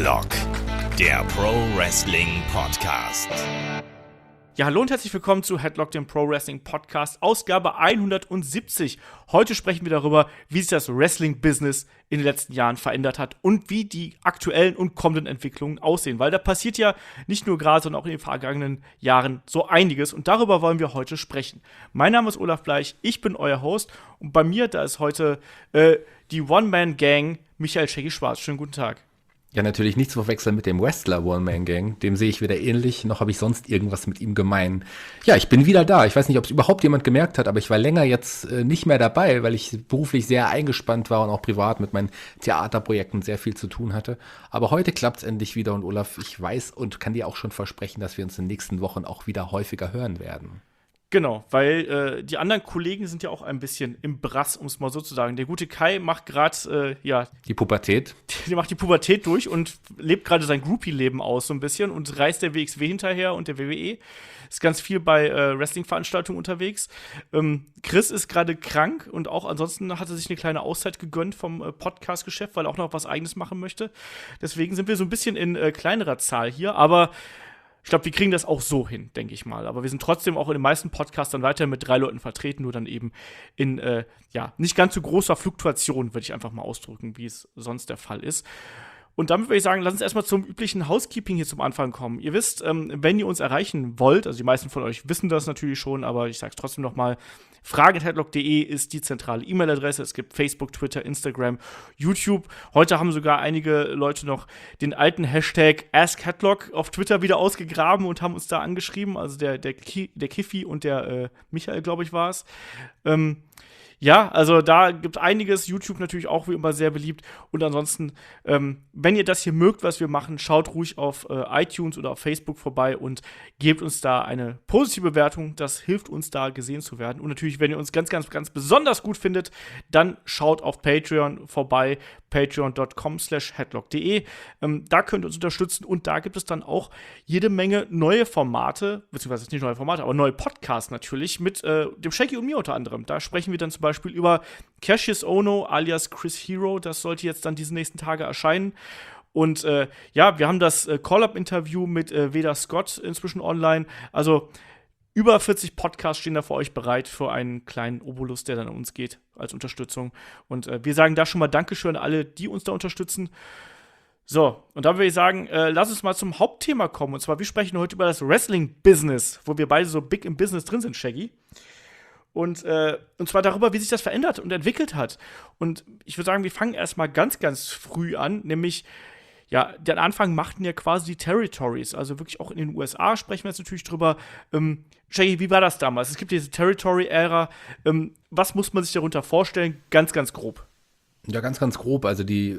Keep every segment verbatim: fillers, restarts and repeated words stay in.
Headlock, der Pro Wrestling Podcast. Ja, hallo und herzlich willkommen zu Headlock, dem Pro Wrestling Podcast, Ausgabe hundertsiebzig. Heute sprechen wir darüber, wie sich das Wrestling-Business in den letzten Jahren verändert hat und wie die aktuellen und kommenden Entwicklungen aussehen. Weil da passiert ja nicht nur gerade, sondern auch in den vergangenen Jahren so einiges. Und darüber wollen wir heute sprechen. Mein Name ist Olaf Bleich, ich bin euer Host. Und bei mir, da ist heute äh, die One-Man-Gang Michael Shaggy Schwarz. Schönen guten Tag. Ja, natürlich nicht zu verwechseln mit dem Wrestler One-Man-Gang. Dem sehe ich weder ähnlich, noch habe ich sonst irgendwas mit ihm gemein. Ja, ich bin wieder da. Ich weiß nicht, ob es überhaupt jemand gemerkt hat, aber ich war länger jetzt äh, nicht mehr dabei, weil ich beruflich sehr eingespannt war und auch privat mit meinen Theaterprojekten sehr viel zu tun hatte. Aber heute klappt es endlich wieder und Olaf, ich weiß und kann dir auch schon versprechen, dass wir uns in den nächsten Wochen auch wieder häufiger hören werden. Genau, weil äh, die anderen Kollegen sind ja auch ein bisschen im Brass, um es mal so zu sagen. Der gute Kai macht gerade, äh, ja. Die Pubertät. Der macht die Pubertät durch und lebt gerade sein Groupie-Leben aus so ein bisschen und reist der W X W hinterher und der W W E. Ist ganz viel bei äh, Wrestling-Veranstaltungen unterwegs. Ähm, Chris ist gerade krank und auch ansonsten hat er sich eine kleine Auszeit gegönnt vom äh, Podcast-Geschäft, weil er auch noch was Eigenes machen möchte. Deswegen sind wir so ein bisschen in äh, kleinerer Zahl hier, aber ich glaube, wir kriegen das auch so hin, denke ich mal. Aber wir sind trotzdem auch in den meisten Podcasts dann weiter mit drei Leuten vertreten, nur dann eben in, äh, ja, nicht ganz so großer Fluktuation, würde ich einfach mal ausdrücken, wie es sonst der Fall ist. Und damit würde ich sagen, lass uns erstmal zum üblichen Housekeeping hier zum Anfang kommen. Ihr wisst, ähm, wenn ihr uns erreichen wollt, also die meisten von euch wissen das natürlich schon, aber ich sage es trotzdem noch mal, frage at headlock punkt de ist die zentrale E-Mail-Adresse. Es gibt Facebook, Twitter, Instagram, YouTube. Heute haben sogar einige Leute noch den alten Hashtag AskHeadlock auf Twitter wieder ausgegraben und haben uns da angeschrieben. Also der, der, Ki- der Kiffi und der äh, Michael, glaube ich, war es. Ähm, Ja, also da gibt einiges. YouTube natürlich auch wie immer sehr beliebt. Und ansonsten, ähm, wenn ihr das hier mögt, was wir machen, schaut ruhig auf äh, iTunes oder auf Facebook vorbei und gebt uns da eine positive Bewertung. Das hilft uns da gesehen zu werden. Und natürlich, wenn ihr uns ganz, ganz, ganz besonders gut findet, dann schaut auf Patreon vorbei. patreon.com slash headlock.de. Ähm, da könnt ihr uns unterstützen und da gibt es dann auch jede Menge neue Formate, beziehungsweise nicht neue Formate, aber neue Podcasts natürlich mit äh, dem Shaggy und mir unter anderem. Da sprechen wir dann zum Beispiel über Cassius Ohno alias Chris Hero. Das sollte jetzt dann diese nächsten Tage erscheinen. Und äh, ja, wir haben das äh, Call-Up-Interview mit äh, Veda Scott inzwischen online. Also über vierzig Podcasts stehen da für euch bereit für einen kleinen Obolus, der dann an uns geht als Unterstützung. Und äh, wir sagen da schon mal Dankeschön an alle, die uns da unterstützen. So, und dann würde ich sagen, äh, lass uns mal zum Hauptthema kommen. Und zwar, wir sprechen heute über das Wrestling-Business, wo wir beide so big im Business drin sind, Shaggy. Und, äh, und zwar darüber, wie sich das verändert und entwickelt hat. Und ich würde sagen, wir fangen erstmal ganz, ganz früh an, nämlich ja, den Anfang machten ja quasi die Territories, also wirklich auch in den U S A sprechen wir jetzt natürlich drüber. Ähm, Shaggy, wie war das damals? Es gibt diese Territory-Ära. Ähm, was muss man sich darunter vorstellen? Ganz, ganz grob. Ja, ganz, ganz grob. Also die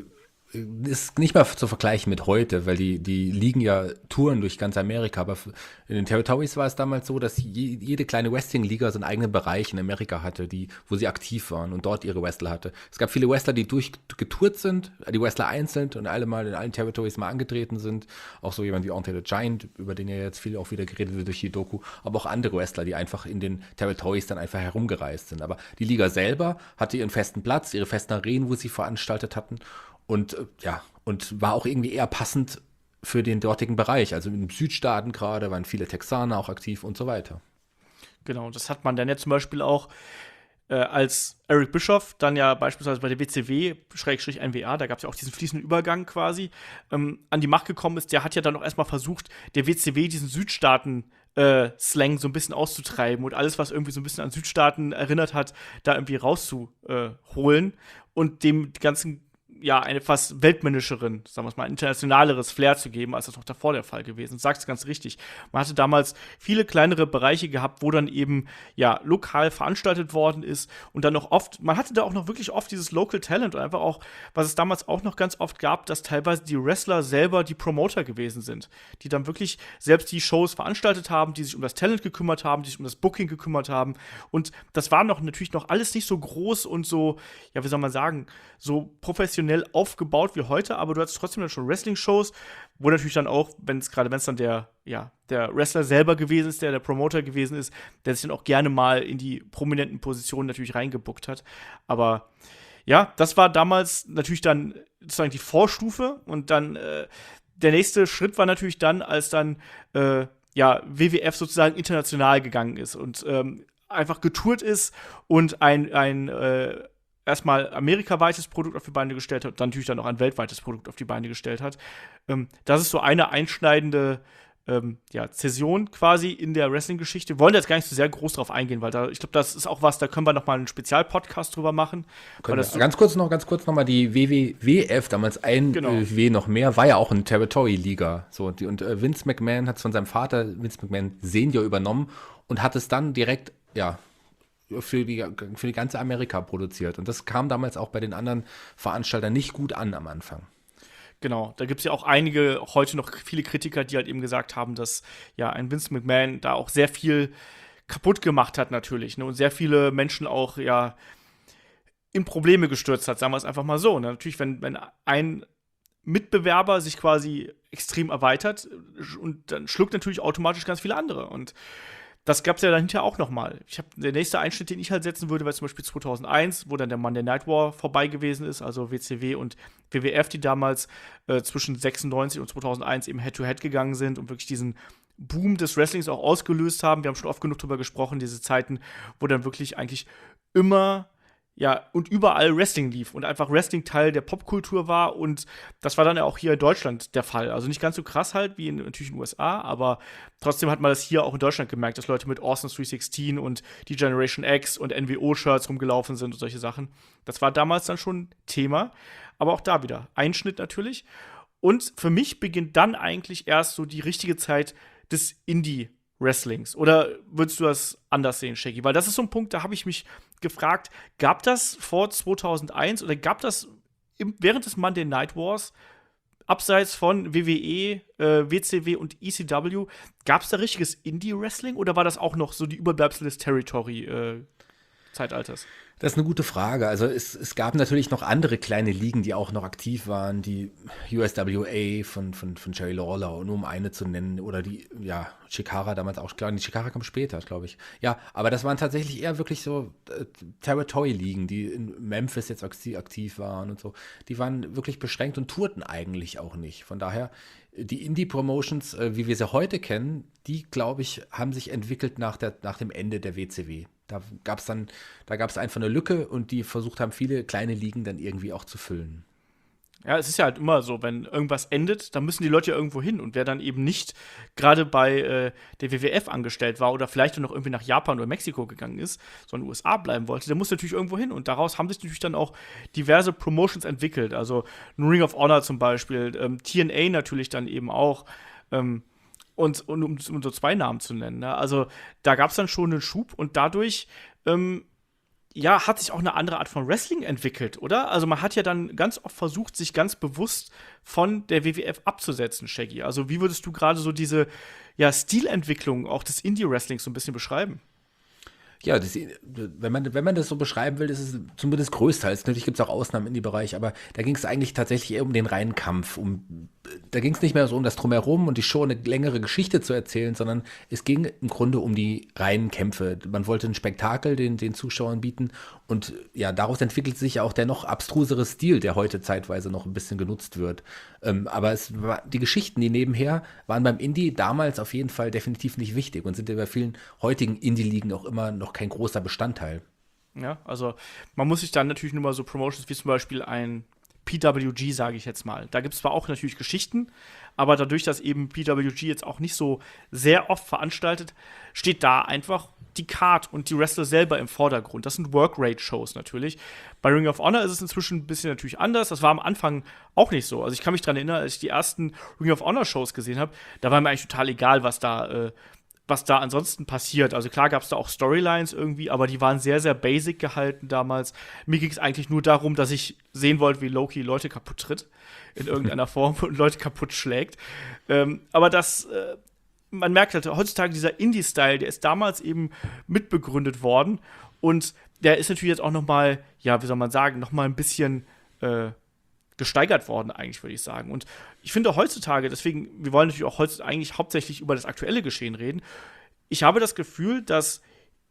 ist nicht mal zu vergleichen mit heute, weil die, die liegen ja Touren durch ganz Amerika, aber in den Territories war es damals so, dass je, jede kleine Wrestling-Liga so einen eigenen Bereich in Amerika hatte, die, wo sie aktiv waren und dort ihre Wrestler hatte. Es gab viele Wrestler, die durchgetourt sind, die Wrestler einzeln und alle mal in allen Territories mal angetreten sind, auch so jemand wie Andre the Giant, über den ja jetzt viel auch wieder geredet wird durch die Doku, aber auch andere Wrestler, die einfach in den Territories dann einfach herumgereist sind. Aber die Liga selber hatte ihren festen Platz, ihre festen Arenen, wo sie veranstaltet hatten. Und ja, und war auch irgendwie eher passend für den dortigen Bereich. Also in den Südstaaten gerade waren viele Texaner auch aktiv und so weiter. Genau, das hat man dann ja zum Beispiel auch, äh, als Eric Bischoff dann ja beispielsweise bei der W C W, Schrägstrich N W A, da gab es ja auch diesen fließenden Übergang quasi, ähm, an die Macht gekommen ist. Der hat ja dann auch erstmal versucht, der W C W diesen Südstaaten äh, Slang so ein bisschen auszutreiben und alles, was irgendwie so ein bisschen an Südstaaten erinnert hat, da irgendwie rauszuholen und dem ganzen ja, eine fast weltmännischeren, sagen wir es mal, internationaleres Flair zu geben, als das noch davor der Fall gewesen ist. Du sagst es ganz richtig. Man hatte damals viele kleinere Bereiche gehabt, wo dann eben, ja, lokal veranstaltet worden ist und dann noch oft, man hatte da auch noch wirklich oft dieses Local Talent und einfach auch, was es damals auch noch ganz oft gab, dass teilweise die Wrestler selber die Promoter gewesen sind, die dann wirklich selbst die Shows veranstaltet haben, die sich um das Talent gekümmert haben, die sich um das Booking gekümmert haben und das war noch natürlich noch alles nicht so groß und so, ja, wie soll man sagen, so professionell aufgebaut wie heute, aber du hattest trotzdem dann schon Wrestling-Shows, wo natürlich dann auch, wenn es gerade wenn es dann der, ja, der Wrestler selber gewesen ist, der der Promoter gewesen ist, der sich dann auch gerne mal in die prominenten Positionen natürlich reingebuckt hat. Aber ja, das war damals natürlich dann sozusagen die Vorstufe und dann äh, der nächste Schritt war natürlich dann, als dann äh, ja, W W F sozusagen international gegangen ist und ähm, einfach getourt ist und ein, ein äh, erstmal amerikaweites Produkt auf die Beine gestellt hat und dann natürlich dann auch ein weltweites Produkt auf die Beine gestellt hat. Ähm, das ist so eine einschneidende ähm, ja, Zäsion quasi in der Wrestling-Geschichte. Wir wollen jetzt gar nicht so sehr groß drauf eingehen, weil da, ich glaube, das ist auch was, da können wir noch mal einen Spezialpodcast drüber machen. Können das wir. Ganz kurz noch, ganz kurz noch mal die W W F, damals ein Genau. äh, W noch mehr, war ja auch eine Territory-Liga. So, die, und äh, Vince McMahon hat es von seinem Vater, Vince McMahon Senior, übernommen und hat es dann direkt, ja, für die, für die ganze Amerika produziert. Und das kam damals auch bei den anderen Veranstaltern nicht gut an am Anfang. Genau, da gibt es ja auch einige, auch heute noch viele Kritiker, die halt eben gesagt haben, dass ja ein Vince McMahon da auch sehr viel kaputt gemacht hat natürlich, ne? Und sehr viele Menschen auch ja in Probleme gestürzt hat, sagen wir es einfach mal so. Ne? Natürlich, wenn, wenn ein Mitbewerber sich quasi extrem erweitert und dann schluckt natürlich automatisch ganz viele andere. Und das gab es ja dann hinterher auch noch mal. Ich habe der nächste Einschnitt, den ich halt setzen würde, wäre zum Beispiel zweitausendeins, wo dann der Monday Night War vorbei gewesen ist, also W C W und W W F, die damals äh, zwischen sechsundneunzig und zweitausendeins eben Head-to-Head gegangen sind und wirklich diesen Boom des Wrestlings auch ausgelöst haben. Wir haben schon oft genug drüber gesprochen, diese Zeiten, wo dann wirklich eigentlich immer ja, und überall Wrestling lief und einfach Wrestling Teil der Popkultur war und das war dann ja auch hier in Deutschland der Fall. Also nicht ganz so krass halt wie in, natürlich in den U S A, aber trotzdem hat man das hier auch in Deutschland gemerkt, dass Leute mit Austin drei sechzehn und die Generation X und N W O-Shirts rumgelaufen sind und solche Sachen. Das war damals dann schon Thema, aber auch da wieder Einschnitt natürlich. Und für mich beginnt dann eigentlich erst so die richtige Zeit des Indie Wrestlings. Oder würdest du das anders sehen, Shaggy? Weil das ist so ein Punkt, da habe ich mich gefragt, gab das vor zweitausendeins oder gab das im, während des Monday Night Wars abseits von W W E, äh, W C W und E C W, gab es da richtiges Indie-Wrestling oder war das auch noch so die Überbleibsel des Territory-Zeitalters? Das ist eine gute Frage. Also es, es gab natürlich noch andere kleine Ligen, die auch noch aktiv waren, die U S W A von, von, von Jerry Lawler, nur um eine zu nennen, oder die, ja, Chikara damals auch, klar, die Chikara kam später, glaube ich. Ja, aber das waren tatsächlich eher wirklich so äh, Territory-Ligen, die in Memphis jetzt aktiv waren und so. Die waren wirklich beschränkt und tourten eigentlich auch nicht. Von daher, die Indie-Promotions, äh, wie wir sie heute kennen, die, glaube ich, haben sich entwickelt nach, der, nach dem Ende der W C W. Da gab es dann, da gab es einfach eine Lücke und die versucht haben, viele kleine Ligen dann irgendwie auch zu füllen. Ja, es ist ja halt immer so, wenn irgendwas endet, dann müssen die Leute ja irgendwo hin. Und wer dann eben nicht gerade bei äh, der W W F angestellt war oder vielleicht noch irgendwie nach Japan oder Mexiko gegangen ist, sondern in den U S A bleiben wollte, der muss natürlich irgendwo hin. Und daraus haben sich natürlich dann auch diverse Promotions entwickelt. Also Ring of Honor zum Beispiel, ähm, T N A natürlich dann eben auch. Ähm, und, und um, um so zwei Namen zu nennen. Ne? Also da gab es dann schon einen Schub und dadurch ähm, ja, hat sich auch eine andere Art von Wrestling entwickelt, oder? Also man hat ja dann ganz oft versucht, sich ganz bewusst von der W W F abzusetzen, Shaggy. Also wie würdest du gerade so diese ja, Stilentwicklung auch des Indie-Wrestlings so ein bisschen beschreiben? Ja, das, wenn, man, wenn man das so beschreiben will, ist es zumindest größtenteils. Natürlich gibt es auch Ausnahmen in die Bereich, aber da ging es eigentlich tatsächlich eher um den reinen Kampf. Um, da ging es nicht mehr so um das Drumherum und die Show eine längere Geschichte zu erzählen, sondern es ging im Grunde um die reinen Kämpfe. Man wollte ein Spektakel den, den Zuschauern bieten und ja, daraus entwickelt sich ja auch der noch abstrusere Stil, der heute zeitweise noch ein bisschen genutzt wird. Ähm, aber es war, die Geschichten, die nebenher waren beim Indie damals auf jeden Fall definitiv nicht wichtig und sind ja bei vielen heutigen Indie-Ligen auch immer noch kein großer Bestandteil. Ja, also man muss sich dann natürlich nur mal so Promotions wie zum Beispiel ein P W G, sage ich jetzt mal. Da gibt es zwar auch natürlich Geschichten, aber dadurch, dass eben P W G jetzt auch nicht so sehr oft veranstaltet, steht da einfach die Card und die Wrestler selber im Vordergrund. Das sind Workrate-Shows natürlich. Bei Ring of Honor ist es inzwischen ein bisschen natürlich anders. Das war am Anfang auch nicht so. Also ich kann mich daran erinnern, als ich die ersten Ring of Honor-Shows gesehen habe, da war mir eigentlich total egal, was da äh, was da ansonsten passiert. Also klar gab es da auch Storylines irgendwie, aber die waren sehr, sehr basic gehalten damals. Mir ging es eigentlich nur darum, dass ich sehen wollte, wie Loki Leute kaputt tritt in irgendeiner Form und Leute kaputt schlägt. Ähm, aber das, äh, man merkt halt, heutzutage dieser Indie-Style, der ist damals eben mitbegründet worden und der ist natürlich jetzt auch noch mal, ja, wie soll man sagen, noch mal ein bisschen äh, gesteigert worden, eigentlich, würde ich sagen. Und ich finde heutzutage, deswegen, wir wollen natürlich auch heute eigentlich hauptsächlich über das aktuelle Geschehen reden. Ich habe das Gefühl, dass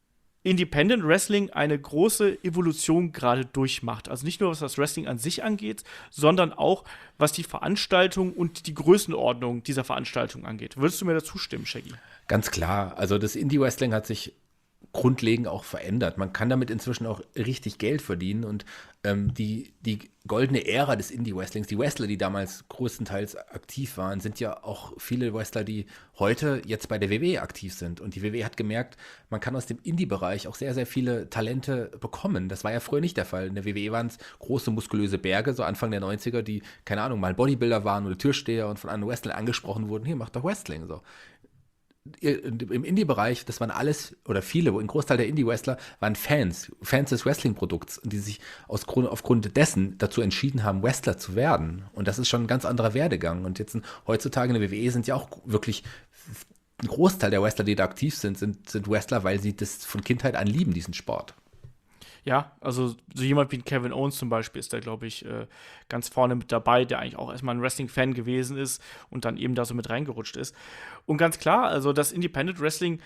Independent Wrestling eine große Evolution gerade durchmacht. Also nicht nur, was das Wrestling an sich angeht, sondern auch, was die Veranstaltung und die Größenordnung dieser Veranstaltung angeht. Würdest du mir dazu stimmen, Shaggy? Ganz klar. Also das Indie-Wrestling hat sich grundlegend auch verändert. Man kann damit inzwischen auch richtig Geld verdienen und ähm, die, die goldene Ära des Indie-Wrestlings, die Wrestler, die damals größtenteils aktiv waren, sind ja auch viele Wrestler, die heute jetzt bei der W W E aktiv sind. Und die W W E hat gemerkt, man kann aus dem Indie-Bereich auch sehr, sehr viele Talente bekommen. Das war ja früher nicht der Fall. In der W W E waren es große, muskulöse Berge, so Anfang der neunziger, die, keine Ahnung, mal Bodybuilder waren oder Türsteher und von anderen Wrestlern angesprochen wurden, hier, macht doch Wrestling, so. Im Indie-Bereich, das waren alles, oder viele, ein Großteil der Indie-Wrestler waren Fans, Fans des Wrestling-Produkts, die sich aus Grund, aufgrund dessen dazu entschieden haben, Wrestler zu werden. Und das ist schon ein ganz anderer Werdegang. Und jetzt heutzutage in der W W E sind ja auch wirklich ein Großteil der Wrestler, die da aktiv sind, sind, sind Wrestler, weil sie das von Kindheit an lieben, diesen Sport. Ja, also so jemand wie Kevin Owens zum Beispiel ist da, glaube ich, äh, ganz vorne mit dabei, der eigentlich auch erstmal ein Wrestling-Fan gewesen ist und dann eben da so mit reingerutscht ist. Und ganz klar, also das Independent Wrestling,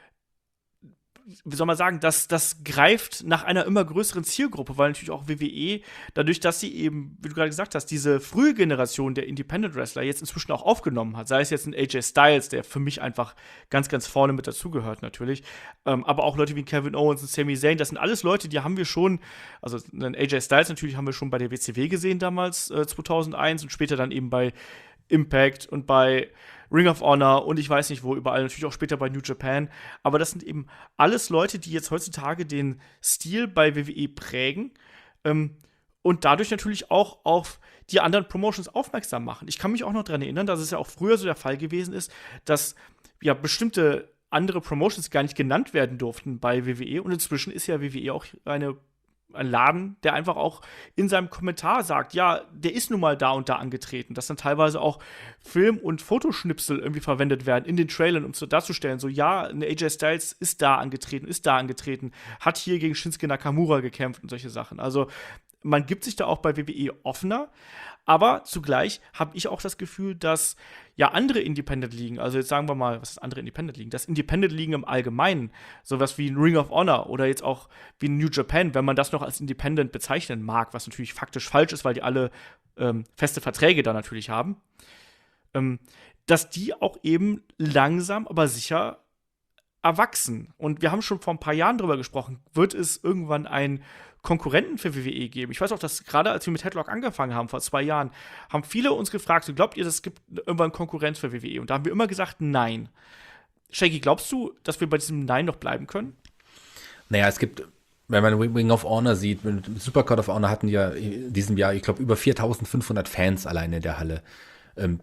wie soll man sagen, das, das greift nach einer immer größeren Zielgruppe, weil natürlich auch W W E, dadurch, dass sie eben, wie du gerade gesagt hast, diese frühe Generation der Independent Wrestler jetzt inzwischen auch aufgenommen hat, sei es jetzt ein A J Styles, der für mich einfach ganz, ganz vorne mit dazugehört natürlich, ähm, aber auch Leute wie Kevin Owens und Sami Zayn, das sind alles Leute, die haben wir schon, also einen A J Styles natürlich haben wir schon bei der W C W gesehen damals, äh, zweitausendeins und später dann eben bei Impact und bei Ring of Honor und ich weiß nicht wo, überall, natürlich auch später bei New Japan. Aber das sind eben alles Leute, die jetzt heutzutage den Stil bei W W E prägen ähm, und dadurch natürlich auch auf die anderen Promotions aufmerksam machen. Ich kann mich auch noch daran erinnern, dass es ja auch früher so der Fall gewesen ist, dass ja bestimmte andere Promotions gar nicht genannt werden durften bei W W E und inzwischen ist ja W W E auch eine ein Laden, der einfach auch in seinem Kommentar sagt, ja, der ist nun mal da und da angetreten, dass dann teilweise auch Film- und Fotoschnipsel irgendwie verwendet werden in den Trailern, um so darzustellen, so ja, eine A J Styles ist da angetreten, ist da angetreten, hat hier gegen Shinsuke Nakamura gekämpft und solche Sachen. Also man gibt sich da auch bei W W E offener, aber zugleich habe ich auch das Gefühl, dass ja andere Independent-Ligen, also jetzt sagen wir mal, was ist andere Independent-Ligen? Das Independent-Ligen im Allgemeinen, sowas wie ein Ring of Honor oder jetzt auch wie ein New Japan, wenn man das noch als Independent bezeichnen mag, was natürlich faktisch falsch ist, weil die alle ähm, feste Verträge da natürlich haben, ähm, dass die auch eben langsam, aber sicher erwachsen. Und wir haben schon vor ein paar Jahren drüber gesprochen, wird es irgendwann ein Konkurrenten für W W E geben. Ich weiß auch, dass gerade als wir mit Headlock angefangen haben, vor zwei Jahren, haben viele uns gefragt, so, glaubt ihr, es gibt irgendwann Konkurrenz für W W E? Und da haben wir immer gesagt, nein. Shaggy, glaubst du, dass wir bei diesem Nein noch bleiben können? Naja, es gibt, wenn man Ring of Honor sieht, mit Supercard of Honor hatten ja in diesem Jahr, ich glaube, über viertausendfünfhundert Fans alleine in der Halle. Ähm,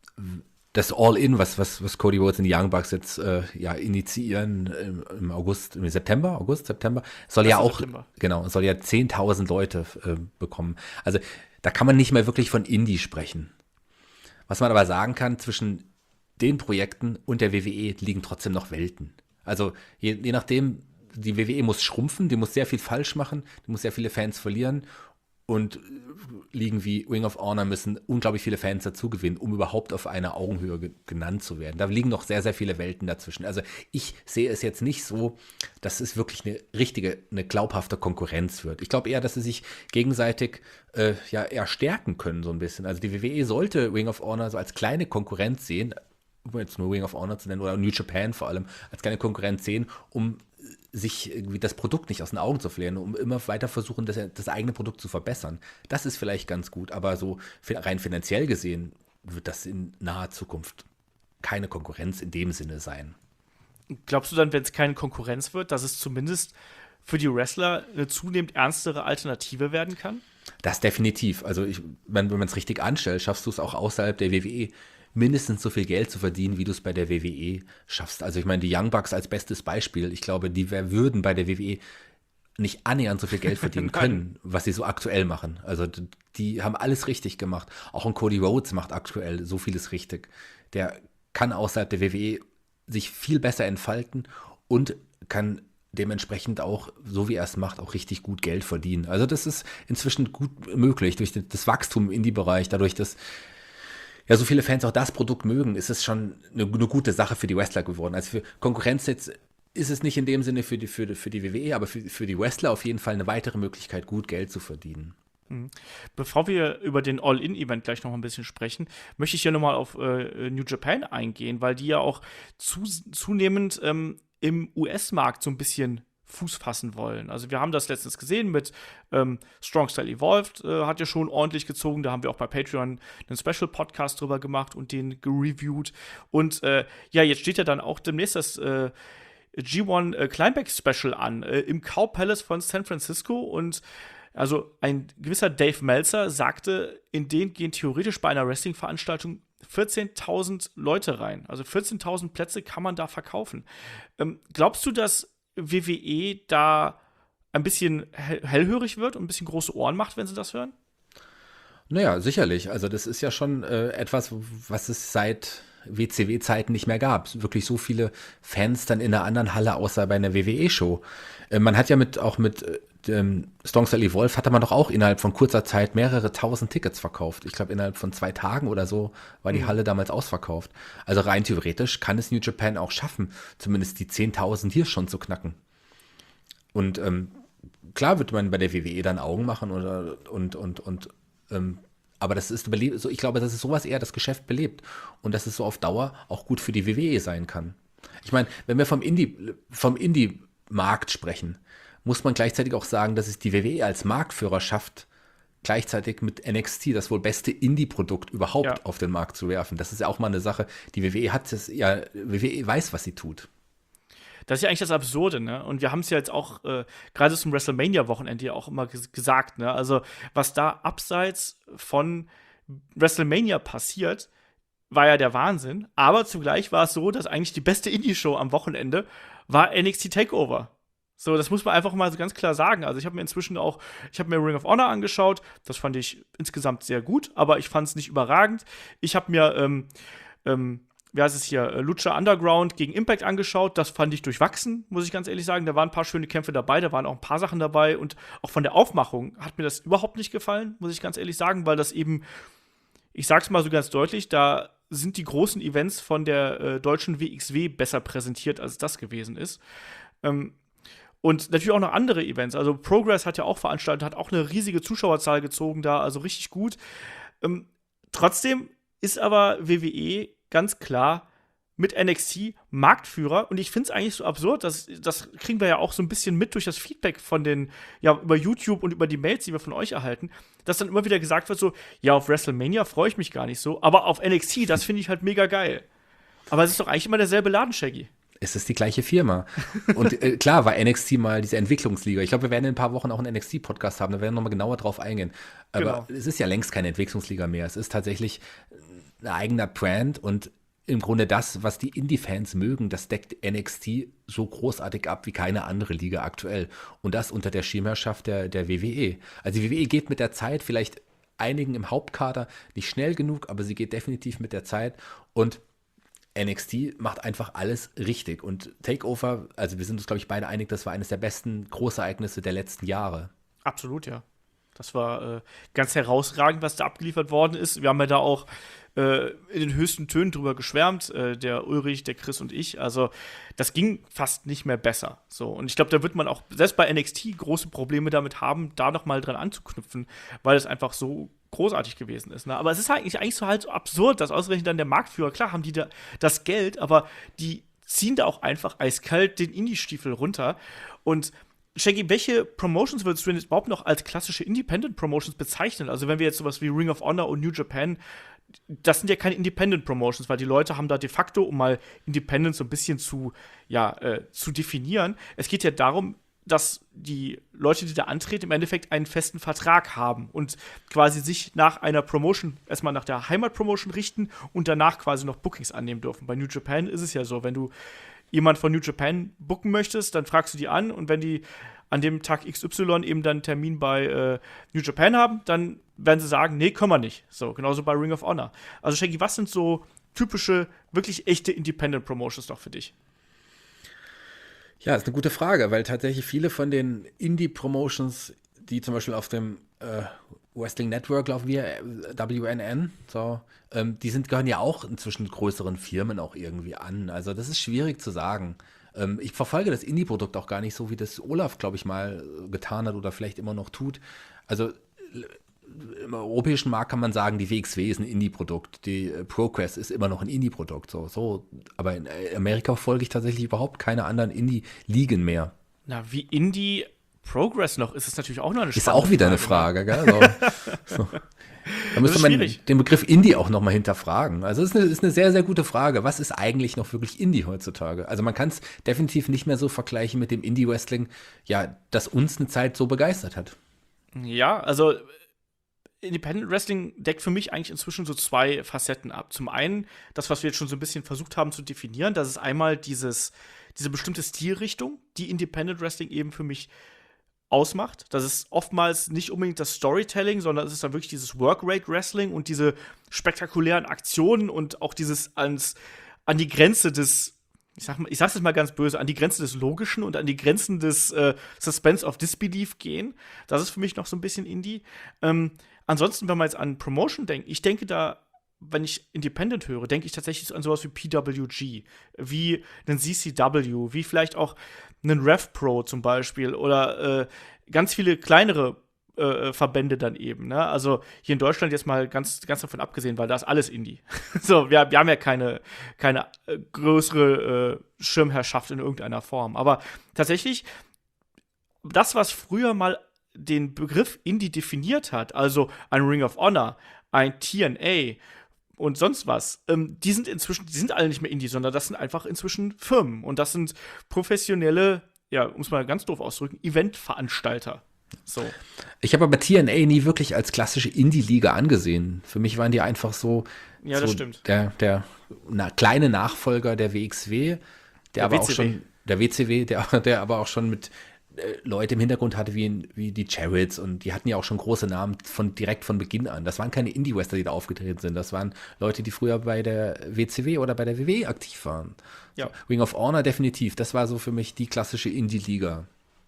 das All-In, was, was, was Cody Rhodes und die Young Bucks jetzt äh, ja, initiieren im, im August, im September, August, September, soll das ja auch, September. genau, soll ja zehntausend Leute äh, bekommen. Also da kann man nicht mehr wirklich von Indie sprechen. Was man aber sagen kann, zwischen den Projekten und der W W E liegen trotzdem noch Welten. Also je, je nachdem, die W W E muss schrumpfen, die muss sehr viel falsch machen, die muss sehr viele Fans verlieren und Ligen wie Ring of Honor müssen unglaublich viele Fans dazu gewinnen, um überhaupt auf einer Augenhöhe ge- genannt zu werden. Da liegen noch sehr, sehr viele Welten dazwischen. Also ich sehe es jetzt nicht so, dass es wirklich eine richtige, eine glaubhafte Konkurrenz wird. Ich glaube eher, dass sie sich gegenseitig äh, ja eher stärken können so ein bisschen. Also die W W E sollte Ring of Honor so als kleine Konkurrenz sehen, um jetzt nur Ring of Honor zu nennen, oder New Japan vor allem, als kleine Konkurrenz sehen, um sich irgendwie das Produkt nicht aus den Augen zu verlieren, um immer weiter versuchen, das, das eigene Produkt zu verbessern. Das ist vielleicht ganz gut, aber so rein finanziell gesehen wird das in naher Zukunft keine Konkurrenz in dem Sinne sein. Glaubst du dann, wenn es keine Konkurrenz wird, dass es zumindest für die Wrestler eine zunehmend ernstere Alternative werden kann? Das definitiv. Also ich, wenn, wenn man es richtig anstellt, schaffst du es auch außerhalb der W W E mindestens so viel Geld zu verdienen, wie du es bei der W W E schaffst. Also ich meine, die Young Bucks als bestes Beispiel, ich glaube, die würden bei der W W E nicht annähernd so viel Geld verdienen können, was sie so aktuell machen. Also die haben alles richtig gemacht. Auch ein Cody Rhodes macht aktuell so vieles richtig. Der kann außerhalb der W W E sich viel besser entfalten und kann dementsprechend auch, so wie er es macht, auch richtig gut Geld verdienen. Also das ist inzwischen gut möglich durch das Wachstum im Indie-Bereich, dadurch, dass ja, so viele Fans auch das Produkt mögen, ist es schon eine, eine gute Sache für die Wrestler geworden. Also für Konkurrenz jetzt ist es nicht in dem Sinne für die, für die, für die W W E, aber für, für die Wrestler auf jeden Fall eine weitere Möglichkeit, gut Geld zu verdienen. Bevor wir über den All-In-Event gleich noch ein bisschen sprechen, möchte ich ja nochmal auf äh, New Japan eingehen, weil die ja auch zu, zunehmend ähm, im U S-Markt so ein bisschen Fuß fassen wollen. Also wir haben das letztens gesehen mit ähm, Strong Style Evolved, äh, hat ja schon ordentlich gezogen. Da haben wir auch bei Patreon einen Special-Podcast drüber gemacht und den gereviewt. Und äh, ja, jetzt steht ja dann auch demnächst das äh, G eins äh, Climbback Special an, äh, im Cow Palace von San Francisco. Und also ein gewisser Dave Meltzer sagte, in den gehen theoretisch bei einer Wrestling-Veranstaltung vierzehntausend Leute rein. Also vierzehntausend Plätze kann man da verkaufen. Ähm, glaubst du, dass W W E da ein bisschen hell- hellhörig wird und ein bisschen große Ohren macht, wenn sie das hören? Naja, sicherlich. Also das ist ja schon äh, etwas, was es seit W C W-Zeiten nicht mehr gab. Wirklich so viele Fans dann in einer anderen Halle, außer bei einer W W E-Show. Äh, man hat ja mit auch mit äh, dem Strong Style Evolve hatte man doch auch innerhalb von kurzer Zeit mehrere tausend Tickets verkauft. Ich glaube, innerhalb von zwei Tagen oder so war die mhm. Halle damals ausverkauft. Also rein theoretisch kann es New Japan auch schaffen, zumindest die zehntausend hier schon zu knacken. Und ähm, klar wird man bei der W W E dann Augen machen oder und und und ähm, aber das ist belebt, so ich glaube, das ist sowas eher das Geschäft belebt und dass es so auf Dauer auch gut für die W W E sein kann. Ich meine, wenn wir vom Indie vom Indie-Markt sprechen, muss man gleichzeitig auch sagen, dass es die W W E als Marktführer schafft, gleichzeitig mit N X T das wohl beste Indie-Produkt überhaupt ja. auf den Markt zu werfen. Das ist ja auch mal eine Sache, die W W E hat es ja, W W E weiß, was sie tut. Das ist ja eigentlich das Absurde, ne? Und wir haben es ja jetzt auch äh, gerade zum WrestleMania-Wochenende ja auch immer ges- gesagt, ne? Also, was da abseits von WrestleMania passiert, war ja der Wahnsinn. Aber zugleich war es so, dass eigentlich die beste Indie-Show am Wochenende war N X T TakeOver. So, das muss man einfach mal so ganz klar sagen. Also, ich habe mir inzwischen auch, ich habe mir Ring of Honor angeschaut. Das fand ich insgesamt sehr gut, aber ich fand es nicht überragend. Ich habe mir, ähm, ähm, wie heißt es hier, Lucha Underground gegen Impact angeschaut. Das fand ich durchwachsen, muss ich ganz ehrlich sagen. Da waren ein paar schöne Kämpfe dabei, da waren auch ein paar Sachen dabei. Und auch von der Aufmachung hat mir das überhaupt nicht gefallen, muss ich ganz ehrlich sagen, weil das eben, ich sag's mal so ganz deutlich, da sind die großen Events von der äh, deutschen W X W besser präsentiert, als das gewesen ist. Ähm, Und natürlich auch noch andere Events. Also Progress hat ja auch veranstaltet, hat auch eine riesige Zuschauerzahl gezogen da, also richtig gut. Ähm, trotzdem ist aber W W E ganz klar mit N X T Marktführer. Und ich finde es eigentlich so absurd, dass, das kriegen wir ja auch so ein bisschen mit durch das Feedback von den, ja, über YouTube und über die Mails, die wir von euch erhalten, dass dann immer wieder gesagt wird so, ja, auf WrestleMania freue ich mich gar nicht so, aber auf N X T, das finde ich halt mega geil. Aber es ist doch eigentlich immer derselbe Laden, Shaggy. Es ist die gleiche Firma. Und äh, klar war N X T mal diese Entwicklungsliga. Ich glaube, wir werden in ein paar Wochen auch einen N X T-Podcast haben, da werden wir nochmal genauer drauf eingehen. Aber genau. Es ist ja längst keine Entwicklungsliga mehr. Es ist tatsächlich ein eigener Brand und im Grunde das, was die Indie-Fans mögen, das deckt N X T so großartig ab wie keine andere Liga aktuell. Und das unter der Schirmherrschaft der, der W W E. Also die W W E geht mit der Zeit, vielleicht einigen im Hauptkader nicht schnell genug, aber sie geht definitiv mit der Zeit und N X T macht einfach alles richtig. Und TakeOver, also wir sind uns, glaube ich, beide einig, das war eines der besten Großereignisse der letzten Jahre. Absolut, ja. Das war äh, ganz herausragend, was da abgeliefert worden ist. Wir haben ja da auch äh, in den höchsten Tönen drüber geschwärmt, äh, der Ulrich, der Chris und ich. Also das ging fast nicht mehr besser. So. Und ich glaube, da wird man auch selbst bei N X T große Probleme damit haben, da noch mal dran anzuknüpfen, weil es einfach so großartig gewesen ist. Ne? Aber es ist eigentlich, eigentlich so halt so absurd, dass ausgerechnet dann der Marktführer, klar haben die da das Geld, aber die ziehen da auch einfach eiskalt den Indie-Stiefel runter. Und Shaggy, welche Promotions würdest du denn jetzt überhaupt noch als klassische Independent-Promotions bezeichnen? Also wenn wir jetzt sowas wie Ring of Honor und New Japan, das sind ja keine Independent-Promotions, weil die Leute haben da de facto, um mal Independent so ein bisschen zu, ja, äh, zu definieren, es geht ja darum, dass die Leute, die da antreten, im Endeffekt einen festen Vertrag haben und quasi sich nach einer Promotion, erstmal nach der Heimat-Promotion richten und danach quasi noch Bookings annehmen dürfen. Bei New Japan ist es ja so, wenn du jemand von New Japan booken möchtest, dann fragst du die an und wenn die an dem Tag X Y eben dann einen Termin bei äh, New Japan haben, dann werden sie sagen, nee, können wir nicht. So, genauso bei Ring of Honor. Also Shaggy, was sind so typische, wirklich echte Independent-Promotions noch für dich? Ja, ist eine gute Frage, weil tatsächlich viele von den Indie-Promotions, die zum Beispiel auf dem äh, Wrestling Network laufen, wir W N N, so, ähm, die sind, gehören ja auch inzwischen größeren Firmen auch irgendwie an. Also das ist schwierig zu sagen. Ähm, ich verfolge das Indie-Produkt auch gar nicht so, wie das Olaf, glaube ich, mal getan hat oder vielleicht immer noch tut. Also im europäischen Markt kann man sagen, die W X W ist ein Indie-Produkt, die äh, ProQuest ist immer noch ein Indie-Produkt. So, so. Aber in Amerika folge ich tatsächlich überhaupt keine anderen Indie-Ligen mehr. Na, wie Indie Progress noch ist es natürlich auch noch eine Ist spannende auch wieder Frage, eine Frage, gell? So. So. Da müsste man schwierig. den Begriff Indie auch nochmal hinterfragen. Also es ist, eine, ist eine sehr, sehr gute Frage. Was ist eigentlich noch wirklich Indie heutzutage? Also man kann es definitiv nicht mehr so vergleichen mit dem Indie-Wrestling, ja, das uns eine Zeit so begeistert hat. Ja, also Independent Wrestling deckt für mich eigentlich inzwischen so zwei Facetten ab. Zum einen, das, was wir jetzt schon so ein bisschen versucht haben zu definieren, das ist einmal dieses, diese bestimmte Stilrichtung, die Independent Wrestling eben für mich ausmacht. Das ist oftmals nicht unbedingt das Storytelling, sondern es ist dann wirklich dieses Workrate-Wrestling und diese spektakulären Aktionen und auch dieses ans, an die Grenze des, ich sag mal, ich sag's jetzt mal ganz böse, an die Grenze des Logischen und an die Grenzen des äh, Suspense of Disbelief gehen. Das ist für mich noch so ein bisschen Indie. Ähm, ansonsten, wenn man jetzt an Promotion denkt, ich denke da, wenn ich Independent höre, denke ich tatsächlich an sowas wie P W G, wie einen C C W, wie vielleicht auch einen RevPro zum Beispiel oder äh, ganz viele kleinere äh, Verbände dann eben. Ne? Also hier in Deutschland jetzt mal ganz, ganz davon abgesehen, weil da ist alles Indie. So, wir, wir haben ja keine, keine äh, größere äh, Schirmherrschaft in irgendeiner Form. Aber tatsächlich, das, was früher mal den Begriff Indie definiert hat, also ein Ring of Honor, ein T N A und sonst was, ähm, die sind inzwischen, die sind alle nicht mehr Indie, sondern das sind einfach inzwischen Firmen. Und das sind professionelle, ja, um es mal ganz doof auszudrücken, Eventveranstalter. So. Ich habe aber T N A nie wirklich als klassische Indie-Liga angesehen. Für mich waren die einfach so, ja, das so stimmt. der, der na, kleine Nachfolger der W X W, der, Der aber W C W. auch schon, der W C W, der, der aber auch schon mit äh, Leute im Hintergrund hatte wie, wie die Chariots und die hatten ja auch schon große Namen von direkt von Beginn an. Das waren keine Indie-Wrestler, die da aufgetreten sind. Das waren Leute, die früher bei der W C W oder bei der W W E aktiv waren. Ja. So, Ring of Honor definitiv. Das war so für mich die klassische Indie-Liga.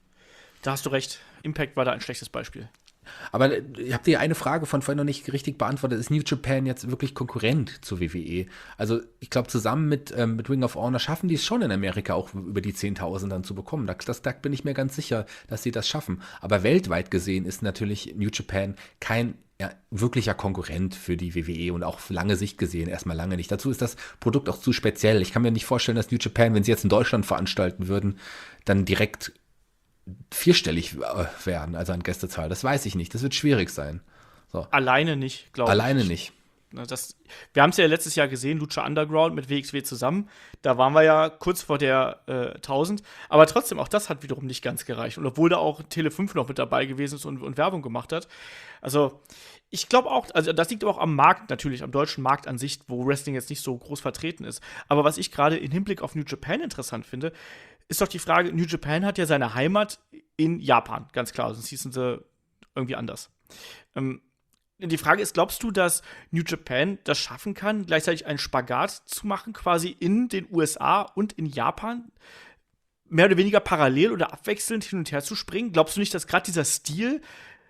Da hast du recht. Impact war da ein schlechtes Beispiel. Aber ich habe dir eine Frage von vorhin noch nicht richtig beantwortet. Ist New Japan jetzt wirklich Konkurrent zur W W E? Also ich glaube, zusammen mit, ähm, mit Ring of Honor schaffen die es schon in Amerika auch über die zehntausend dann zu bekommen. Da, das, da bin ich mir ganz sicher, dass sie das schaffen. Aber weltweit gesehen ist natürlich New Japan kein ja, wirklicher Konkurrent für die W W E und auch auf lange Sicht gesehen erstmal lange nicht. Dazu ist das Produkt auch zu speziell. Ich kann mir nicht vorstellen, dass New Japan, wenn sie jetzt in Deutschland veranstalten würden, dann direkt vierstellig werden, also an Gästezahl. Das weiß ich nicht. Das wird schwierig sein. So. Alleine nicht, glaube ich. Alleine nicht. Das, wir haben es ja letztes Jahr gesehen, Lucha Underground mit W X W zusammen. Da waren wir ja kurz vor der äh, tausend. Aber trotzdem, auch das hat wiederum nicht ganz gereicht. Und obwohl da auch Tele fünf noch mit dabei gewesen ist und, und Werbung gemacht hat. Also, ich glaube auch, also das liegt aber auch am Markt natürlich, am deutschen Markt an sich, wo Wrestling jetzt nicht so groß vertreten ist. Aber was ich gerade im Hinblick auf New Japan interessant finde, ist doch die Frage, New Japan hat ja seine Heimat in Japan, ganz klar, sonst hießen sie irgendwie anders. Ähm, die Frage ist, glaubst du, dass New Japan das schaffen kann, gleichzeitig einen Spagat zu machen, quasi in den U S A und in Japan, mehr oder weniger parallel oder abwechselnd hin und her zu springen? Glaubst du nicht, dass gerade dieser Stil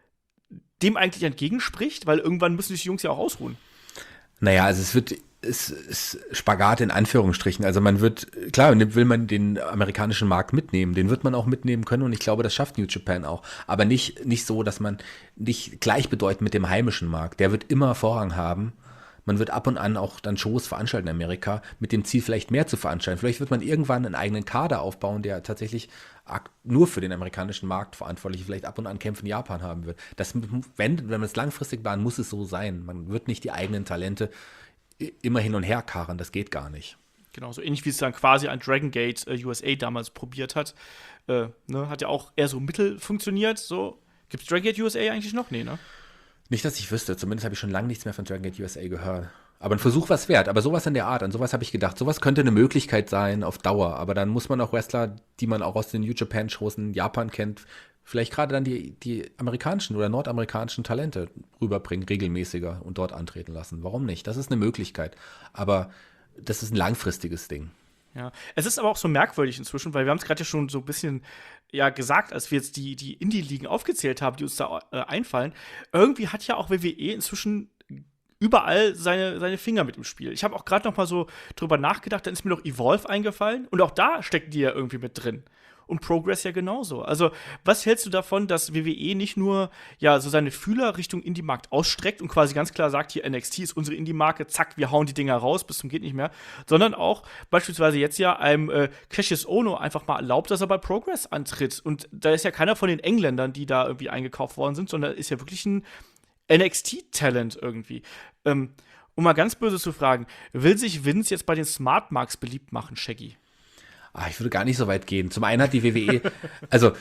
dem eigentlich entgegenspricht? Weil irgendwann müssen sich die Jungs ja auch ausruhen. Naja, also es wird ist, ist Spagat in Anführungsstrichen. Also man wird, klar, will man den amerikanischen Markt mitnehmen, den wird man auch mitnehmen können und ich glaube, das schafft New Japan auch. Aber nicht, nicht so, dass man nicht gleichbedeutend mit dem heimischen Markt. Der wird immer Vorrang haben. Man wird ab und an auch dann Shows veranstalten in Amerika, mit dem Ziel, vielleicht mehr zu veranstalten. Vielleicht wird man irgendwann einen eigenen Kader aufbauen, der tatsächlich nur für den amerikanischen Markt verantwortlich vielleicht ab und an Kämpfe in Japan haben wird. Das, wenn, wenn man es langfristig plant, muss es so sein. Man wird nicht die eigenen Talente immer hin und her karren, das geht gar nicht. Genau, so ähnlich wie es dann quasi ein Dragon Gate äh, U S A damals probiert hat. Äh, ne, hat ja auch eher so mittel funktioniert. So. Gibt es Dragon Gate U S A eigentlich noch? Nee, ne? Nicht, dass ich wüsste. Zumindest habe ich schon lange nichts mehr von Dragon Gate U S A gehört. Aber ein Versuch was wert. Aber sowas in der Art, an sowas habe ich gedacht. Sowas könnte eine Möglichkeit sein auf Dauer. Aber dann muss man auch Wrestler, die man auch aus den New Japan-Shows in Japan kennt, vielleicht gerade dann die, die amerikanischen oder nordamerikanischen Talente rüberbringen, regelmäßiger und dort antreten lassen. Warum nicht? Das ist eine Möglichkeit. Aber das ist ein langfristiges Ding. Ja, es ist aber auch so merkwürdig inzwischen, weil wir haben es gerade ja schon so ein bisschen ja, gesagt, als wir jetzt die, die Indie-Ligen aufgezählt haben, die uns da äh, einfallen. Irgendwie hat ja auch W W E inzwischen überall seine, seine Finger mit im Spiel. Ich habe auch gerade noch mal so drüber nachgedacht, dann ist mir noch Evolve eingefallen und auch da stecken die ja irgendwie mit drin. Und Progress ja genauso. Also, was hältst du davon, dass W W E nicht nur ja so seine Fühler Richtung Indie-Markt ausstreckt und quasi ganz klar sagt, hier N X T ist unsere Indie-Marke, zack, wir hauen die Dinger raus, bis zum geht nicht mehr, sondern auch beispielsweise jetzt ja einem äh, Cassius Ohno einfach mal erlaubt, dass er bei Progress antritt. Und da ist ja keiner von den Engländern, die da irgendwie eingekauft worden sind, sondern ist ja wirklich ein N X T-Talent irgendwie. Ähm, um mal ganz böse zu fragen, will sich Vince jetzt bei den Smart Marks beliebt machen, Shaggy? Ah, ich würde gar nicht so weit gehen. Zum einen hat die W W E, also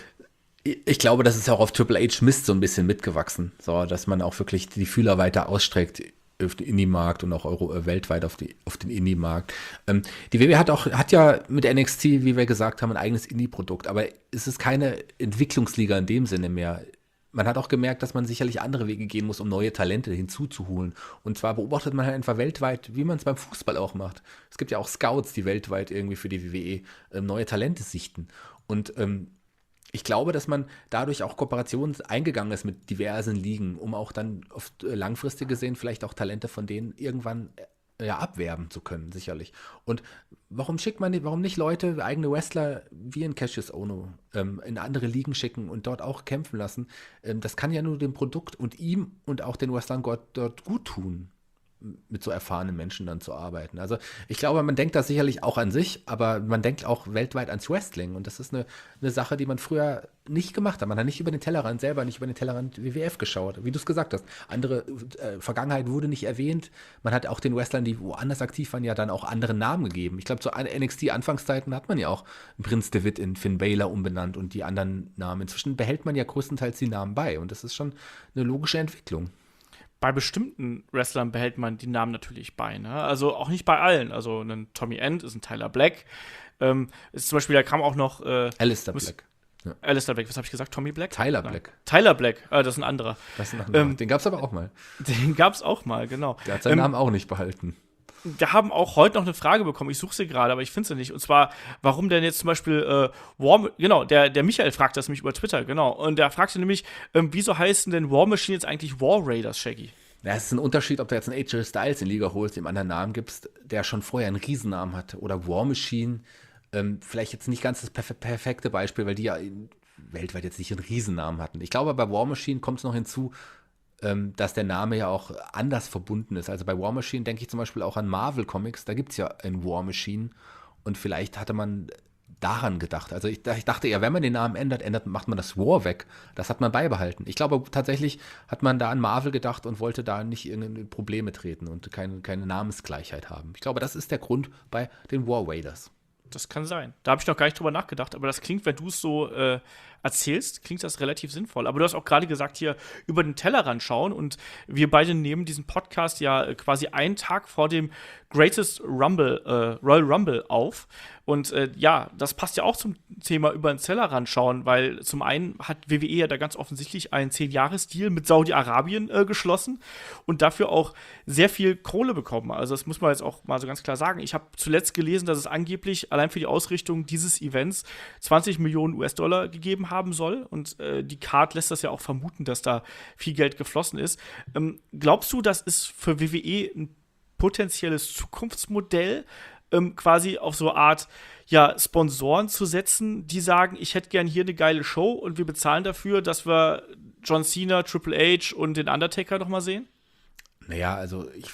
ich glaube, das ist auch auf Triple H Mist so ein bisschen mitgewachsen, so, dass man auch wirklich die Fühler weiter ausstreckt auf den Indie-Markt und auch Euro, äh, weltweit auf, die, auf den Indie-Markt. Ähm, die W W E hat auch, hat ja mit N X T, wie wir gesagt haben, ein eigenes Indie-Produkt, aber es ist keine Entwicklungsliga in dem Sinne mehr. Man hat auch gemerkt, dass man sicherlich andere Wege gehen muss, um neue Talente hinzuzuholen. Und zwar beobachtet man halt einfach weltweit, wie man es beim Fußball auch macht. Es gibt ja auch Scouts, die weltweit irgendwie für die W W E äh, neue Talente sichten. Und ähm, ich glaube, dass man dadurch auch Kooperationen eingegangen ist mit diversen Ligen, um auch dann oft äh, langfristig gesehen vielleicht auch Talente von denen irgendwann äh, ja, abwerben zu können, sicherlich. Und warum schickt man, warum nicht Leute, eigene Wrestler wie in Cassius Ohno ähm, in andere Ligen schicken und dort auch kämpfen lassen? Ähm, das kann ja nur dem Produkt und ihm und auch den Wrestlern dort gut tun, mit so erfahrenen Menschen dann zu arbeiten. Also ich glaube, man denkt da sicherlich auch an sich, aber man denkt auch weltweit ans Wrestling und das ist eine, eine Sache, die man früher nicht gemacht hat. Man hat nicht über den Tellerrand selber, nicht über den Tellerrand W W F geschaut, wie du es gesagt hast. Andere äh, Vergangenheit wurde nicht erwähnt. Man hat auch den Wrestlern, die woanders aktiv waren, ja dann auch andere Namen gegeben. Ich glaube, zu N X T-Anfangszeiten hat man ja auch Prinz Devitt in Finn Balor umbenannt und die anderen Namen. Inzwischen behält man ja größtenteils die Namen bei und das ist schon eine logische Entwicklung. Bei bestimmten Wrestlern behält man die Namen natürlich bei, ne? Also auch nicht bei allen. Also ein Tommy End ist ein Tyler Black. Ähm, ist zum Beispiel, da kam auch noch äh, Alistair Black. Ja. Alistair Black, was habe ich gesagt? Tommy Black? Tyler Nein. Black. Tyler Black, äh, das ist ein anderer. Das ist ein anderer. Ähm, den gab es aber auch mal. Den gab es auch mal, genau. Der hat seinen ähm, Namen auch nicht behalten. Wir haben auch heute noch eine Frage bekommen, ich suche sie gerade, aber ich finde sie nicht. Und zwar, warum denn jetzt zum Beispiel äh, War, genau, der, der Michael fragt das nämlich über Twitter, genau. Und der fragte nämlich, ähm, wieso heißen denn War Machine jetzt eigentlich War Raiders, Shaggy? Ja, es ist ein Unterschied, ob du jetzt einen A J Styles in die Liga holst, dem anderen Namen gibst, der schon vorher einen Riesennamen hat. Oder War Machine, ähm, vielleicht jetzt nicht ganz das perf- perfekte Beispiel, weil die ja weltweit jetzt nicht einen Riesennamen hatten. Ich glaube, bei War Machine kommt es noch hinzu, ähm, dass der Name ja auch anders verbunden ist. Also bei War Machine denke ich zum Beispiel auch an Marvel Comics, da gibt es ja ein War Machine und vielleicht hatte man daran gedacht. Also ich, ich dachte eher, wenn man den Namen ändert, ändert, macht man das War weg. Das hat man beibehalten. Ich glaube tatsächlich hat man da an Marvel gedacht und wollte da nicht irgendeine Probleme treten und keine, keine Namensgleichheit haben. Ich glaube, das ist der Grund bei den War Raiders. Das kann sein. Da habe ich noch gar nicht drüber nachgedacht, aber das klingt, wenn du es so äh, erzählst, klingt das relativ sinnvoll. Aber du hast auch gerade gesagt, hier über den Tellerrand schauen und wir beide nehmen diesen Podcast ja quasi einen Tag vor dem Greatest Rumble, äh, Royal Rumble auf. Und äh, ja, das passt ja auch zum Thema über den Tellerrand schauen, weil zum einen hat W W E ja da ganz offensichtlich einen zehn-Jahres-Deal mit Saudi-Arabien äh, geschlossen und dafür auch sehr viel Kohle bekommen. Also das muss man jetzt auch mal so ganz klar sagen. Ich habe zuletzt gelesen, dass es angeblich allein für die Ausrichtung dieses Events zwanzig Millionen U S-Dollar gegeben haben soll. Und äh, die Card lässt das ja auch vermuten, dass da viel Geld geflossen ist. Ähm, glaubst du, das ist für W W E ein potenzielles Zukunftsmodell, ähm, quasi auf so eine Art ja, Sponsoren zu setzen, die sagen, ich hätte gern hier eine geile Show und wir bezahlen dafür, dass wir John Cena, Triple H und den Undertaker noch mal sehen? Naja, also ich,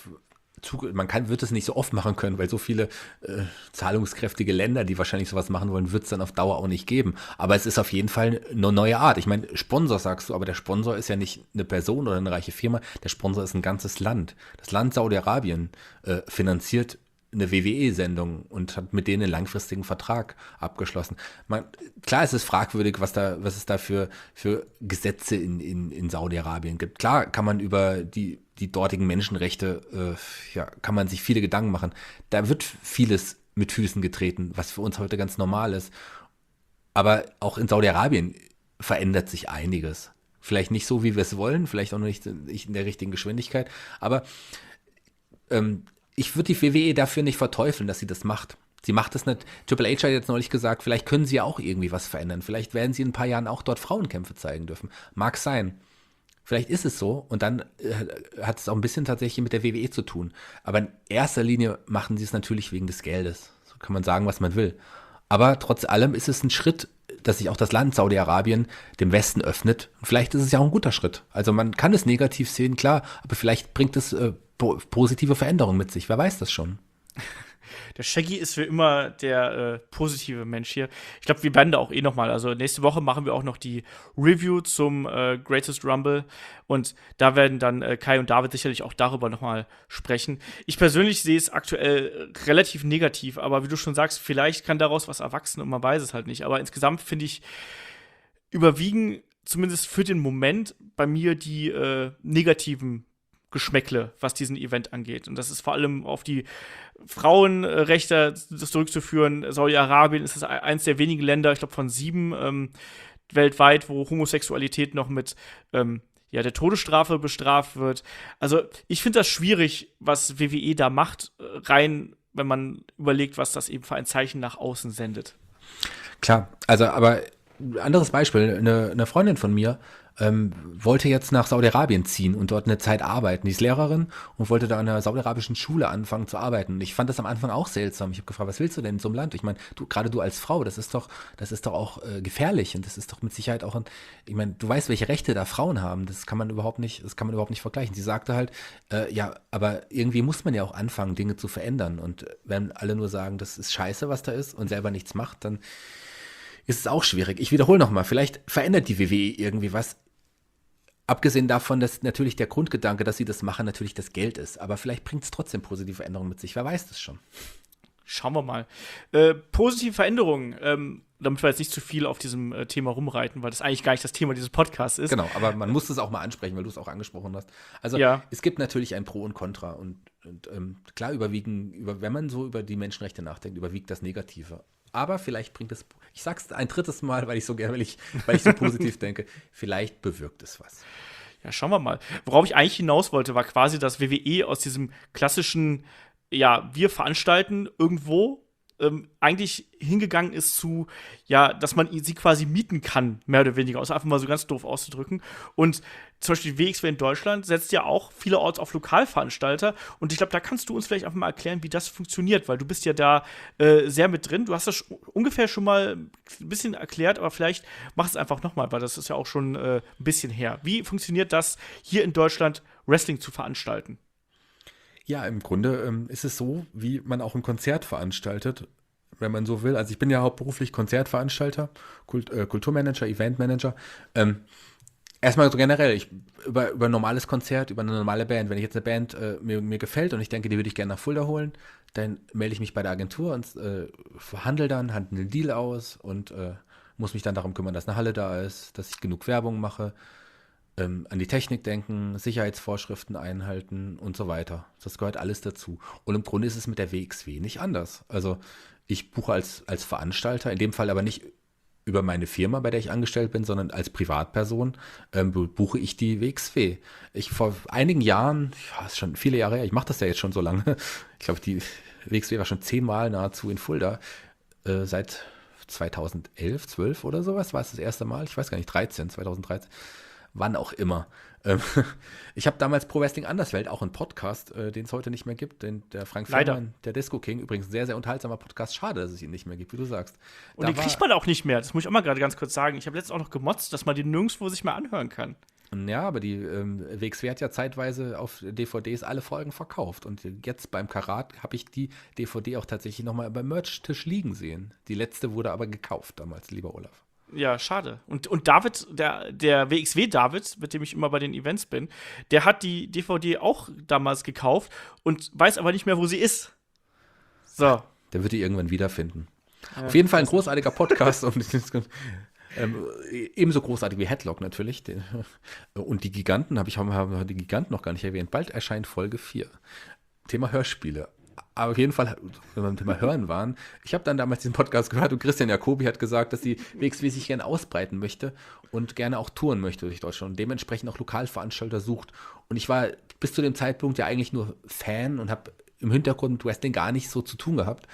man kann, wird es nicht so oft machen können, weil so viele äh, zahlungskräftige Länder, die wahrscheinlich sowas machen wollen, wird es dann auf Dauer auch nicht geben. Aber es ist auf jeden Fall eine neue Art. Ich meine, Sponsor sagst du, aber der Sponsor ist ja nicht eine Person oder eine reiche Firma. Der Sponsor ist ein ganzes Land. Das Land Saudi-Arabien äh, finanziert eine W W E-Sendung und hat mit denen einen langfristigen Vertrag abgeschlossen. Man, klar ist es fragwürdig, was da, was es da für, für Gesetze in, in, in Saudi-Arabien gibt. Klar kann man über die, die dortigen Menschenrechte, äh, ja, kann man sich viele Gedanken machen. Da wird vieles mit Füßen getreten, was für uns heute ganz normal ist. Aber auch in Saudi-Arabien verändert sich einiges. Vielleicht nicht so, wie wir es wollen, vielleicht auch noch nicht in der richtigen Geschwindigkeit, aber ähm, ich würde die W W E dafür nicht verteufeln, dass sie das macht. Sie macht es nicht. Triple H hat jetzt neulich gesagt, vielleicht können sie ja auch irgendwie was verändern. Vielleicht werden sie in ein paar Jahren auch dort Frauenkämpfe zeigen dürfen. Mag sein. Vielleicht ist es so und dann äh, hat es auch ein bisschen tatsächlich mit der W W E zu tun. Aber in erster Linie machen sie es natürlich wegen des Geldes. So kann man sagen, was man will. Aber trotz allem ist es ein Schritt, dass sich auch das Land Saudi-Arabien dem Westen öffnet. Und vielleicht ist es ja auch ein guter Schritt. Also man kann es negativ sehen, klar, aber vielleicht bringt es äh, po- positive Veränderungen mit sich. Wer weiß das schon? Der Shaggy ist für immer der äh, positive Mensch hier. Ich glaube, wir werden da auch eh noch mal. Also nächste Woche machen wir auch noch die Review zum äh, Greatest Rumble. Und da werden dann äh, Kai und David sicherlich auch darüber noch mal sprechen. Ich persönlich sehe es aktuell äh, relativ negativ. Aber wie du schon sagst, vielleicht kann daraus was erwachsen und man weiß es halt nicht. Aber insgesamt finde ich, überwiegen zumindest für den Moment bei mir die äh, negativen Geschmäckle, was diesen Event angeht. Und das ist vor allem auf die Frauenrechte das zurückzuführen. Saudi-Arabien ist das eins der wenigen Länder, ich glaube von sieben ähm, weltweit, wo Homosexualität noch mit ähm, ja, der Todesstrafe bestraft wird. Also ich finde das schwierig, was W W E da macht, rein, wenn man überlegt, was das eben für ein Zeichen nach außen sendet. Klar, also aber anderes Beispiel, eine, eine Freundin von mir ähm, wollte jetzt nach Saudi-Arabien ziehen und dort eine Zeit arbeiten. Die ist Lehrerin und wollte da an einer saudi-arabischen Schule anfangen zu arbeiten. Und ich fand das am Anfang auch seltsam. Ich habe gefragt, was willst du denn in so einem Land? Ich meine, du, gerade du als Frau, das ist doch, das ist doch auch äh, gefährlich und das ist doch mit Sicherheit auch ein, ich meine, du weißt, welche Rechte da Frauen haben. Das kann man überhaupt nicht, das kann man überhaupt nicht vergleichen. Sie sagte halt, äh, ja, aber irgendwie muss man ja auch anfangen, Dinge zu verändern. Und wenn alle nur sagen, das ist scheiße, was da ist und selber nichts macht, dann ist es auch schwierig. Ich wiederhole nochmal, vielleicht verändert die W W E irgendwie was. Abgesehen davon, dass natürlich der Grundgedanke, dass sie das machen, natürlich das Geld ist. Aber vielleicht bringt es trotzdem positive Veränderungen mit sich. Wer weiß das schon. Schauen wir mal. Äh, positive Veränderungen, ähm, damit wir jetzt nicht zu viel auf diesem äh, Thema rumreiten, weil das eigentlich gar nicht das Thema dieses Podcasts ist. Genau, aber man muss es auch mal ansprechen, weil du es auch angesprochen hast. Also ja. Es gibt natürlich ein Pro und Contra. Und, und ähm, klar überwiegen, über, wenn man so über die Menschenrechte nachdenkt, überwiegt das Negative. Aber vielleicht bringt es, ich sag's ein drittes Mal, weil ich so gerne, weil ich, weil ich so positiv denke, vielleicht bewirkt es was. Ja, schauen wir mal. Worauf ich eigentlich hinaus wollte, war quasi, dass W W E aus diesem klassischen, ja, wir veranstalten irgendwo, ähm, eigentlich hingegangen ist zu, ja, dass man sie quasi mieten kann, mehr oder weniger, außer einfach mal so ganz doof auszudrücken. Und zum Beispiel die W X W in Deutschland setzt ja auch vielerorts auf Lokalveranstalter. Und ich glaube, da kannst du uns vielleicht einfach mal erklären, wie das funktioniert, weil du bist ja da äh, sehr mit drin. Du hast das sch- ungefähr schon mal ein bisschen erklärt, aber vielleicht mach es einfach noch mal, weil das ist ja auch schon äh, ein bisschen her. Wie funktioniert das, hier in Deutschland Wrestling zu veranstalten? Ja, im Grunde ähm, ist es so, wie man auch ein Konzert veranstaltet, wenn man so will. Also ich bin ja hauptberuflich Konzertveranstalter, Kult, äh, Kulturmanager, Eventmanager. Ähm, erstmal so generell, ich, über, über ein normales Konzert, über eine normale Band. Wenn ich jetzt eine Band äh, mir, mir gefällt und ich denke, die würde ich gerne nach Fulda holen, dann melde ich mich bei der Agentur und äh, verhandle dann, handle einen Deal aus und äh, muss mich dann darum kümmern, dass eine Halle da ist, dass ich genug Werbung mache, ähm, an die Technik denken, Sicherheitsvorschriften einhalten und so weiter. Das gehört alles dazu. Und im Grunde ist es mit der W X W nicht anders. Also ich buche als, als Veranstalter, in dem Fall aber nicht über meine Firma, bei der ich angestellt bin, sondern als Privatperson ähm, buche ich die W X W. Ich vor einigen Jahren, ja, ist schon viele Jahre her, ich mache das ja jetzt schon so lange, ich glaube, die W X W war schon zehnmal nahezu in Fulda, äh, seit zweitausendelf, zwölf oder sowas war es das erste Mal, ich weiß gar nicht, dreizehn, zweitausenddreizehn, wann auch immer. Ähm, ich habe damals Pro Wrestling Anderswelt, auch einen Podcast, äh, den es heute nicht mehr gibt, den, der Frank Fellmann, der Disco King, übrigens sehr, sehr unterhaltsamer Podcast, schade, dass es ihn nicht mehr gibt, wie du sagst. Und Da den war- kriegt man auch nicht mehr, das muss ich auch mal gerade ganz kurz sagen. Ich habe letztens auch noch gemotzt, dass man den nirgendwo sich mehr anhören kann. Ja, aber die ähm, W X W hat ja zeitweise auf D V Ds alle Folgen verkauft. Und jetzt beim Karat habe ich die D V D auch tatsächlich nochmal beim Merch-Tisch liegen sehen. Die letzte wurde aber gekauft damals, lieber Olaf. Ja, schade. Und, und David, der, der W X W-David, mit dem ich immer bei den Events bin, der hat die D V D auch damals gekauft und weiß aber nicht mehr, wo sie ist. So. Der wird die irgendwann wiederfinden. Ja, Auf jeden Fall ein großartiger Podcast und ähm, ebenso großartig wie Headlock natürlich. Den, und die Giganten, habe ich haben, haben die Giganten noch gar nicht erwähnt. Bald erscheint Folge vier. Thema Hörspiele. Aber auf jeden Fall, wenn wir beim Thema Hören waren, ich habe dann damals diesen Podcast gehört und Christian Jacobi hat gesagt, dass die W X W sich gerne ausbreiten möchte und gerne auch touren möchte durch Deutschland und dementsprechend auch Lokalveranstalter sucht. Und ich war bis zu dem Zeitpunkt ja eigentlich nur Fan und habe im Hintergrund mit Wrestling gar nicht so zu tun gehabt.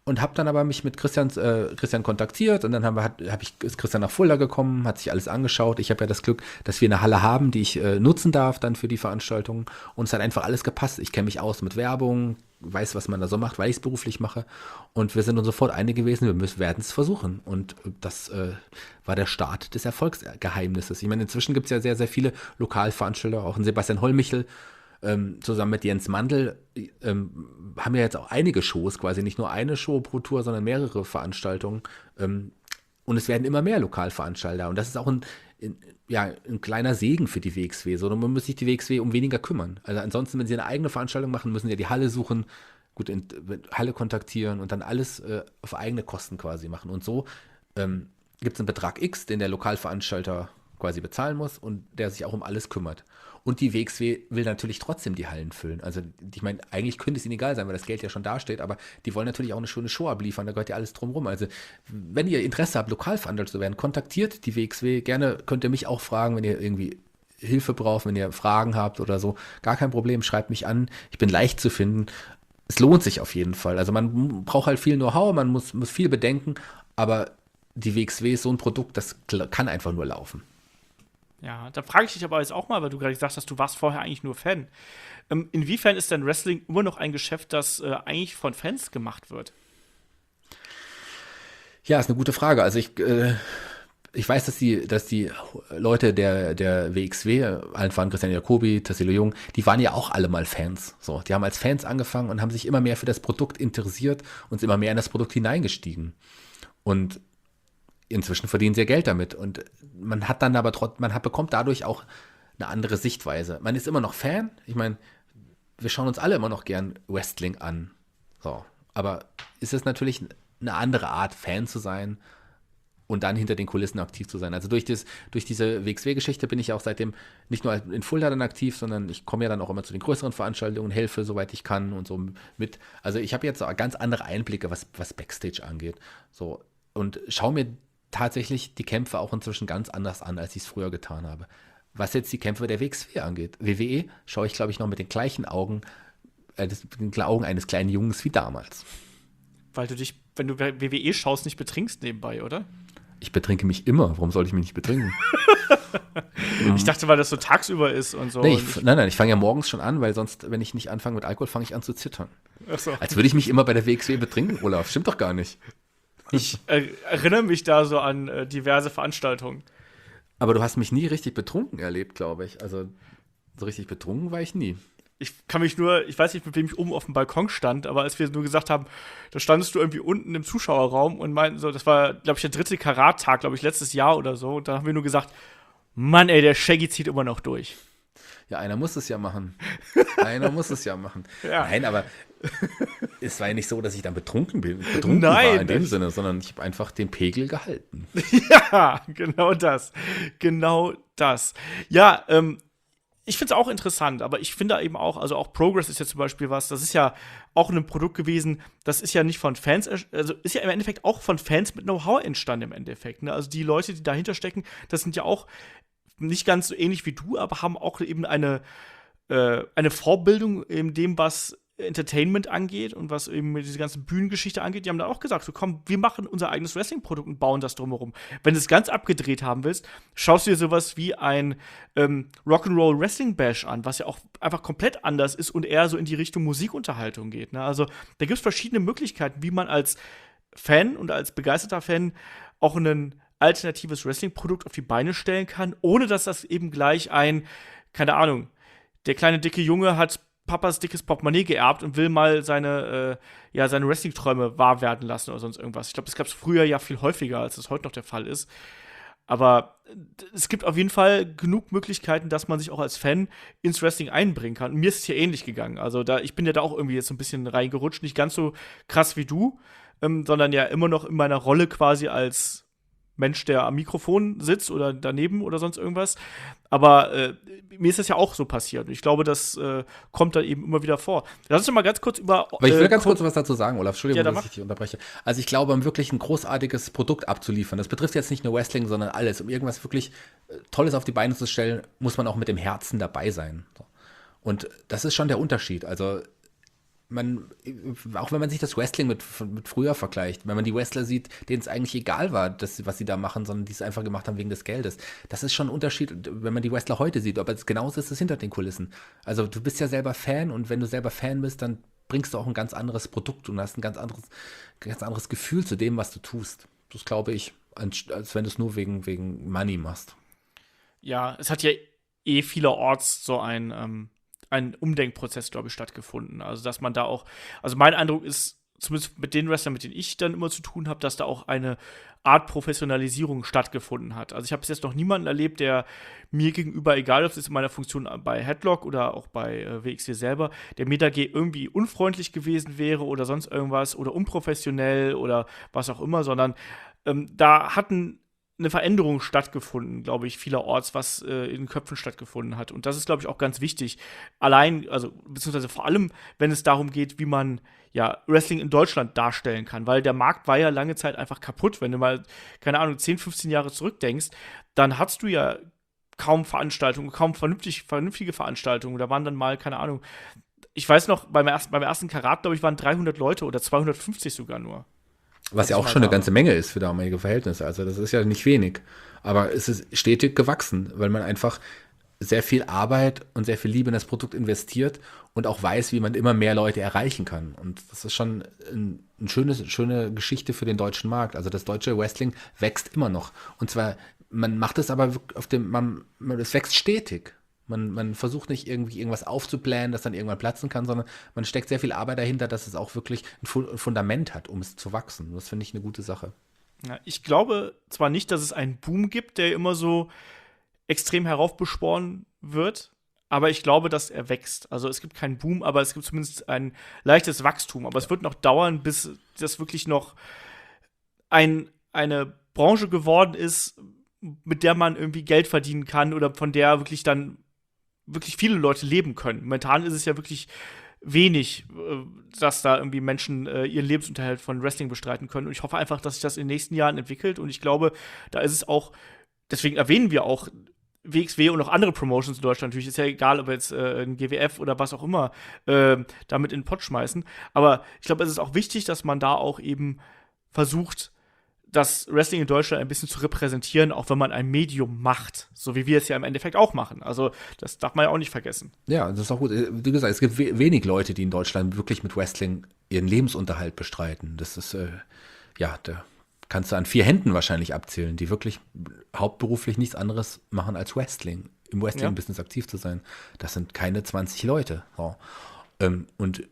Und habe dann aber mich mit Christian, äh, Christian kontaktiert und dann haben wir, hat, hab ich, ist Christian nach Fulda gekommen, hat sich alles angeschaut. Ich habe ja das Glück, dass wir eine Halle haben, die ich äh, nutzen darf dann für die Veranstaltung. Und es hat einfach alles gepasst. Ich kenne mich aus mit Werbung, weiß, was man da so macht, weil ich es beruflich mache. Und wir sind uns sofort einig gewesen, wir müssen, werden es versuchen. Und das äh, war der Start des Erfolgsgeheimnisses. Ich meine, inzwischen gibt es ja sehr, sehr viele Lokalveranstalter, auch ein Sebastian Hollmichel, Ähm, zusammen mit Jens Mandl ähm, haben ja jetzt auch einige Shows, quasi nicht nur eine Show pro Tour, sondern mehrere Veranstaltungen. Ähm, und es werden immer mehr Lokalveranstalter. Und das ist auch ein, in, ja, ein kleiner Segen für die W X W. So, man muss sich die W X W um weniger kümmern. Also ansonsten, wenn sie eine eigene Veranstaltung machen, müssen sie ja die Halle suchen, gut, in, Halle kontaktieren und dann alles äh, auf eigene Kosten quasi machen. Und so ähm, gibt es einen Betrag X, den der Lokalveranstalter quasi bezahlen muss und der sich auch um alles kümmert. Und die W X W will natürlich trotzdem die Hallen füllen. Also ich meine, eigentlich könnte es ihnen egal sein, weil das Geld ja schon dasteht, aber die wollen natürlich auch eine schöne Show abliefern, da gehört ja alles drum rum. Also wenn ihr Interesse habt, Lokalveranstalter zu werden, kontaktiert die W X W. Gerne könnt ihr mich auch fragen, wenn ihr irgendwie Hilfe braucht, wenn ihr Fragen habt oder so. Gar kein Problem, schreibt mich an. Ich bin leicht zu finden. Es lohnt sich auf jeden Fall. Also man braucht halt viel Know-how, man muss, muss viel bedenken, aber die W X W ist so ein Produkt, das kann einfach nur laufen. Ja, da frage ich dich aber jetzt auch mal, weil du gerade gesagt hast, du warst vorher eigentlich nur Fan. Ähm, inwiefern ist denn Wrestling immer noch ein Geschäft, das äh, eigentlich von Fans gemacht wird? Ja, ist eine gute Frage. Also ich, äh, ich weiß, dass die, dass die Leute der, der W X W, allen voran Christian Jacobi, Tassilo Jung, die waren ja auch alle mal Fans. So, die haben als Fans angefangen und haben sich immer mehr für das Produkt interessiert und sind immer mehr in das Produkt hineingestiegen. Und inzwischen verdienen sie ja Geld damit und man hat dann aber trotzdem, man hat, bekommt dadurch auch eine andere Sichtweise. Man ist immer noch Fan. Ich meine, wir schauen uns alle immer noch gern Wrestling an. So, aber ist es natürlich eine andere Art, Fan zu sein und dann hinter den Kulissen aktiv zu sein. Also durch, das, durch diese W X W-Geschichte bin ich auch seitdem nicht nur in Fulda dann aktiv, sondern ich komme ja dann auch immer zu den größeren Veranstaltungen, helfe, soweit ich kann und so mit. Also ich habe jetzt auch ganz andere Einblicke, was, was Backstage angeht. So, und schaue mir tatsächlich die Kämpfe auch inzwischen ganz anders an, als ich es früher getan habe. Was jetzt die Kämpfe der W X W angeht. W W E schaue ich, glaube ich, noch mit den gleichen Augen, äh, mit den Augen eines kleinen Junges wie damals. Weil du dich, wenn du W W E schaust, nicht betrinkst nebenbei, oder? Ich betrinke mich immer. Warum sollte ich mich nicht betrinken? Ich dachte, weil das so tagsüber ist und so. Nee, und ich, ich, nein, nein, ich fange ja morgens schon an, weil sonst, wenn ich nicht anfange mit Alkohol, fange ich an zu zittern. Ach so. Als würde ich mich immer bei der W X W betrinken, Olaf. Stimmt doch gar nicht. Ich äh, erinnere mich da so an äh, diverse Veranstaltungen. Aber du hast mich nie richtig betrunken erlebt, glaube ich. Also so richtig betrunken war ich nie. Ich kann mich nur, ich weiß nicht, mit wem ich oben auf dem Balkon stand, aber als wir nur gesagt haben, da standest du irgendwie unten im Zuschauerraum und meinten so, das war, glaube ich, der dritte Karat-Tag, glaube ich, letztes Jahr oder so. Und da haben wir nur gesagt, Mann, ey, der Shaggy zieht immer noch durch. Ja, einer muss es ja machen. Einer muss es ja machen. Ja. Nein, aber es war ja nicht so, dass ich dann betrunken bin, betrunken Nein, war in dem ich- Sinne, sondern ich habe einfach den Pegel gehalten. Ja, genau das. Genau das. Ja, ähm, ich finde es auch interessant, aber ich finde eben auch, also auch Progress ist ja zum Beispiel was, das ist ja auch ein Produkt gewesen, das ist ja nicht von Fans, also ist ja im Endeffekt auch von Fans mit Know-how entstanden im Endeffekt. Ne? Also die Leute, die dahinter stecken, das sind ja auch nicht ganz so ähnlich wie du, aber haben auch eben eine, äh, eine Vorbildung in dem, was Entertainment angeht und was eben diese ganze Bühnengeschichte angeht. Die haben dann auch gesagt, so komm, wir machen unser eigenes Wrestling-Produkt und bauen das drumherum. Wenn du es ganz abgedreht haben willst, schaust du dir sowas wie ein ähm, Rock'n'Roll Wrestling Bash an, was ja auch einfach komplett anders ist und eher so in die Richtung Musikunterhaltung geht. Ne? Also da gibt es verschiedene Möglichkeiten, wie man als Fan und als begeisterter Fan auch ein alternatives Wrestling-Produkt auf die Beine stellen kann, ohne dass das eben gleich ein, keine Ahnung, der kleine dicke Junge hat Papas dickes Portemonnaie geerbt und will mal seine, äh, ja, seine Wrestling-Träume wahr werden lassen oder sonst irgendwas. Ich glaube, das gab es früher ja viel häufiger, als es heute noch der Fall ist. Aber es gibt auf jeden Fall genug Möglichkeiten, dass man sich auch als Fan ins Wrestling einbringen kann. Und mir ist es hier ähnlich gegangen. Also da, ich bin ja da auch irgendwie jetzt so ein bisschen reingerutscht. Nicht ganz so krass wie du, ähm, sondern ja immer noch in meiner Rolle quasi als Mensch, der am Mikrofon sitzt oder daneben oder sonst irgendwas. Aber äh, mir ist das ja auch so passiert. Und ich glaube, das äh, kommt dann eben immer wieder vor. Lass uns doch mal ganz kurz über. Aber ich will äh, ganz Ko- kurz was dazu sagen, Olaf. Entschuldigung, Ja, dann dass mach. ich dich unterbreche. Also ich glaube, um wirklich ein großartiges Produkt abzuliefern, das betrifft jetzt nicht nur Wrestling, sondern alles. Um irgendwas wirklich äh, Tolles auf die Beine zu stellen, muss man auch mit dem Herzen dabei sein. So. Und das ist schon der Unterschied. Also man, auch wenn man sich das Wrestling mit, mit früher vergleicht, wenn man die Wrestler sieht, denen es eigentlich egal war, dass, was sie da machen, sondern die es einfach gemacht haben wegen des Geldes. Das ist schon ein Unterschied, wenn man die Wrestler heute sieht, aber genauso ist es hinter den Kulissen. Also du bist ja selber Fan und wenn du selber Fan bist, dann bringst du auch ein ganz anderes Produkt und hast ein ganz anderes, ganz anderes Gefühl zu dem, was du tust. Das glaube ich, als wenn du es nur wegen, wegen Money machst. Ja, es hat ja eh vielerorts so ein ähm ein Umdenkprozess, glaube ich, stattgefunden. Also, dass man da auch, also mein Eindruck ist, zumindest mit den Wrestlern, mit denen ich dann immer zu tun habe, dass da auch eine Art Professionalisierung stattgefunden hat. Also ich habe bis jetzt noch niemanden erlebt, der mir gegenüber, egal ob es in meiner Funktion bei Headlock oder auch bei äh, W X W selber, der mir da irgendwie unfreundlich gewesen wäre oder sonst irgendwas oder unprofessionell oder was auch immer, sondern ähm, da hatten eine Veränderung stattgefunden, glaube ich, vielerorts, was äh, in den Köpfen stattgefunden hat. Und das ist, glaube ich, auch ganz wichtig. Allein, also beziehungsweise vor allem, wenn es darum geht, wie man ja Wrestling in Deutschland darstellen kann. Weil der Markt war ja lange Zeit einfach kaputt. Wenn du mal, keine Ahnung, zehn, fünfzehn Jahre zurückdenkst, dann hattest du ja kaum Veranstaltungen, kaum vernünftig, vernünftige Veranstaltungen. Da waren dann mal, keine Ahnung, ich weiß noch, beim ersten, beim ersten Karat, glaube ich, waren dreihundert Leute oder zweihundertfünfzig sogar nur. Was ja auch schon eine ganze Menge ist für damalige Verhältnisse. Also das ist ja nicht wenig. Aber es ist stetig gewachsen, weil man einfach sehr viel Arbeit und sehr viel Liebe in das Produkt investiert und auch weiß, wie man immer mehr Leute erreichen kann. Und das ist schon ein, ein schönes, schöne Geschichte für den deutschen Markt. Also das deutsche Wrestling wächst immer noch. Und zwar, man macht es aber auf dem, man, man, es wächst stetig. Man, man versucht nicht irgendwie irgendwas aufzublähen, das dann irgendwann platzen kann, sondern man steckt sehr viel Arbeit dahinter, dass es auch wirklich ein Fundament hat, um es zu wachsen. Das finde ich eine gute Sache. Ja, ich glaube zwar nicht, dass es einen Boom gibt, der immer so extrem heraufbeschworen wird, aber ich glaube, dass er wächst. Also es gibt keinen Boom, aber es gibt zumindest ein leichtes Wachstum. Aber es wird noch dauern, bis das wirklich noch ein, eine Branche geworden ist, mit der man irgendwie Geld verdienen kann oder von der wirklich dann wirklich viele Leute leben können. Momentan ist es ja wirklich wenig, dass da irgendwie Menschen äh, ihren Lebensunterhalt von Wrestling bestreiten können. Und ich hoffe einfach, dass sich das in den nächsten Jahren entwickelt. Und ich glaube, da ist es auch, deswegen erwähnen wir auch W X W und auch andere Promotions in Deutschland. Natürlich ist ja egal, ob wir jetzt äh, ein G W F oder was auch immer äh, damit in den Pott schmeißen. Aber ich glaube, es ist auch wichtig, dass man da auch eben versucht, das Wrestling in Deutschland ein bisschen zu repräsentieren, auch wenn man ein Medium macht, so wie wir es ja im Endeffekt auch machen. Also das darf man ja auch nicht vergessen. Ja, das ist auch gut. Wie gesagt, es gibt we- wenig Leute, die in Deutschland wirklich mit Wrestling ihren Lebensunterhalt bestreiten. Das ist, äh, ja, da kannst du an vier Händen wahrscheinlich abzählen, die wirklich hauptberuflich nichts anderes machen als Wrestling, im Wrestling-Business aktiv zu sein. Das sind keine zwanzig Leute. So. Ähm, und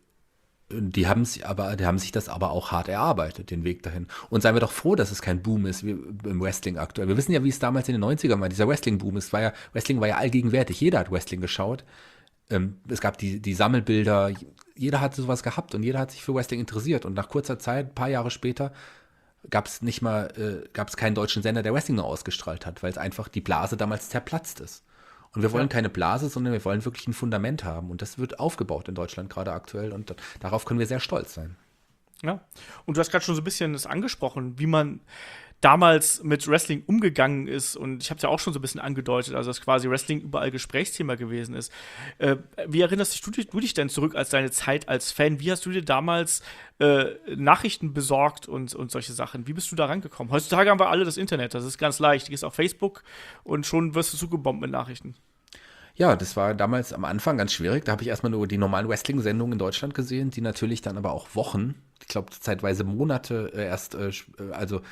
Die haben sich aber, die haben sich das aber auch hart erarbeitet, den Weg dahin. Und seien wir doch froh, dass es kein Boom ist wie im Wrestling aktuell. Wir wissen ja, wie es damals in den neunzigern war, dieser Wrestling-Boom. Es war ja, Wrestling war ja allgegenwärtig. Jeder hat Wrestling geschaut. Ähm, es gab die, die Sammelbilder. Jeder hat sowas gehabt und jeder hat sich für Wrestling interessiert. Und nach kurzer Zeit, ein paar Jahre später, gab es nicht mal, äh, gab es keinen deutschen Sender, der Wrestling nur ausgestrahlt hat, weil es einfach die Blase damals zerplatzt ist. Und wir wollen ja keine Blase, sondern wir wollen wirklich ein Fundament haben. Und das wird aufgebaut in Deutschland gerade aktuell. Und darauf können wir sehr stolz sein. Ja, und du hast gerade schon so ein bisschen das angesprochen, wie man damals mit Wrestling umgegangen ist. Und ich habe es ja auch schon so ein bisschen angedeutet, also dass quasi Wrestling überall Gesprächsthema gewesen ist. Äh, wie erinnerst dich du, du dich denn zurück als deine Zeit als Fan? Wie hast du dir damals äh, Nachrichten besorgt und, und solche Sachen? Wie bist du da rangekommen? Heutzutage haben wir alle das Internet, das ist ganz leicht. Du gehst auf Facebook und schon wirst du zugebombt mit Nachrichten. Ja, das war damals am Anfang ganz schwierig. Da habe ich erstmal nur die normalen Wrestling-Sendungen in Deutschland gesehen, die natürlich dann aber auch Wochen, ich glaube zeitweise Monate äh, erst, äh, also äh,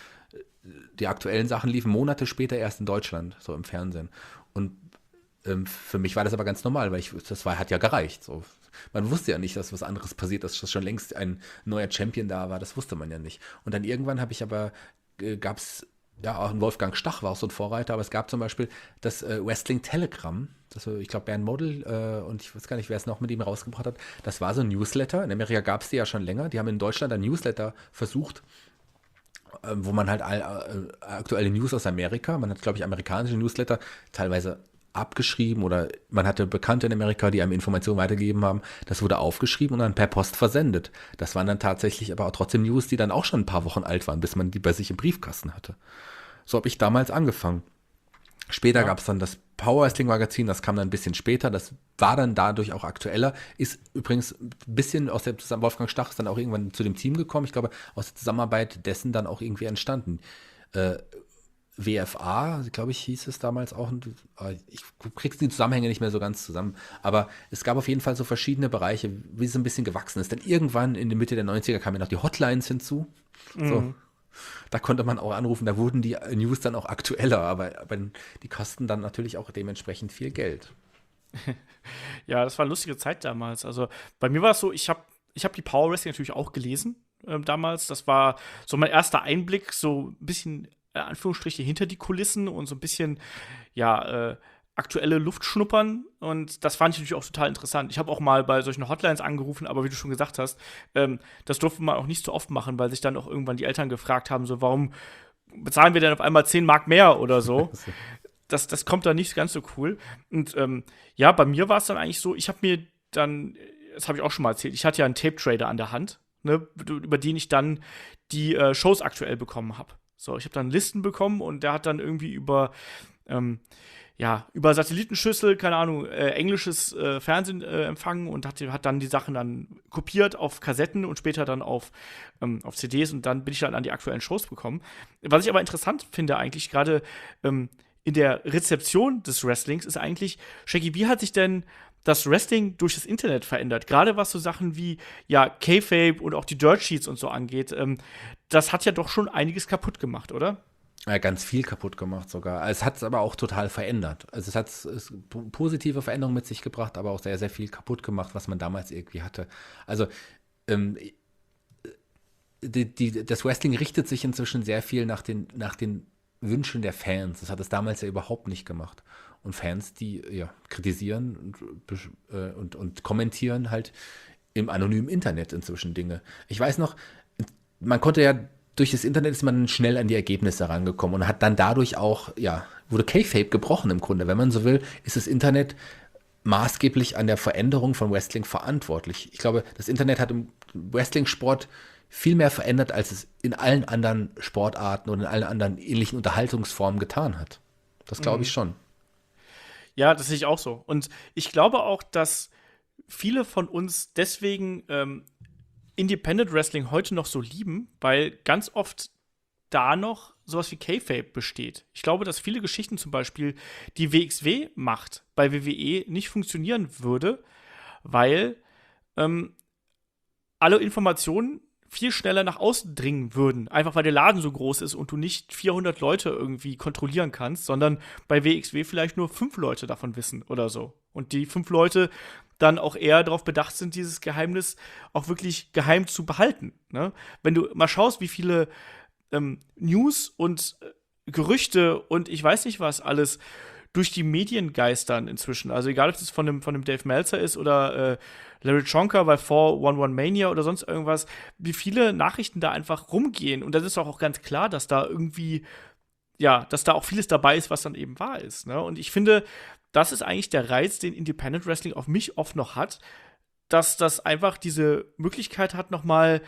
die aktuellen Sachen liefen Monate später erst in Deutschland, so im Fernsehen. Und ähm, für mich war das aber ganz normal, weil ich, das war, hat ja gereicht. So. Man wusste ja nicht, dass was anderes passiert, dass schon längst ein neuer Champion da war, das wusste man ja nicht. Und dann irgendwann habe ich aber, äh, gab es, ja, auch Wolfgang Stach war auch so ein Vorreiter, aber es gab zum Beispiel das äh, Wrestling Telegram, das, ich glaube Bernd Model äh, und ich weiß gar nicht, wer es noch mit ihm rausgebracht hat, das war so ein Newsletter, in Amerika gab es die ja schon länger, die haben in Deutschland ein Newsletter versucht, äh, wo man halt all, äh, aktuelle News aus Amerika, man hat glaube ich amerikanische Newsletter teilweise abgeschrieben oder man hatte Bekannte in Amerika, die einem Informationen weitergegeben haben, das wurde aufgeschrieben und dann per Post versendet. Das waren dann tatsächlich aber auch trotzdem News, die dann auch schon ein paar Wochen alt waren, bis man die bei sich im Briefkasten hatte. So habe ich damals angefangen. Später Ja. gab es dann das Power Wrestling Magazin, das kam dann ein bisschen später, das war dann dadurch auch aktueller, ist übrigens ein bisschen aus der Zusammenarbeit, Wolfgang Stach ist dann auch irgendwann zu dem Team gekommen, ich glaube, aus der Zusammenarbeit dessen dann auch irgendwie entstanden. Äh, W F A, glaube ich, hieß es damals auch, ich kriege die Zusammenhänge nicht mehr so ganz zusammen, aber es gab auf jeden Fall so verschiedene Bereiche, wie es ein bisschen gewachsen ist. Denn irgendwann in der Mitte der neunziger kamen ja noch die Hotlines hinzu, Mhm. so. Da konnte man auch anrufen, da wurden die News dann auch aktueller, aber, aber die kosten dann natürlich auch dementsprechend viel Geld. Ja, das war eine lustige Zeit damals. Also bei mir war es so, ich habe ich hab die Power Wrestling natürlich auch gelesen ähm, damals. Das war so mein erster Einblick, so ein bisschen, äh, Anführungsstriche, hinter die Kulissen und so ein bisschen, ja, äh, aktuelle Luft schnuppern. Und das fand ich natürlich auch total interessant. Ich habe auch mal bei solchen Hotlines angerufen, aber wie du schon gesagt hast, ähm, das durfte man auch nicht so oft machen, weil sich dann auch irgendwann die Eltern gefragt haben, so, warum bezahlen wir denn auf einmal zehn Mark mehr oder so? Das, das kommt dann nicht ganz so cool. Und ähm, ja, bei mir war es dann eigentlich so, ich habe mir dann, das habe ich auch schon mal erzählt, ich hatte ja einen Tape-Trader an der Hand, ne, über den ich dann die äh, Shows aktuell bekommen habe. So, ich habe dann Listen bekommen und der hat dann irgendwie über, ähm, ja, über Satellitenschüssel, keine Ahnung, äh, englisches äh, Fernsehen äh, empfangen und hat, hat dann die Sachen dann kopiert auf Kassetten und später dann auf, ähm, auf C Ds und dann bin ich dann an die aktuellen Shows bekommen. Was ich aber interessant finde eigentlich, gerade ähm, in der Rezeption des Wrestlings, ist eigentlich, Shaggy, wie hat sich denn das Wrestling durch das Internet verändert? Gerade was so Sachen wie, ja, Kayfabe und auch die Dirt Sheets und so angeht, ähm, das hat ja doch schon einiges kaputt gemacht, oder? Ja, ganz viel kaputt gemacht sogar. Es hat es aber auch total verändert. Also es hat es, positive Veränderungen mit sich gebracht, aber auch sehr, sehr viel kaputt gemacht, was man damals irgendwie hatte. Also ähm, die, die, das Wrestling richtet sich inzwischen sehr viel nach den, nach den Wünschen der Fans. Das hat es damals ja überhaupt nicht gemacht. Und Fans, die ja kritisieren und, äh, und, und kommentieren halt im anonymen Internet inzwischen Dinge. Ich weiß noch, man konnte ja durch das Internet ist man schnell an die Ergebnisse rangekommen und hat dann dadurch auch, ja, wurde Kayfabe gebrochen im Grunde. Wenn man so will, ist das Internet maßgeblich an der Veränderung von Wrestling verantwortlich. Ich glaube, das Internet hat im Wrestling-Sport viel mehr verändert, als es in allen anderen Sportarten und in allen anderen ähnlichen Unterhaltungsformen getan hat. Das glaube ich schon. Ja, das sehe ich auch so. Und ich glaube auch, dass viele von uns deswegen ähm, Independent Wrestling heute noch so lieben, weil ganz oft da noch sowas wie Kayfabe besteht. Ich glaube, dass viele Geschichten zum Beispiel, die W X W macht, bei W W E nicht funktionieren würde, weil ähm, alle Informationen viel schneller nach außen dringen würden. Einfach weil der Laden so groß ist und du nicht vierhundert Leute irgendwie kontrollieren kannst, sondern bei W X W vielleicht nur fünf Leute davon wissen oder so. Und die fünf Leute dann auch eher darauf bedacht sind, dieses Geheimnis auch wirklich geheim zu behalten. Ne? Wenn du mal schaust, wie viele ähm, News und äh, Gerüchte und ich weiß nicht was alles durch die Medien geistern inzwischen. Also egal, ob es von dem, von dem Dave Meltzer ist oder äh, Larry Csonka bei vier eins eins Mania oder sonst irgendwas, wie viele Nachrichten da einfach rumgehen. Und das ist auch ganz klar, dass da irgendwie, ja, dass da auch vieles dabei ist, was dann eben wahr ist. Ne? Und ich finde, das ist eigentlich der Reiz, den Independent Wrestling auf mich oft noch hat, dass das einfach diese Möglichkeit hat, noch mal,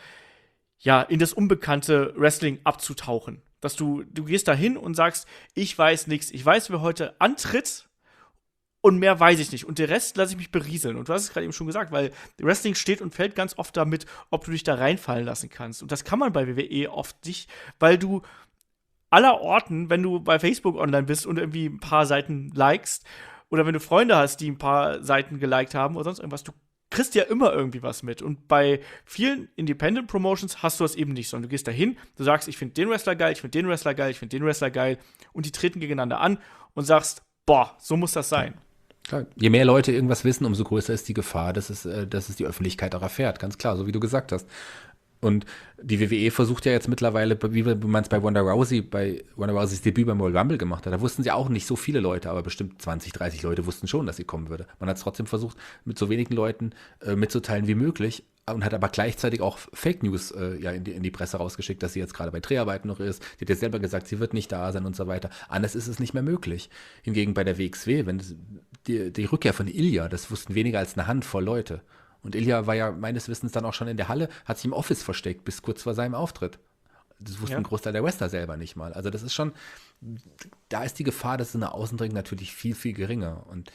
ja, in das unbekannte Wrestling abzutauchen. Dass du, du gehst da hin und sagst, ich weiß nichts, ich weiß, wer heute antritt und mehr weiß ich nicht. Und der Rest lasse ich mich berieseln. Und du hast es gerade eben schon gesagt, weil Wrestling steht und fällt ganz oft damit, ob du dich da reinfallen lassen kannst. Und das kann man bei W W E oft nicht, weil du aller Orten, wenn du bei Facebook online bist und irgendwie ein paar Seiten likest oder wenn du Freunde hast, die ein paar Seiten geliked haben oder sonst irgendwas, du kriegst ja immer irgendwie was mit. Und bei vielen Independent Promotions hast du das eben nicht, sondern du gehst dahin, du sagst, ich finde den Wrestler geil, ich finde den Wrestler geil, ich finde den Wrestler geil und die treten gegeneinander an und sagst, boah, so muss das sein. Klar. Je mehr Leute irgendwas wissen, umso größer ist die Gefahr, dass es, äh, dass es die Öffentlichkeit auch erfährt. Ganz klar, so wie du gesagt hast. Und die W W E versucht ja jetzt mittlerweile, wie man es bei Ronda Rousey, bei Ronda Rouseys Debüt beim Royal Rumble gemacht hat, da wussten sie auch nicht so viele Leute, aber bestimmt zwanzig, dreißig Leute wussten schon, dass sie kommen würde. Man hat es trotzdem versucht, mit so wenigen Leuten äh, mitzuteilen wie möglich und hat aber gleichzeitig auch Fake News äh, ja, in die, in die Presse rausgeschickt, dass sie jetzt gerade bei Dreharbeiten noch ist. Die hat ja selber gesagt, sie wird nicht da sein und so weiter. Anders ist es nicht mehr möglich. Hingegen bei der W X W, wenn das, die, die Rückkehr von Ilja, das wussten weniger als eine Handvoll Leute. Und Ilja war ja meines Wissens dann auch schon in der Halle, hat sich im Office versteckt, bis kurz vor seinem Auftritt. Das wussten Ja. ein Großteil der Wrestler selber nicht mal. Also das ist schon, da ist die Gefahr, dass es nach außen dringt, natürlich viel, viel geringer. Und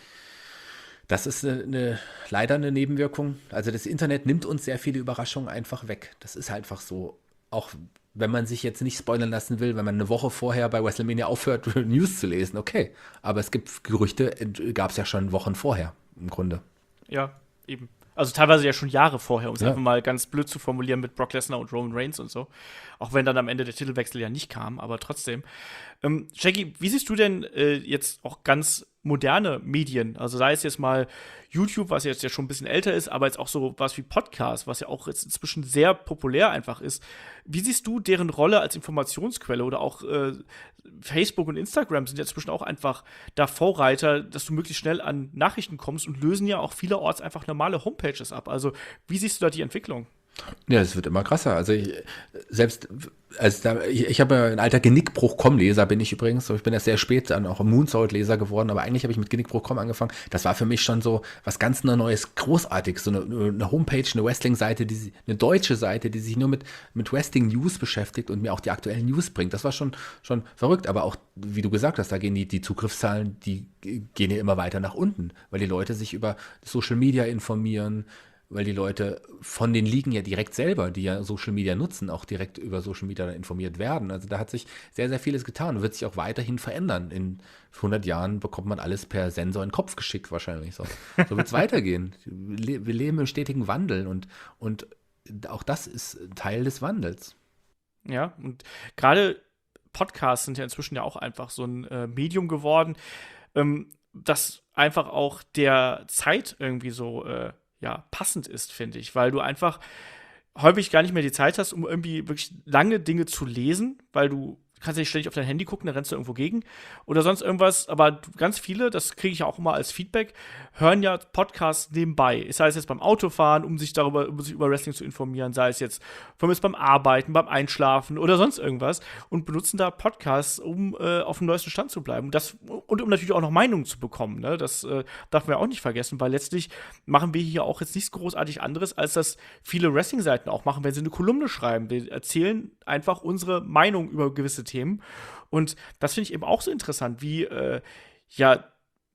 das ist eine, eine, leider eine Nebenwirkung. Also das Internet nimmt uns sehr viele Überraschungen einfach weg. Das ist einfach so. Auch wenn man sich jetzt nicht spoilern lassen will, wenn man eine Woche vorher bei WrestleMania aufhört, News zu lesen, okay. Aber es gibt Gerüchte, gab es ja schon Wochen vorher, im Grunde. Ja, eben. Also teilweise ja schon Jahre vorher, um es Ja. einfach mal ganz blöd zu formulieren mit Brock Lesnar und Roman Reigns und so. Auch wenn dann am Ende der Titelwechsel ja nicht kam, aber trotzdem. Ähm, Shaggy, wie siehst du denn äh, jetzt auch ganz moderne Medien? Also sei es jetzt mal YouTube, was jetzt ja schon ein bisschen älter ist, aber jetzt auch so was wie Podcast, was ja auch jetzt inzwischen sehr populär einfach ist. Wie siehst du deren Rolle als Informationsquelle oder auch äh, Facebook und Instagram sind ja inzwischen auch einfach da Vorreiter, dass du möglichst schnell an Nachrichten kommst und lösen ja auch vielerorts einfach normale Homepages ab. Also wie siehst du da die Entwicklung? Ja, es wird immer krasser. Also ich, selbst, also da, ich, ich habe ja ein alter Genickbruch Punkt com-Leser, bin ich übrigens. Ich bin erst sehr spät dann auch Moonsault-Leser geworden, aber eigentlich habe ich mit Genickbruch Punkt com angefangen. Das war für mich schon so was ganz Neues, Großartiges. So eine, eine Homepage, eine Wrestling-Seite, die, eine deutsche Seite, die sich nur mit, mit Wrestling-News beschäftigt und mir auch die aktuellen News bringt. Das war schon, schon verrückt. Aber auch, wie du gesagt hast, da gehen die, die Zugriffszahlen, die gehen ja immer weiter nach unten, weil die Leute sich über Social Media informieren, weil die Leute von den Ligen ja direkt selber, die ja Social Media nutzen, auch direkt über Social Media informiert werden. Also da hat sich sehr, sehr vieles getan und wird sich auch weiterhin verändern. In hundert Jahren bekommt man alles per Sensor in den Kopf geschickt wahrscheinlich. So, so wird es weitergehen. Wir leben im stetigen Wandel und, und auch das ist Teil des Wandels. Ja, und gerade Podcasts sind ja inzwischen ja auch einfach so ein äh, Medium geworden, ähm, das einfach auch der Zeit irgendwie so äh, ja, passend ist, finde ich, weil du einfach häufig gar nicht mehr die Zeit hast, um irgendwie wirklich lange Dinge zu lesen, weil du kannst ja nicht ständig auf dein Handy gucken, dann rennst du irgendwo gegen oder sonst irgendwas, aber ganz viele, das kriege ich ja auch immer als Feedback, hören ja Podcasts nebenbei, sei es jetzt beim Autofahren, um sich darüber, um sich über Wrestling zu informieren, sei es jetzt von mir beim Arbeiten, beim Einschlafen oder sonst irgendwas und benutzen da Podcasts, um äh, auf dem neuesten Stand zu bleiben. Das, und um natürlich auch noch Meinungen zu bekommen, ne? Das äh, darf man ja auch nicht vergessen, weil letztlich machen wir hier auch jetzt nichts großartig anderes, als das viele Wrestling-Seiten auch machen, wenn sie eine Kolumne schreiben. Wir erzählen einfach unsere Meinung über gewisse Themen. Und das finde ich eben auch so interessant, wie, äh, ja,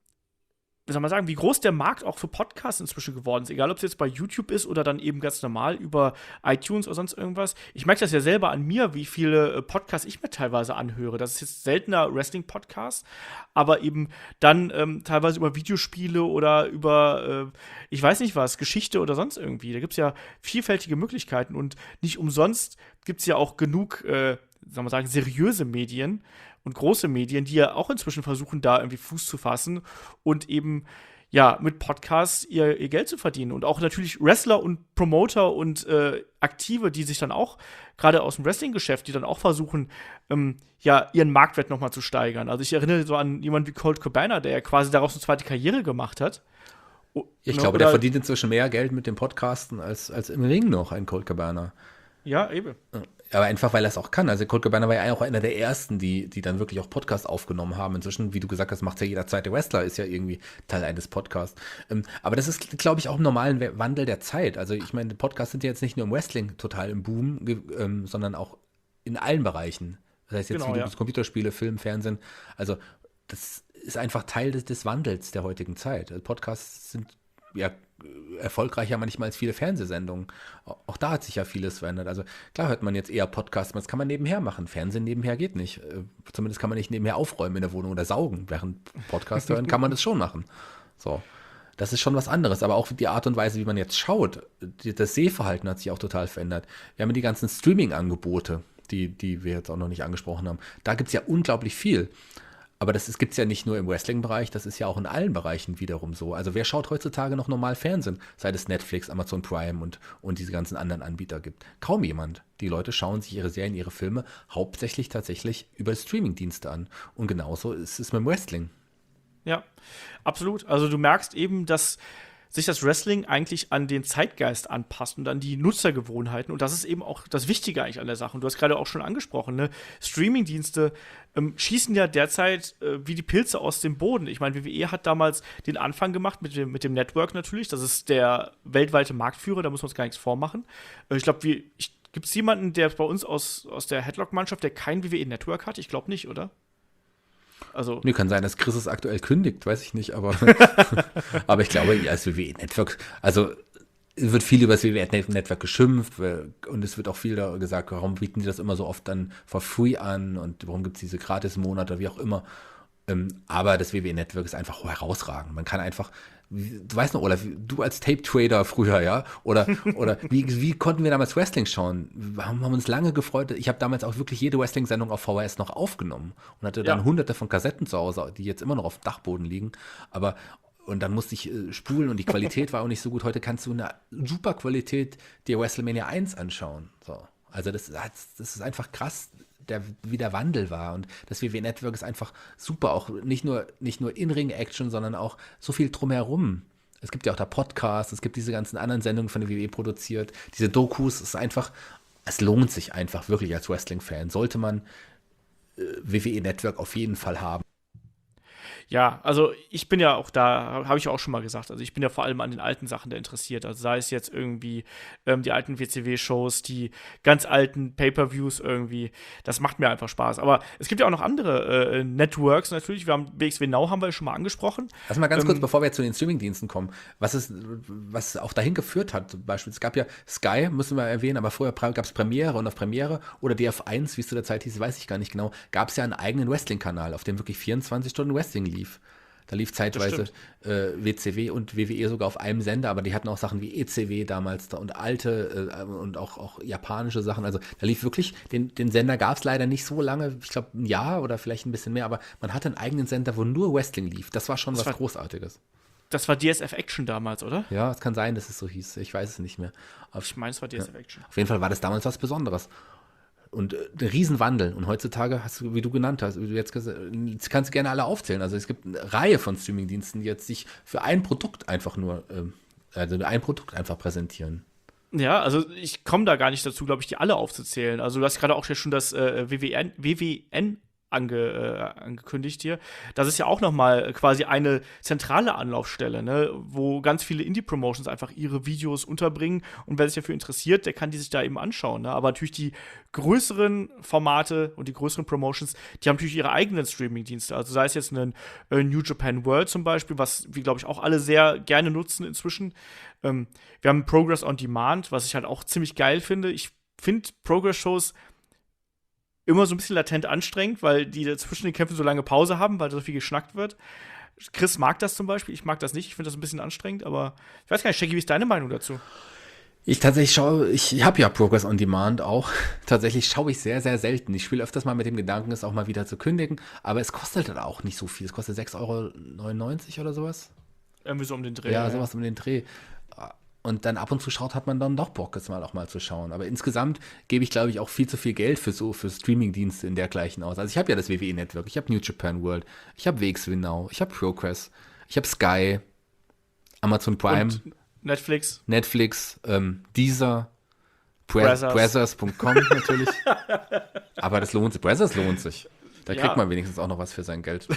wie soll man sagen, wie groß der Markt auch für Podcasts inzwischen geworden ist. Egal, ob es jetzt bei YouTube ist oder dann eben ganz normal über iTunes oder sonst irgendwas. Ich merke das ja selber an mir, wie viele äh, Podcasts ich mir teilweise anhöre. Das ist jetzt seltener Wrestling-Podcast, aber eben dann ähm, teilweise über Videospiele oder über, äh, ich weiß nicht was, Geschichte oder sonst irgendwie. Da gibt es ja vielfältige Möglichkeiten und nicht umsonst gibt es ja auch genug, äh, sagen wir sagen, seriöse Medien und große Medien, die ja auch inzwischen versuchen, da irgendwie Fuß zu fassen und eben, ja, mit Podcasts ihr, ihr Geld zu verdienen. Und auch natürlich Wrestler und Promoter und äh, Aktive, die sich dann auch, gerade aus dem Wrestling-Geschäft, die dann auch versuchen, ähm, ja, ihren Marktwert nochmal zu steigern. Also ich erinnere so an jemanden wie Colt Cabana, der ja quasi daraus eine zweite Karriere gemacht hat. Oh, ich glaube, der verdient inzwischen mehr Geld mit dem Podcasten als, als im Ring noch, ein Colt Cabana. Ja, eben. Aber einfach, weil er es auch kann. Also Colt Cabana war ja auch einer der ersten, die, die dann wirklich auch Podcasts aufgenommen haben. Inzwischen, wie du gesagt hast, macht ja jeder zweite Wrestler, ist ja irgendwie Teil eines Podcasts. Ähm, aber das ist, glaube ich, auch im normalen Wandel der Zeit. Also ich meine, Podcasts sind ja jetzt nicht nur im Wrestling total im Boom, ähm, sondern auch in allen Bereichen. Das heißt jetzt Genau, Videos, ja. Computerspiele, Film, Fernsehen. Also das ist einfach Teil des, des Wandels der heutigen Zeit. Also Podcasts sind ja erfolgreicher manchmal als viele Fernsehsendungen. Auch da hat sich ja vieles verändert. Also klar hört man jetzt eher Podcasts, das kann man nebenher machen. Fernsehen nebenher geht nicht. Zumindest kann man nicht nebenher aufräumen in der Wohnung oder saugen. Während Podcast hören kann man das schon machen. So. Das ist schon was anderes. Aber auch die Art und Weise, wie man jetzt schaut, das Sehverhalten hat sich auch total verändert. Wir haben die ganzen Streaming-Angebote, die, die wir jetzt auch noch nicht angesprochen haben. Da gibt es ja unglaublich viel. Aber das gibt es ja nicht nur im Wrestling-Bereich, das ist ja auch in allen Bereichen wiederum so. Also wer schaut heutzutage noch normal Fernsehen, seit es Netflix, Amazon Prime und, und diese ganzen anderen Anbieter gibt? Kaum jemand. Die Leute schauen sich ihre Serien, ihre Filme hauptsächlich tatsächlich über Streaming-Dienste an. Und genauso ist es mit dem Wrestling. Ja, absolut. Also du merkst eben, dass sich das Wrestling eigentlich an den Zeitgeist anpasst und an die Nutzergewohnheiten. Und das ist eben auch das Wichtige eigentlich an der Sache. Und du hast gerade auch schon angesprochen, ne? Streaming-Dienste ähm, schießen ja derzeit äh, wie die Pilze aus dem Boden. Ich meine, W W E hat damals den Anfang gemacht mit dem, mit dem Network natürlich. Das ist der weltweite Marktführer, da muss man uns gar nichts vormachen. Äh, ich glaube, wie ich Gibt es jemanden, der bei uns aus, aus der Headlock-Mannschaft, der kein W W E-Network hat? Ich glaube nicht, oder? Also. Nee, kann sein, dass Chris es aktuell kündigt, weiß ich nicht, aber, aber ich glaube, als W W E-Network, also es wird viel über das W W E-Network geschimpft und es wird auch viel da gesagt, warum bieten die das immer so oft dann for free an und warum gibt es diese Gratis-Monate, wie auch immer. Aber das W W E-Network ist einfach herausragend. Man kann einfach, du weißt noch, Olaf, du als Tape-Trader früher, ja, oder, oder wie, wie konnten wir damals Wrestling schauen? Wir haben, haben uns lange gefreut. Ich habe damals auch wirklich jede Wrestling-Sendung auf V H S noch aufgenommen und hatte dann ja. hunderte von Kassetten zu Hause, die jetzt immer noch auf dem Dachboden liegen. Aber und dann musste ich äh, spulen und die Qualität war auch nicht so gut. Heute kannst du eine super Qualität dir WrestleMania eins anschauen. So. Also das, das ist einfach krass, der, wie der Wandel war. Und das W W E-Network ist einfach super. Auch nicht nur, nicht nur In-Ring-Action, sondern auch so viel drumherum. Es gibt ja auch da Podcasts, es gibt diese ganzen anderen Sendungen von der W W E produziert. Diese Dokus, es ist einfach, es lohnt sich einfach wirklich als Wrestling-Fan. Sollte man äh, W W E-Network auf jeden Fall haben. Ja, also ich bin ja auch da, habe ich ja auch schon mal gesagt, also ich bin ja vor allem an den alten Sachen da interessiert, also sei es jetzt irgendwie ähm, die alten W C W-Shows, die ganz alten Pay-Per-Views irgendwie, das macht mir einfach Spaß. Aber es gibt ja auch noch andere äh, Networks natürlich, wir haben W X W Now haben wir schon mal angesprochen. Lass mal ganz ähm, kurz, bevor wir zu den Streaming-Diensten kommen, was es, was auch dahin geführt hat, zum Beispiel, es gab ja Sky, müssen wir erwähnen, aber vorher gab es Premiere und auf Premiere oder D F eins, wie es zu der Zeit hieß, weiß ich gar nicht genau, gab es ja einen eigenen Wrestling-Kanal, auf dem wirklich vierundzwanzig Stunden Wrestling lief. Da lief zeitweise äh, W C W und W W E sogar auf einem Sender, aber die hatten auch Sachen wie E C W damals da und alte äh, und auch, auch japanische Sachen. Also da lief wirklich, den, den Sender gab es leider nicht so lange, ich glaube ein Jahr oder vielleicht ein bisschen mehr, aber man hatte einen eigenen Sender, wo nur Wrestling lief. Das war schon das was war, Großartiges. Das war D S F Action damals, oder? Ja, es kann sein, dass es so hieß. Ich weiß es nicht mehr. Auf, ich meine, es war D S F Action. Ja, auf jeden Fall war das damals was Besonderes. Und äh, ein Riesenwandel. Und heutzutage hast du, wie du genannt hast, jetzt, jetzt kannst du gerne alle aufzählen. Also es gibt eine Reihe von Streamingdiensten, die jetzt sich für ein Produkt einfach nur, ähm, also ein Produkt einfach präsentieren. Ja, also ich komme da gar nicht dazu, glaube ich, die alle aufzuzählen. Also du hast gerade auch schon das äh, W W N, W W N Ange, äh, angekündigt hier. Das ist ja auch nochmal quasi eine zentrale Anlaufstelle, ne, wo ganz viele Indie-Promotions einfach ihre Videos unterbringen und wer sich dafür interessiert, der kann die sich da eben anschauen. Ne? Aber natürlich die größeren Formate und die größeren Promotions, die haben natürlich ihre eigenen Streaming-Dienste. Also sei es jetzt ein äh, New Japan World zum Beispiel, was wir, glaube ich, auch alle sehr gerne nutzen inzwischen. Ähm, wir haben Progress on Demand, was ich halt auch ziemlich geil finde. Ich finde Progress-Shows immer so ein bisschen latent anstrengend, weil die zwischen den Kämpfen so lange Pause haben, weil so viel geschnackt wird. Chris mag das zum Beispiel, ich mag das nicht, ich finde das ein bisschen anstrengend, aber ich weiß gar nicht, Shaggy, wie ist deine Meinung dazu? Ich tatsächlich schaue, ich habe ja Progress on Demand auch, tatsächlich schaue ich sehr, sehr selten. Ich spiele öfters mal mit dem Gedanken, es auch mal wieder zu kündigen, aber es kostet dann auch nicht so viel, es kostet sechs Euro neunundneunzig oder sowas. Irgendwie so um den Dreh. Ja, ja, sowas um den Dreh. Und dann ab und zu schaut, hat man dann doch Bock, jetzt mal auch mal zu schauen. Aber insgesamt gebe ich, glaube ich, auch viel zu viel Geld für so für Streaming-Dienste in dergleichen aus. Also ich habe ja das W W E-Network, ich habe New Japan World, ich habe W X W Now, ich habe Progress, ich habe Sky, Amazon Prime, und Netflix, Netflix, ähm, Deezer, Brazzers Punkt com natürlich. Aber das lohnt sich, Brazzers lohnt sich. Da kriegt ja. man wenigstens auch noch was für sein Geld.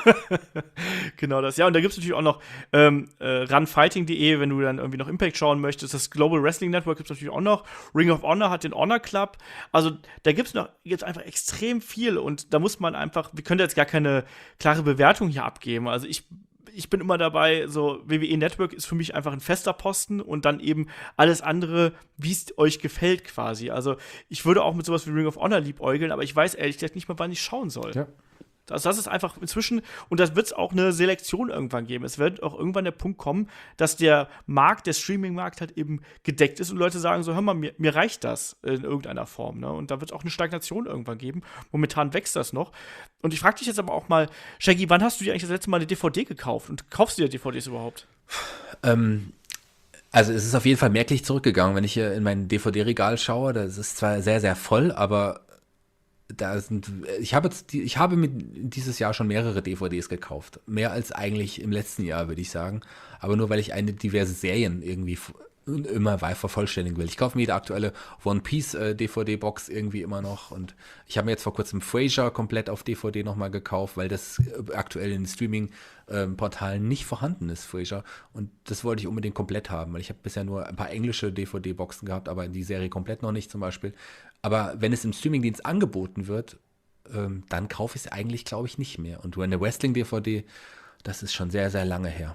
Genau das. Ja, und da gibt es natürlich auch noch ähm, äh, runfighting punkt de, wenn du dann irgendwie noch Impact schauen möchtest. Das Global Wrestling Network gibt es natürlich auch noch. Ring of Honor hat den Honor Club. Also da gibt es noch gibt's einfach extrem viel. Und da muss man einfach, wir können jetzt gar keine klare Bewertung hier abgeben. Also ich Ich bin immer dabei, so W W E Network ist für mich einfach ein fester Posten und dann eben alles andere, wie es euch gefällt quasi. Also ich würde auch mit sowas wie Ring of Honor liebäugeln, aber ich weiß ehrlich gesagt nicht mal, wann ich schauen soll. Ja. Also das ist einfach inzwischen, und das wird es auch eine Selektion irgendwann geben. Es wird auch irgendwann der Punkt kommen, dass der Markt, der Streaming-Markt halt eben gedeckt ist und Leute sagen so, hör mal, mir, mir reicht das in irgendeiner Form. Ne? Und da wird es auch eine Stagnation irgendwann geben. Momentan wächst das noch. Und ich frage dich jetzt aber auch mal, Shaggy, wann hast du dir eigentlich das letzte Mal eine D V D gekauft? Und kaufst du dir D V Ds überhaupt? Ähm, also es ist auf jeden Fall merklich zurückgegangen, wenn ich hier in mein D V D-Regal schaue. Das ist zwar sehr, sehr voll, aber da sind, ich habe jetzt, ich habe mit dieses Jahr schon mehrere D V Ds gekauft. Mehr als eigentlich im letzten Jahr, würde ich sagen. Aber nur, weil ich eine diverse Serien irgendwie immer weiter vervollständigen will. Ich kaufe mir jede aktuelle One Piece äh, D V D-Box irgendwie immer noch und ich habe mir jetzt vor kurzem Frasier komplett auf D V D nochmal gekauft, weil das äh, aktuell in Streaming-Portalen äh, nicht vorhanden ist, Frasier, und das wollte ich unbedingt komplett haben, weil ich habe bisher nur ein paar englische D V D-Boxen gehabt, aber die Serie komplett noch nicht zum Beispiel. Aber wenn es im Streamingdienst angeboten wird, ähm, dann kaufe ich es eigentlich, glaube ich, nicht mehr. Und eine Wrestling-D V D, das ist schon sehr, sehr lange her.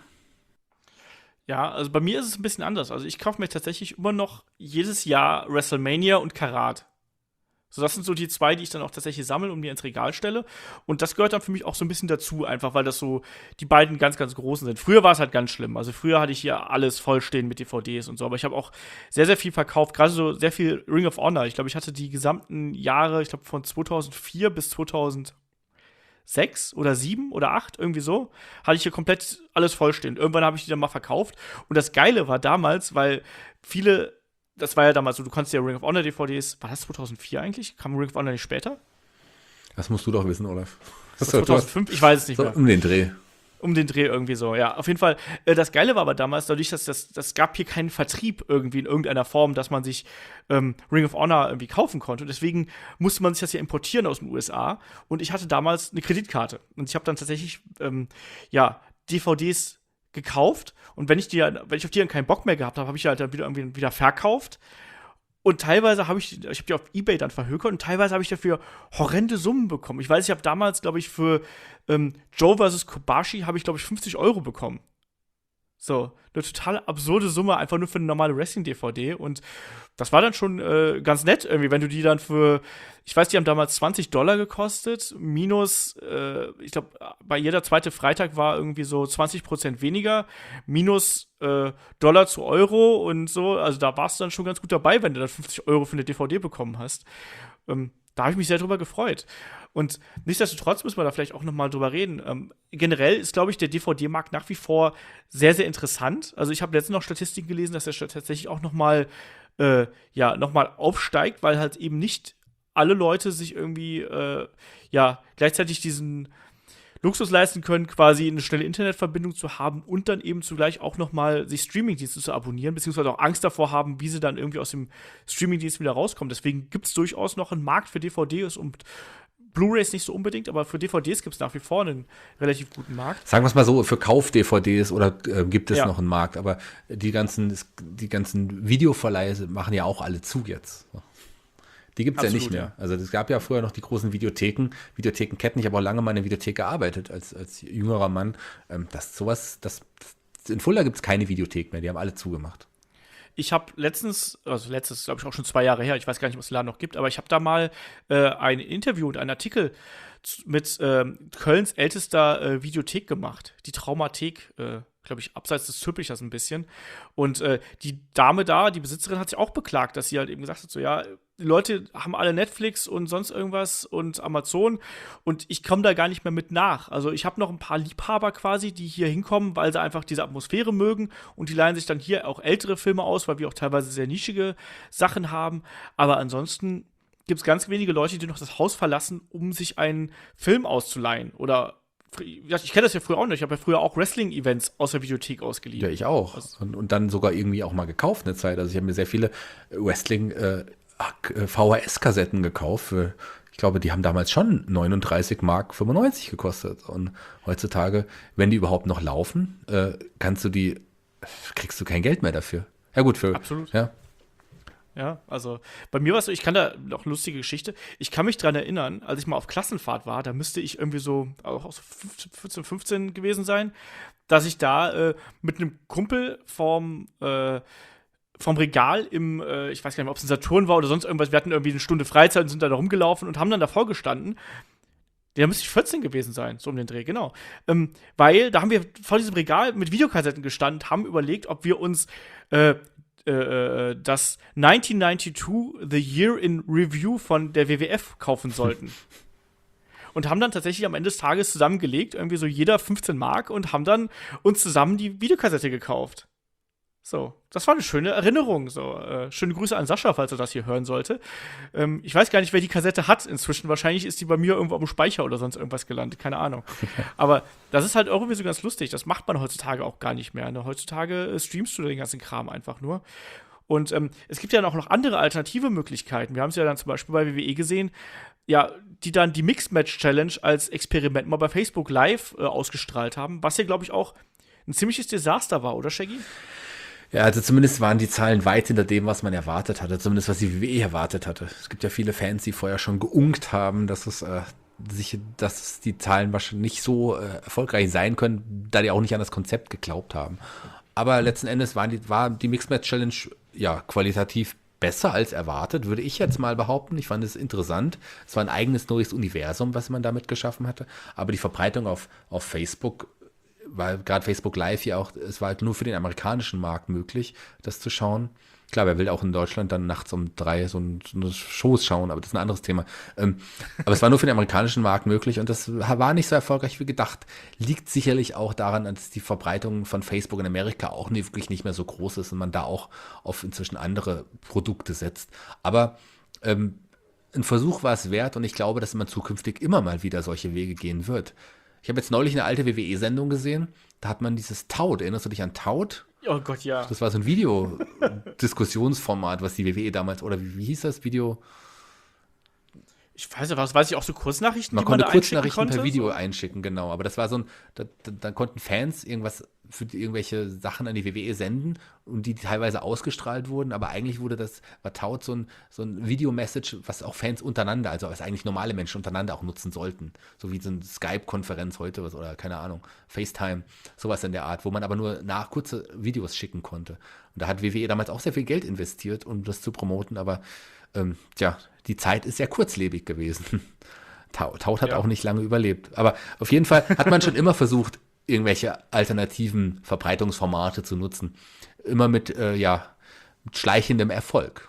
Ja, also bei mir ist es ein bisschen anders. Also ich kaufe mir tatsächlich immer noch jedes Jahr WrestleMania und Karat. So, das sind so die zwei, die ich dann auch tatsächlich sammle und mir ins Regal stelle. Und das gehört dann für mich auch so ein bisschen dazu, einfach weil das so die beiden ganz, ganz großen sind. Früher war es halt ganz schlimm. Also früher hatte ich hier alles vollstehen mit D V Ds und so. Aber ich habe auch sehr, sehr viel verkauft. Gerade so sehr viel Ring of Honor. Ich glaube, ich hatte die gesamten Jahre, ich glaube von zweitausendvier bis zweitausendsechs oder sieben oder acht, irgendwie so, hatte ich hier komplett alles vollstehen. Irgendwann habe ich die dann mal verkauft. Und das Geile war damals, weil viele das war ja damals so, du konntest ja Ring of Honor D V Ds, war das zweitausendvier eigentlich? Kam Ring of Honor nicht später? Das musst du doch wissen, Olaf. Das war zweitausendfünf? Ich weiß es nicht so mehr. Um den Dreh. Um den Dreh irgendwie so, ja. Auf jeden Fall, äh, das Geile war aber damals, dadurch, dass das, das gab hier keinen Vertrieb irgendwie in irgendeiner Form, dass man sich ähm, Ring of Honor irgendwie kaufen konnte. Und deswegen musste man sich das ja importieren aus den U S A. Und ich hatte damals eine Kreditkarte. Und ich habe dann tatsächlich, ähm, ja, D V Ds gekauft, und wenn ich die, wenn ich auf die dann keinen Bock mehr gehabt habe, habe ich halt dann wieder irgendwie wieder verkauft. Und teilweise habe ich, ich habe die auf eBay dann verhökert und teilweise habe ich dafür horrende Summen bekommen. Ich weiß, ich habe damals, glaube ich, für ähm, Joe versus Kobashi habe ich, glaube ich, fünfzig Euro bekommen. So, eine total absurde Summe, einfach nur für eine normale Wrestling-D V D. Und das war dann schon äh, ganz nett irgendwie, wenn du die dann für, ich weiß, die haben damals zwanzig Dollar gekostet, minus, äh, ich glaube, bei jeder zweite Freitag war irgendwie so zwanzig Prozent weniger, minus äh, Dollar zu Euro und so. Also da warst du dann schon ganz gut dabei, wenn du dann fünfzig Euro für eine D V D bekommen hast. Ähm, da habe ich mich sehr drüber gefreut. Und nichtsdestotrotz müssen wir da vielleicht auch noch mal drüber reden. Ähm, generell ist, glaube ich, der D V D-Markt nach wie vor sehr, sehr interessant. Also ich habe letztens noch Statistiken gelesen, dass der tatsächlich auch noch mal, äh, ja, noch mal aufsteigt, weil halt eben nicht alle Leute sich irgendwie, äh, ja, gleichzeitig diesen Luxus leisten können, quasi eine schnelle Internetverbindung zu haben und dann eben zugleich auch noch mal sich Streamingdienste zu abonnieren, beziehungsweise auch Angst davor haben, wie sie dann irgendwie aus dem Streamingdienst wieder rauskommen. Deswegen gibt es durchaus noch einen Markt für D V Ds und Blu-rays nicht so unbedingt, aber für D V Ds gibt es nach wie vor einen relativ guten Markt. Sagen wir es mal so, für Kauf-D V Ds oder äh, gibt es ja. noch einen Markt, aber die ganzen, die ganzen Videoverleihe machen ja auch alle zu jetzt. Die gibt es ja nicht mehr. Also es gab ja früher noch die großen Videotheken, Videothekenketten. Ich habe auch lange mal in einer Videothek gearbeitet als, als jüngerer Mann. Ähm, das sowas, das, in Fulda gibt es keine Videothek mehr, die haben alle zugemacht. Ich habe letztens, also letztes, glaube ich, auch schon zwei Jahre her, ich weiß gar nicht, ob es den Laden noch gibt, aber ich habe da mal äh, ein Interview und einen Artikel mit äh, Kölns ältester äh, Videothek gemacht. Die Traumathek, äh, glaube ich, abseits des Zülpichers ein bisschen. Und äh, die Dame da, die Besitzerin, hat sich auch beklagt, dass sie halt eben gesagt hat, so ja, die Leute haben alle Netflix und sonst irgendwas und Amazon und ich komme da gar nicht mehr mit nach. Also ich habe noch ein paar Liebhaber quasi, die hier hinkommen, weil sie einfach diese Atmosphäre mögen und die leihen sich dann hier auch ältere Filme aus, weil wir auch teilweise sehr nischige Sachen haben. Aber ansonsten gibt es ganz wenige Leute, die noch das Haus verlassen, um sich einen Film auszuleihen oder ich kenne das ja früher auch nicht. Ich habe ja früher auch Wrestling-Events aus der Videothek ausgeliehen. Ja, ich auch. Also, und, und dann sogar irgendwie auch mal gekauft eine Zeit. Also ich habe mir sehr viele Wrestling- äh, V H S-Kassetten gekauft. Für, ich glaube, die haben damals schon neununddreißig Mark fünfundneunzig gekostet. Und heutzutage, wenn die überhaupt noch laufen, äh, kannst du die, kriegst du kein Geld mehr dafür. Ja gut, für absolut. Ja. Ja, also bei mir war es so, ich kann da noch eine lustige Geschichte. Ich kann mich dran erinnern, als ich mal auf Klassenfahrt war, da müsste ich irgendwie so, auch so vierzehn, fünfzehn gewesen sein, dass ich da äh, mit einem Kumpel vom, äh, vom Regal im, äh, ich weiß gar nicht mehr, ob es ein Saturn war oder sonst irgendwas, wir hatten irgendwie eine Stunde Freizeit und sind da rumgelaufen und haben dann davor gestanden. Da müsste ich vierzehn gewesen sein, so um den Dreh, genau. Ähm, weil da haben wir vor diesem Regal mit Videokassetten gestanden, haben überlegt, ob wir uns äh, äh, das neunzehnhundertzweiundneunzig The Year in Review von der W W F kaufen sollten. Und haben dann tatsächlich am Ende des Tages zusammengelegt, irgendwie so jeder fünfzehn Mark und haben dann uns zusammen die Videokassette gekauft. So, das war eine schöne Erinnerung. So, äh, schöne Grüße an Sascha, falls er das hier hören sollte. Ähm, ich weiß gar nicht, wer die Kassette hat inzwischen. Wahrscheinlich ist die bei mir irgendwo am Speicher oder sonst irgendwas gelandet. Keine Ahnung. Aber das ist halt irgendwie so ganz lustig. Das macht man heutzutage auch gar nicht mehr. Ne? Heutzutage äh, streamst du den ganzen Kram einfach nur. Und ähm, es gibt ja auch noch andere alternative Möglichkeiten. Wir haben es ja dann zum Beispiel bei W W E gesehen, ja, die dann die Mixed Match Challenge als Experiment mal bei Facebook Live äh, ausgestrahlt haben, was ja, glaube ich, auch ein ziemliches Desaster war, oder Shaggy? Ja, also zumindest waren die Zahlen weit hinter dem, was man erwartet hatte, zumindest was die W W E erwartet hatte. Es gibt ja viele Fans, die vorher schon geunkt haben, dass es äh, sich, dass die Zahlen wahrscheinlich nicht so äh, erfolgreich sein können, da die auch nicht an das Konzept geglaubt haben. Aber letzten Endes waren die, war die Mixed Match Challenge ja qualitativ besser als erwartet, würde ich jetzt mal behaupten. Ich fand es interessant. Es war ein eigenes neues Universum, was man damit geschaffen hatte. Aber die Verbreitung auf, auf Facebook, weil gerade Facebook Live ja auch, es war halt nur für den amerikanischen Markt möglich, das zu schauen. Klar, wer will auch in Deutschland dann nachts um drei so, ein, so eine Shows schauen, aber das ist ein anderes Thema. Ähm, aber es war nur für den amerikanischen Markt möglich und das war nicht so erfolgreich wie gedacht. Liegt sicherlich auch daran, dass die Verbreitung von Facebook in Amerika auch nicht, wirklich nicht mehr so groß ist und man da auch auf inzwischen andere Produkte setzt. Aber ähm, ein Versuch war es wert und ich glaube, dass man zukünftig immer mal wieder solche Wege gehen wird. Ich habe jetzt neulich eine alte W W E-Sendung gesehen, da hat man dieses Taut, erinnerst du dich an Taut? Oh Gott, ja. Das war so ein Videodiskussionsformat, was die W W E damals, oder wie, wie hieß das Video? Ich weiß nicht, was weiß ich, auch so Kurznachrichten, Man die man konnte da Kurznachrichten einschicken per Video so? einschicken, genau. Aber das war so ein, da, da, da konnten Fans irgendwas für die, irgendwelche Sachen an die W W E senden und die teilweise ausgestrahlt wurden, aber eigentlich wurde das, war Taut so ein, so ein Video-Message, was auch Fans untereinander, also was eigentlich normale Menschen untereinander auch nutzen sollten. So wie so eine Skype-Konferenz heute was, oder keine Ahnung, FaceTime, sowas in der Art, wo man aber nur nach kurze Videos schicken konnte. Und da hat W W E damals auch sehr viel Geld investiert, um das zu promoten, aber ähm, tja, die Zeit ist sehr kurzlebig gewesen. Taut, Taut hat Ja. auch nicht lange überlebt. Aber auf jeden Fall hat man schon immer versucht, irgendwelche alternativen Verbreitungsformate zu nutzen. Immer mit, äh, ja, mit schleichendem Erfolg.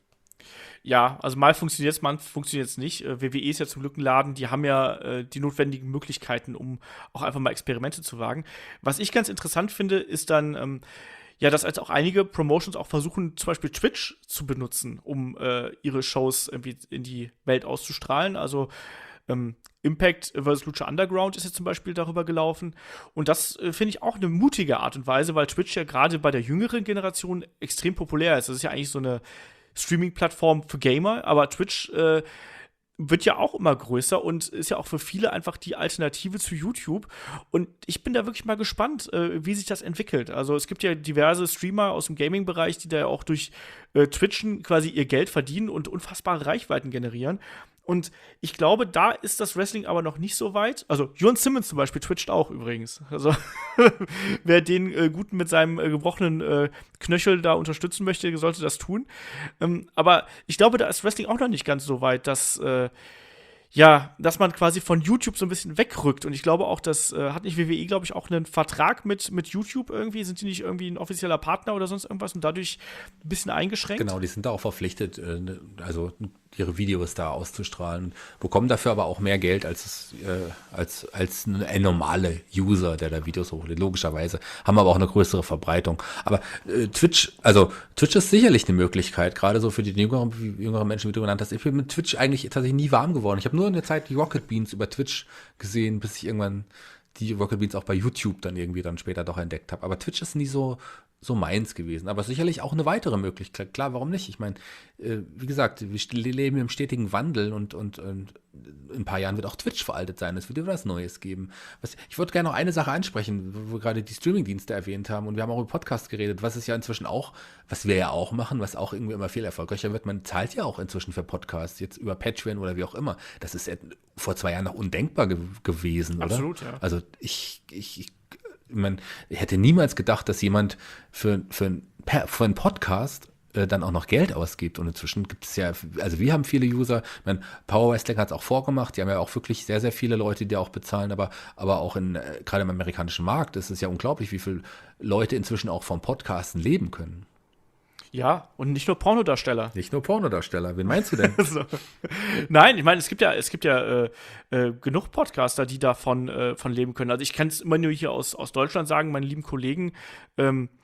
Ja, also mal funktioniert es, mal funktioniert es nicht. Äh, W W E ist ja zum Glück ein Laden, die haben ja äh, die notwendigen Möglichkeiten, um auch einfach mal Experimente zu wagen. Was ich ganz interessant finde, ist dann, ähm, ja, dass als auch einige Promotions auch versuchen, zum Beispiel Twitch zu benutzen, um äh, ihre Shows irgendwie in die Welt auszustrahlen. Also ähm, Impact versus. Lucha Underground ist jetzt zum Beispiel darüber gelaufen. Und das äh, finde ich auch eine mutige Art und Weise, weil Twitch ja gerade bei der jüngeren Generation extrem populär ist. Das ist ja eigentlich so eine Streaming-Plattform für Gamer, aber Twitch äh, wird ja auch immer größer und ist ja auch für viele einfach die Alternative zu YouTube. Und ich bin da wirklich mal gespannt, äh, wie sich das entwickelt. Also es gibt ja diverse Streamer aus dem Gaming-Bereich, die da ja auch durch äh, Twitchen quasi ihr Geld verdienen und unfassbare Reichweiten generieren. Und ich glaube, da ist das Wrestling aber noch nicht so weit. Also Jon Simmons zum Beispiel twitcht auch übrigens. Also wer den äh, Guten mit seinem äh, gebrochenen äh, Knöchel da unterstützen möchte, sollte das tun. Ähm, aber ich glaube, da ist Wrestling auch noch nicht ganz so weit, dass äh, ja, dass man quasi von YouTube so ein bisschen wegrückt. Und ich glaube auch, das äh, hat nicht W W E, glaube ich, auch einen Vertrag mit, mit YouTube irgendwie. Sind die nicht irgendwie ein offizieller Partner oder sonst irgendwas und dadurch ein bisschen eingeschränkt? Genau, die sind da auch verpflichtet, äh, also ihre Videos da auszustrahlen, bekommen dafür aber auch mehr Geld als, es, äh, als, als ein normale User, der da Videos hochlädt, logischerweise, haben aber auch eine größere Verbreitung. Aber äh, Twitch, also Twitch ist sicherlich eine Möglichkeit, gerade so für die jüngeren, jüngeren Menschen, wie du genannt hast. Ich bin mit Twitch eigentlich tatsächlich nie warm geworden. Ich habe nur in der Zeit die Rocket Beans über Twitch gesehen, bis ich irgendwann die Rocket Beans auch bei YouTube dann irgendwie dann später doch entdeckt habe. Aber Twitch ist nie so so meins gewesen. Aber sicherlich auch eine weitere Möglichkeit. Klar, warum nicht? Ich meine, äh, wie gesagt, wir leben im stetigen Wandel und, und, und in ein paar Jahren wird auch Twitch veraltet sein. Es wird wieder was Neues geben. Was, ich würde gerne noch eine Sache ansprechen, wo wir gerade die Streamingdienste erwähnt haben und wir haben auch über Podcast geredet, was es ja inzwischen auch, was wir ja auch machen, was auch irgendwie immer viel erfolgreicher wird. Man zahlt ja auch inzwischen für Podcasts, jetzt über Patreon oder wie auch immer. Das ist ja vor zwei Jahren noch undenkbar ge- gewesen, oder? Absolut, ja. Also ich, ich, ich man hätte niemals gedacht, dass jemand für, für, ein, für einen Podcast äh, dann auch noch Geld ausgibt. Und inzwischen gibt es ja, also wir haben viele User, ich meine, Power Wrestling hat es auch vorgemacht, die haben ja auch wirklich sehr, sehr viele Leute, die auch bezahlen, aber, aber auch in, äh, gerade im amerikanischen Markt ist es ja unglaublich, wie viele Leute inzwischen auch vom Podcasten leben können. Ja, und nicht nur Pornodarsteller. Nicht nur Pornodarsteller. Wen meinst du denn? So. Nein, ich meine, es gibt ja, es gibt ja äh, äh, genug Podcaster, die davon äh, von leben können. Also ich kann es immer nur hier aus, aus Deutschland sagen, meine lieben Kollegen, ähm,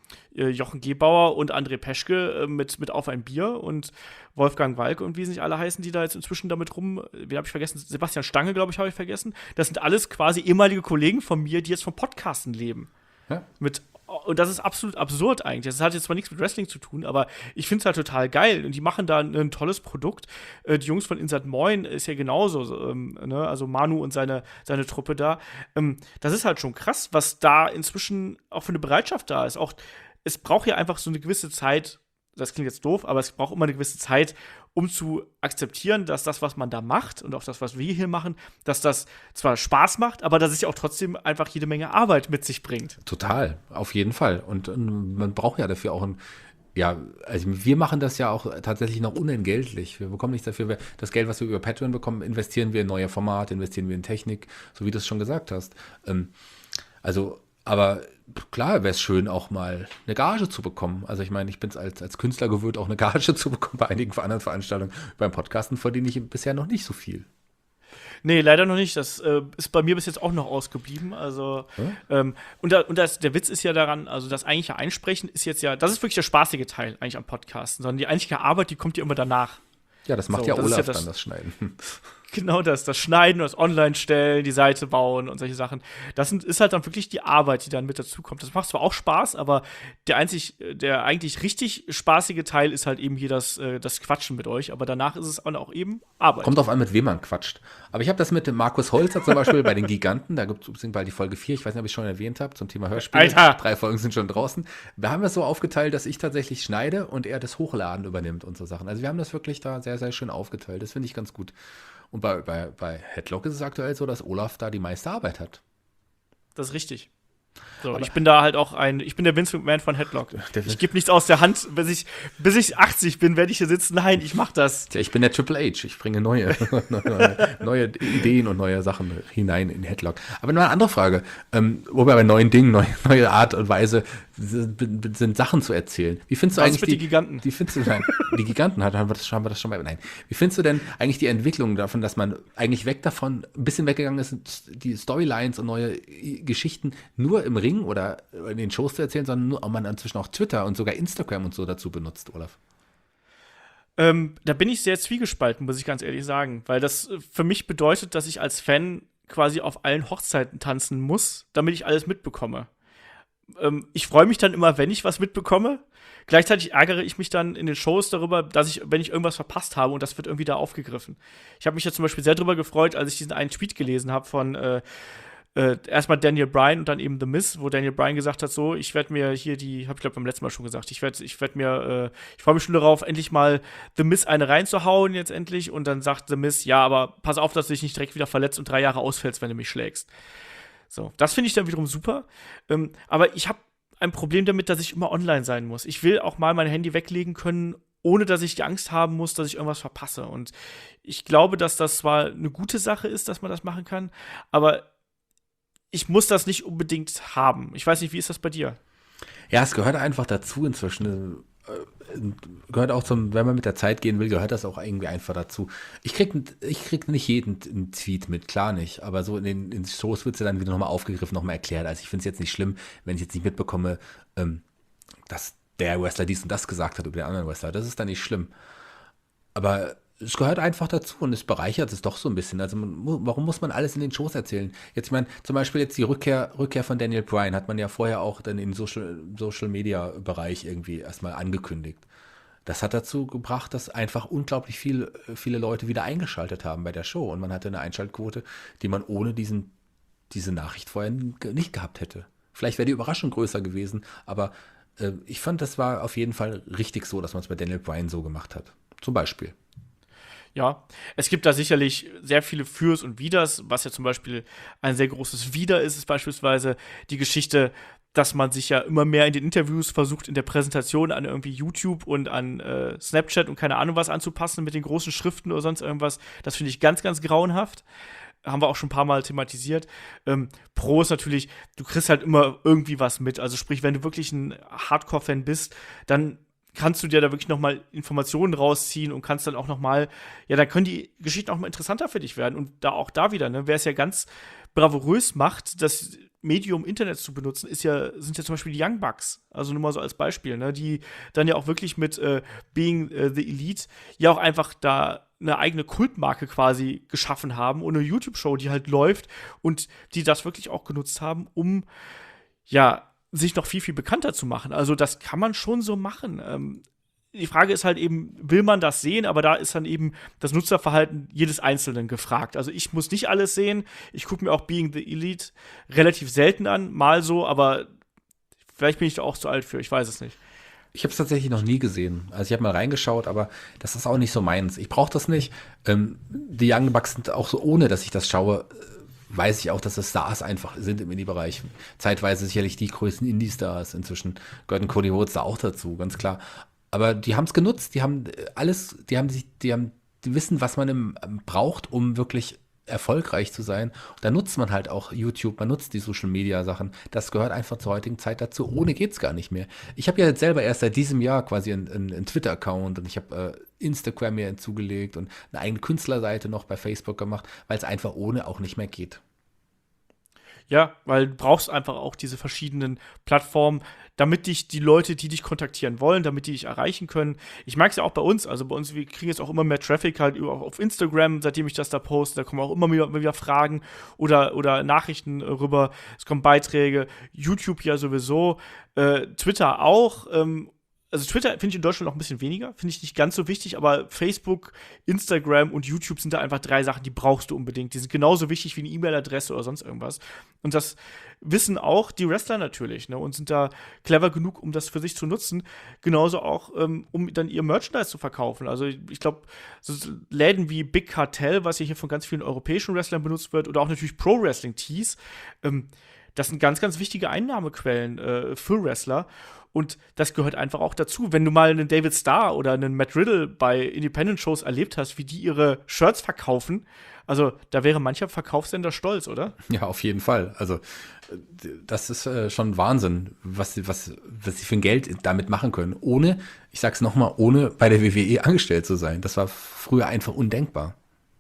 äh, Jochen Gebauer und André Peschke äh, mit, mit Auf ein Bier und Wolfgang Walk und wie sie nicht alle heißen, die da jetzt inzwischen damit rum, wen habe ich vergessen? Sebastian Stange, glaube ich, habe ich vergessen. Das sind alles quasi ehemalige Kollegen von mir, die jetzt vom Podcasten leben. Ja. Mit Und das ist absolut absurd eigentlich. Das hat jetzt zwar nichts mit Wrestling zu tun, aber ich finde es halt total geil. Und die machen da ein, ein tolles Produkt. Äh, die Jungs von Insert Moin ist ja genauso. So, ähm, ne? Also Manu und seine, seine Truppe da. Ähm, das ist halt schon krass, was da inzwischen auch für eine Bereitschaft da ist. Auch, es braucht ja einfach so eine gewisse Zeit, das klingt jetzt doof, aber es braucht immer eine gewisse Zeit, um zu akzeptieren, dass das, was man da macht und auch das, was wir hier machen, dass das zwar Spaß macht, aber dass es ja auch trotzdem einfach jede Menge Arbeit mit sich bringt. Total, auf jeden Fall. Und, und man braucht ja dafür auch ein, ja, also wir machen das ja auch tatsächlich noch unentgeltlich. Wir bekommen nichts dafür. Das Geld, was wir über Patreon bekommen, investieren wir in neue Formate, investieren wir in Technik, so wie du es schon gesagt hast. Ähm, also, aber klar wäre es schön, auch mal eine Gage zu bekommen. Also ich meine, ich bin es als, als Künstler gewöhnt, auch eine Gage zu bekommen bei einigen anderen Veranstaltungen. Beim Podcasten verdiene ich bisher noch nicht so viel. Nee, leider noch nicht. Das äh, ist bei mir bis jetzt auch noch ausgeblieben. Also, hm? ähm, und, da, und das, der Witz ist ja daran, also das eigentliche Einsprechen ist jetzt ja, das ist wirklich der spaßige Teil eigentlich am Podcasten, sondern die eigentliche Arbeit, die kommt ja immer danach. Ja, das macht so, ja das Olaf ja das, dann, das Schneiden. Genau das, das Schneiden, das Online-Stellen, die Seite bauen und solche Sachen. Das sind, ist halt dann wirklich die Arbeit, die dann mit dazu kommt. Das macht zwar auch Spaß, aber der einzig, der eigentlich richtig spaßige Teil ist halt eben hier das, das Quatschen mit euch. Aber danach ist es auch eben Arbeit. Kommt drauf an, mit wem man quatscht. Aber ich habe das mit dem Markus Holzer zum Beispiel bei den Giganten, da gibt es bald die Folge vier, ich weiß nicht, ob ich es schon erwähnt habe, zum Thema Hörspiele. Alter. Drei Folgen sind schon draußen. Da haben wir es so aufgeteilt, dass ich tatsächlich schneide und er das Hochladen übernimmt und so Sachen. Also wir haben das wirklich da sehr, sehr schön aufgeteilt. Das finde ich ganz gut. Und bei, bei, bei Headlock ist es aktuell so, dass Olaf da die meiste Arbeit hat. Das ist richtig. So, ich bin da halt auch ein, ich bin der Vince McMahon von Headlock. Ich gebe nichts aus der Hand, bis ich, bis ich achtzig bin, werde ich hier sitzen. Nein, ich mach das. Ja, ich bin der Triple H. Ich bringe neue, neue, neue Ideen und neue Sachen hinein in Headlock. Aber noch eine andere Frage. Ähm, wobei bei neuen Dingen, neue, neue Art und Weise sind, sind Sachen zu erzählen. Wie findest du Was eigentlich mit die, die Giganten? Die findest du, nein, die Giganten haben wir, das, haben wir das schon mal. Nein. Wie findest du denn eigentlich die Entwicklung davon, dass man eigentlich weg davon, ein bisschen weggegangen ist, die Storylines und neue Geschichten nur im Ring oder in den Shows zu erzählen, sondern nur, ob man inzwischen auch Twitter und sogar Instagram und so dazu benutzt, Olaf? Ähm, da bin ich sehr zwiegespalten, muss ich ganz ehrlich sagen, weil das für mich bedeutet, dass ich als Fan quasi auf allen Hochzeiten tanzen muss, damit ich alles mitbekomme. Ähm, ich freue mich dann immer, wenn ich was mitbekomme. Gleichzeitig ärgere ich mich dann in den Shows darüber, dass ich, wenn ich irgendwas verpasst habe und das wird irgendwie da aufgegriffen. Ich habe mich ja zum Beispiel sehr darüber gefreut, als ich diesen einen Tweet gelesen habe von äh, Äh, erstmal Daniel Bryan und dann eben The Miz, wo Daniel Bryan gesagt hat, so, ich werde mir hier die, hab ich glaube beim letzten Mal schon gesagt, ich werde ich werd mir, äh, ich freue mich schon darauf, endlich mal The Miz eine reinzuhauen jetzt endlich und dann sagt The Miz, ja, aber pass auf, dass du dich nicht direkt wieder verletzt und drei Jahre ausfällst, wenn du mich schlägst. So, das finde ich dann wiederum super, ähm, aber ich habe ein Problem damit, dass ich immer online sein muss. Ich will auch mal mein Handy weglegen können, ohne dass ich die Angst haben muss, dass ich irgendwas verpasse und ich glaube, dass das zwar eine gute Sache ist, dass man das machen kann, aber ich muss das nicht unbedingt haben. Ich weiß nicht, wie ist das bei dir? Ja, es gehört einfach dazu inzwischen. Äh, gehört auch zum, wenn man mit der Zeit gehen will, gehört das auch irgendwie einfach dazu. Ich krieg, ich krieg nicht jeden einen Tweet mit, klar nicht. Aber so in den in Shows wird es ja dann wieder nochmal aufgegriffen, nochmal erklärt. Also ich finde es jetzt nicht schlimm, wenn ich jetzt nicht mitbekomme, ähm, dass der Wrestler dies und das gesagt hat über den anderen Wrestler. Das ist dann nicht schlimm. Aber es gehört einfach dazu und es bereichert es doch so ein bisschen. Also man, warum muss man alles in den Shows erzählen? Jetzt, ich meine, zum Beispiel jetzt die Rückkehr, Rückkehr von Daniel Bryan hat man ja vorher auch dann im Social, Social Media Bereich irgendwie erstmal angekündigt. Das hat dazu gebracht, dass einfach unglaublich viel, viele Leute wieder eingeschaltet haben bei der Show und man hatte eine Einschaltquote, die man ohne diesen, diese Nachricht vorher nicht gehabt hätte. Vielleicht wäre die Überraschung größer gewesen, aber äh, ich fand, das war auf jeden Fall richtig so, dass man es bei Daniel Bryan so gemacht hat. Zum Beispiel. Ja, es gibt da sicherlich sehr viele Fürs und Widers. Was ja zum Beispiel ein sehr großes Wider ist, ist beispielsweise die Geschichte, dass man sich ja immer mehr in den Interviews versucht, in der Präsentation an irgendwie YouTube und an äh, Snapchat und keine Ahnung was anzupassen mit den großen Schriften oder sonst irgendwas. Das finde ich ganz, ganz grauenhaft. Haben wir auch schon ein paar Mal thematisiert. Ähm, Pro ist natürlich, du kriegst halt immer irgendwie was mit. Also sprich, wenn du wirklich ein Hardcore-Fan bist, dann kannst du dir da wirklich noch mal Informationen rausziehen und kannst dann auch noch mal, ja, dann können die Geschichten auch mal interessanter für dich werden. Und da auch da wieder, ne, wer es ja ganz bravourös macht, dass Medium Internet zu benutzen, ist ja, sind ja zum Beispiel die Young Bucks, also nur mal so als Beispiel, ne, die dann ja auch wirklich mit äh, Being äh, the Elite ja auch einfach da eine eigene Kultmarke quasi geschaffen haben und eine YouTube-Show, die halt läuft und die das wirklich auch genutzt haben, um ja sich noch viel, viel bekannter zu machen. Also das kann man schon so machen. Ähm, Die Frage ist halt eben, will man das sehen? Aber da ist dann eben das Nutzerverhalten jedes Einzelnen gefragt. Also ich muss nicht alles sehen. Ich gucke mir auch Being the Elite relativ selten an, mal so, aber vielleicht bin ich da auch zu alt für, ich weiß es nicht. Ich habe es tatsächlich noch nie gesehen. Also ich habe mal reingeschaut, aber das ist auch nicht so meins. Ich brauche das nicht. Ähm, die Young Bucks sind auch so, ohne dass ich das schaue, weiß ich auch, dass es Stars einfach sind im Indie-Bereich. Zeitweise sicherlich die größten Indie-Stars. Inzwischen gehörten Cody Rhodes da auch dazu, ganz klar. Aber die haben es genutzt, die haben alles, die haben sich, die haben, die wissen, was man im, braucht, um wirklich erfolgreich zu sein. Und da nutzt man halt auch YouTube, man nutzt die Social-Media-Sachen. Das gehört einfach zur heutigen Zeit dazu. Ohne geht's gar nicht mehr. Ich habe ja jetzt selber erst seit diesem Jahr quasi einen, einen, einen Twitter-Account und ich habe äh, Instagram mir hinzugelegt und eine eigene Künstlerseite noch bei Facebook gemacht, weil es einfach ohne auch nicht mehr geht. Ja, weil du brauchst einfach auch diese verschiedenen Plattformen, damit dich die Leute, die dich kontaktieren wollen, damit die dich erreichen können. Ich merke es ja auch bei uns, also bei uns, wir kriegen jetzt auch immer mehr Traffic halt über, auf Instagram, seitdem ich das da poste, da kommen auch immer wieder, immer wieder Fragen oder, oder Nachrichten rüber, es kommen Beiträge, YouTube ja sowieso, äh, Twitter auch, ähm, also Twitter finde ich in Deutschland noch ein bisschen weniger, finde ich nicht ganz so wichtig, aber Facebook, Instagram und YouTube sind da einfach drei Sachen, die brauchst du unbedingt. Die sind genauso wichtig wie eine E-Mail-Adresse oder sonst irgendwas. Und das wissen auch die Wrestler natürlich, ne, und sind da clever genug, um das für sich zu nutzen. Genauso auch, ähm, um dann ihr Merchandise zu verkaufen. Also ich glaube, so Läden wie Big Cartel, was ja hier von ganz vielen europäischen Wrestlern benutzt wird, oder auch natürlich Pro-Wrestling-Tees, ähm, das sind ganz, ganz wichtige Einnahmequellen äh, für Wrestler. Und das gehört einfach auch dazu. Wenn du mal einen David Starr oder einen Matt Riddle bei Independent-Shows erlebt hast, wie die ihre Shirts verkaufen, also da wäre mancher Verkaufssender stolz, oder? Ja, auf jeden Fall. Also das ist äh, schon Wahnsinn, was sie, was, was sie für ein Geld damit machen können. Ohne, ich sag's nochmal, ohne bei der W W E angestellt zu sein. Das war früher einfach undenkbar.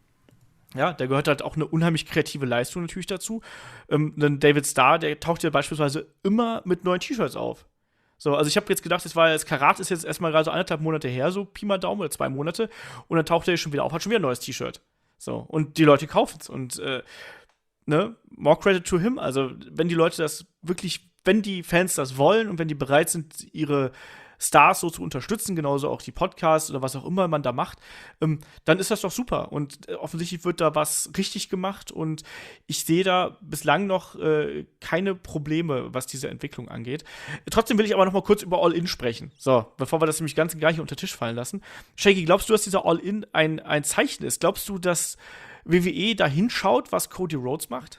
Ja, da gehört halt auch eine unheimlich kreative Leistung natürlich dazu. Ähm, ein David Starr, der taucht ja beispielsweise immer mit neuen T-Shirts auf. So, also ich habe jetzt gedacht, das war das Karat ist jetzt erstmal gerade so anderthalb Monate her, so Pi mal Daumen oder zwei Monate. Und dann taucht er schon wieder auf, hat schon wieder ein neues T-Shirt. So, und die Leute kaufen es. Und, äh, ne, more credit to him. Also, wenn die Leute das wirklich, wenn die Fans das wollen und wenn die bereit sind, ihre Stars so zu unterstützen, genauso auch die Podcasts oder was auch immer man da macht, ähm, dann ist das doch super. Und äh, offensichtlich wird da was richtig gemacht und ich sehe da bislang noch äh, keine Probleme, was diese Entwicklung angeht. Trotzdem will ich aber noch mal kurz über All-In sprechen. So, bevor wir das nämlich ganz gar nicht unter den Tisch fallen lassen. Shaky, glaubst du, dass dieser All-In ein, ein Zeichen ist? Glaubst du, dass W W E da hinschaut, was Cody Rhodes macht?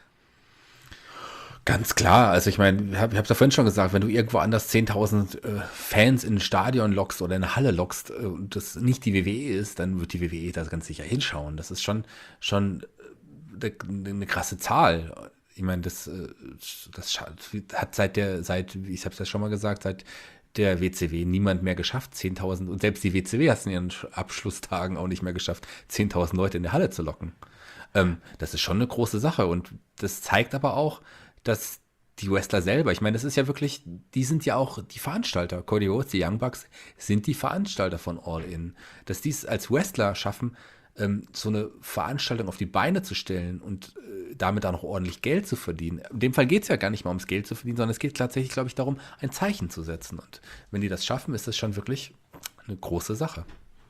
Ganz klar, also ich meine, ich habe es ja vorhin schon gesagt, wenn du irgendwo anders zehntausend äh, Fans in ein Stadion lockst oder in eine Halle lockst äh, und das nicht die W W E ist, dann wird die W W E da ganz sicher hinschauen. Das ist schon, schon äh, eine krasse Zahl. Ich meine, das, äh, das hat seit der, seit, ich habe es ja schon mal gesagt, seit der W C W niemand mehr geschafft, zehntausend, und selbst die W C W hat es in ihren Abschlusstagen auch nicht mehr geschafft, zehntausend Leute in der Halle zu locken. Ähm, das ist schon eine große Sache und das zeigt aber auch, dass die Wrestler selber, ich meine, das ist ja wirklich, die sind ja auch die Veranstalter. Cody Rhodes, die Young Bucks sind die Veranstalter von All In. Dass die es als Wrestler schaffen, ähm, so eine Veranstaltung auf die Beine zu stellen und äh, damit auch noch ordentlich Geld zu verdienen. In dem Fall geht es ja gar nicht mal ums Geld zu verdienen, sondern es geht tatsächlich, glaube ich, darum, ein Zeichen zu setzen. Und wenn die das schaffen, ist das schon wirklich eine große Sache.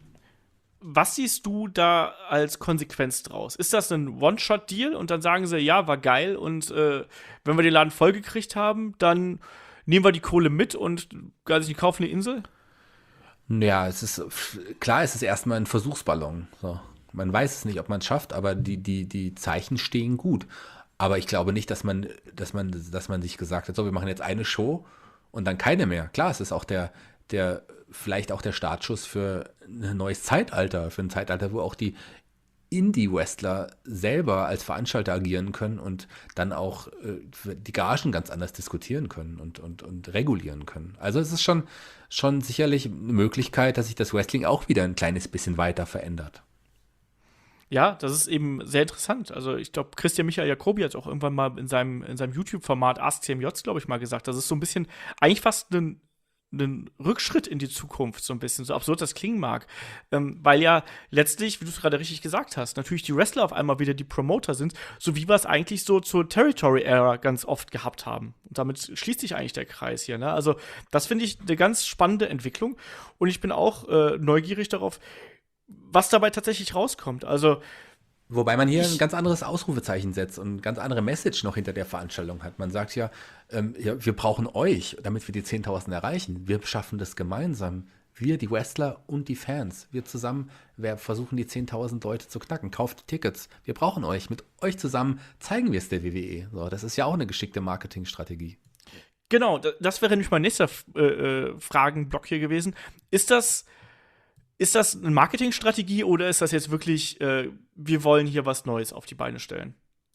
Was siehst du da als Konsequenz draus? Ist das ein One-Shot-Deal und dann sagen sie, ja, war geil und äh, wenn wir den Laden vollgekriegt haben, dann nehmen wir die Kohle mit und also, die kaufen eine Insel? Ja, es ist klar, es ist erstmal ein Versuchsballon. So. Man weiß es nicht, ob man es schafft, aber die, die, die Zeichen stehen gut. Aber ich glaube nicht, dass man, dass man, dass man sich gesagt hat, so, wir machen jetzt eine Show und dann keine mehr. Klar, es ist auch der, der vielleicht auch der Startschuss für ein neues Zeitalter, für ein Zeitalter, wo auch die Indie-Wrestler selber als Veranstalter agieren können und dann auch äh, die Gagen ganz anders diskutieren können und, und, und regulieren können. Also es ist schon, schon sicherlich eine Möglichkeit, dass sich das Wrestling auch wieder ein kleines bisschen weiter verändert. Ja, das ist eben sehr interessant. Also ich glaube, Christian Michael Jacobi hat auch irgendwann mal in seinem, in seinem YouTube-Format Ask C M J, glaube ich, mal gesagt, das ist so ein bisschen, eigentlich fast ein, ein Rückschritt in die Zukunft, so ein bisschen, so absurd das klingen mag. Ähm, weil ja letztlich, wie du es gerade richtig gesagt hast, natürlich die Wrestler auf einmal wieder die Promoter sind, so wie wir es eigentlich so zur Territory-Era ganz oft gehabt haben. Und damit schließt sich eigentlich der Kreis hier. Ne? Also das finde ich eine ganz spannende Entwicklung. Und ich bin auch äh, neugierig darauf, was dabei tatsächlich rauskommt. Also Wobei man hier ein ganz anderes Ausrufezeichen setzt und eine ganz andere Message noch hinter der Veranstaltung hat. Man sagt ja, ähm, ja wir brauchen euch, damit wir die zehntausend erreichen. Wir schaffen das gemeinsam. Wir, die Wrestler und die Fans. Wir zusammen wir versuchen, die zehntausend Leute zu knacken. Kauft Tickets. Wir brauchen euch. Mit euch zusammen zeigen wir es der W W E. So, das ist ja auch eine geschickte Marketingstrategie. Genau, das wäre nämlich mein nächster äh, Fragenblock hier gewesen. Ist das Ist das eine Marketingstrategie oder ist das jetzt wirklich, äh, wir wollen hier was Neues auf die Beine stellen?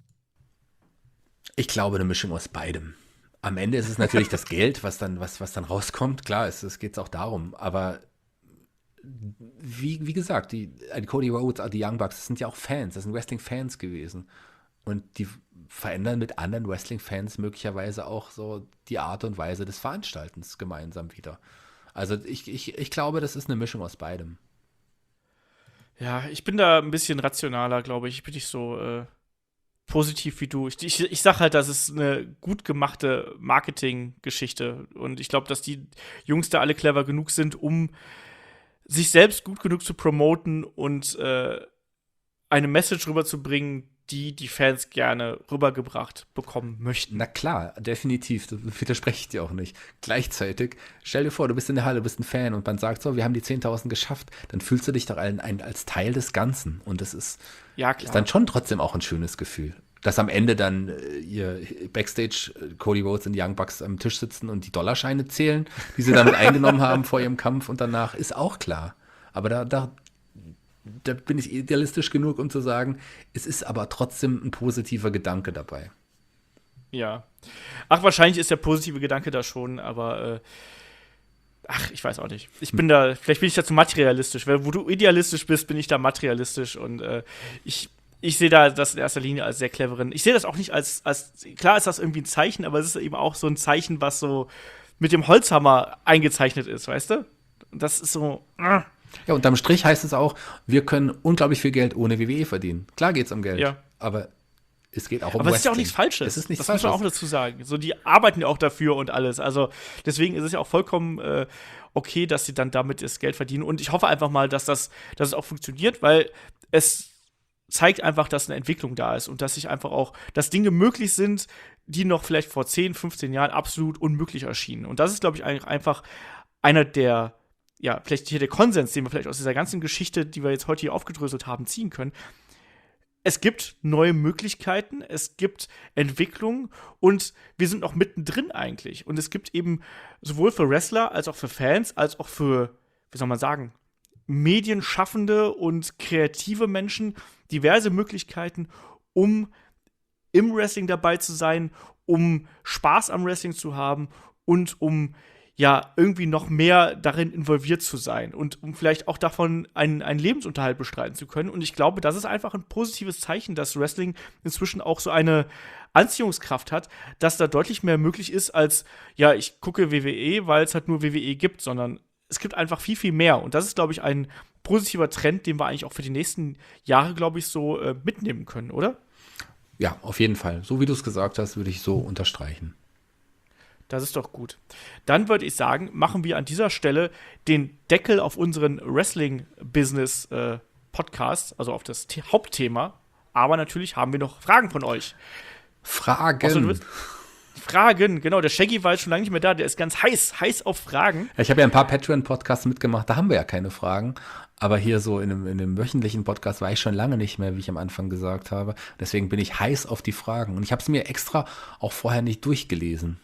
Ich glaube, eine Mischung aus beidem. Am Ende ist es natürlich das Geld, was dann, was, was dann rauskommt. Klar, es, es geht auch darum. Aber wie, wie gesagt, die, die Cody Rhodes, die Young Bucks, das sind ja auch Fans. Das sind Wrestling-Fans gewesen. Und die verändern mit anderen Wrestling-Fans möglicherweise auch so die Art und Weise des Veranstaltens gemeinsam wieder. Also ich, ich, ich glaube, das ist eine Mischung aus beidem. Ja, ich bin da ein bisschen rationaler, glaube ich. Ich bin nicht so äh, positiv wie du. Ich, ich, ich sag halt, das ist eine gut gemachte Marketinggeschichte. Und ich glaube, dass die Jungs da alle clever genug sind, um sich selbst gut genug zu promoten und äh, eine Message rüberzubringen, die die Fans gerne rübergebracht bekommen möchten. Na klar, definitiv, das widerspreche ich dir auch nicht. Gleichzeitig, stell dir vor, du bist in der Halle, du bist ein Fan und man sagt so, wir haben die zehntausend geschafft, dann fühlst du dich doch ein, ein, als Teil des Ganzen und das ist, ja, klar. ist dann schon trotzdem auch ein schönes Gefühl. Dass am Ende dann äh, ihr Backstage äh, Cody Rhodes und die Young Bucks am Tisch sitzen und die Dollarscheine zählen, die sie damit eingenommen haben vor ihrem Kampf und danach, ist auch klar. Aber da, da Da bin ich idealistisch genug, um zu sagen, es ist aber trotzdem ein positiver Gedanke dabei. Ja. Ach, wahrscheinlich ist der positive Gedanke da schon, aber äh, ach, ich weiß auch nicht. Ich bin da, vielleicht bin ich da zu materialistisch. Weil wo du idealistisch bist, bin ich da materialistisch und äh, ich, ich sehe da das in erster Linie als sehr cleveren. Ich sehe das auch nicht als, als, klar ist das irgendwie ein Zeichen, aber es ist eben auch so ein Zeichen, was so mit dem Holzhammer eingezeichnet ist, weißt du? Und das ist so, äh, Ja, unterm Strich heißt es auch, wir können unglaublich viel Geld ohne W W E verdienen. Klar geht's um Geld, ja. aber es geht auch um Aber es ist ja Wrestling. auch nichts Falsches. Es ist nichts das Falsches. muss man auch dazu sagen. So, die arbeiten ja auch dafür und alles. Also deswegen ist es ja auch vollkommen äh, okay, dass sie dann damit das Geld verdienen. Und ich hoffe einfach mal, dass das, dass es auch funktioniert, weil es zeigt einfach, dass eine Entwicklung da ist und dass sich einfach auch, dass Dinge möglich sind, die noch vielleicht vor zehn, fünfzehn Jahren absolut unmöglich erschienen. Und das ist, glaube ich, einfach einer der ja, vielleicht hier der Konsens, den wir vielleicht aus dieser ganzen Geschichte, die wir jetzt heute hier aufgedröselt haben, ziehen können. Es gibt neue Möglichkeiten, es gibt Entwicklung und wir sind noch mittendrin eigentlich. Und es gibt eben sowohl für Wrestler als auch für Fans, als auch für, wie soll man sagen, Medienschaffende und kreative Menschen diverse Möglichkeiten, um im Wrestling dabei zu sein, um Spaß am Wrestling zu haben und um ja, irgendwie noch mehr darin involviert zu sein und um vielleicht auch davon einen, einen Lebensunterhalt bestreiten zu können. Und ich glaube, das ist einfach ein positives Zeichen, dass Wrestling inzwischen auch so eine Anziehungskraft hat, dass da deutlich mehr möglich ist als, ja, ich gucke W W E, weil es halt nur W W E gibt, sondern es gibt einfach viel, viel mehr. Und das ist, glaube ich, ein positiver Trend, den wir eigentlich auch für die nächsten Jahre, glaube ich, so äh, mitnehmen können, oder? Ja, auf jeden Fall. So wie du es gesagt hast, würde ich so unterstreichen. Das ist doch gut. Dann würde ich sagen, machen wir an dieser Stelle den Deckel auf unseren Wrestling-Business-Podcast, äh, also auf das The- Hauptthema. Aber natürlich haben wir noch Fragen von euch. Fragen. Also, du wirst- Fragen, genau. Der Shaggy war jetzt schon lange nicht mehr da. Der ist ganz heiß, heiß auf Fragen. Ja, ich habe ja ein paar Patreon-Podcasts mitgemacht, da haben wir ja keine Fragen. Aber hier so in einem, in einem wöchentlichen Podcast war ich schon lange nicht mehr, wie ich am Anfang gesagt habe. Deswegen bin ich heiß auf die Fragen. Und ich habe es mir extra auch vorher nicht durchgelesen.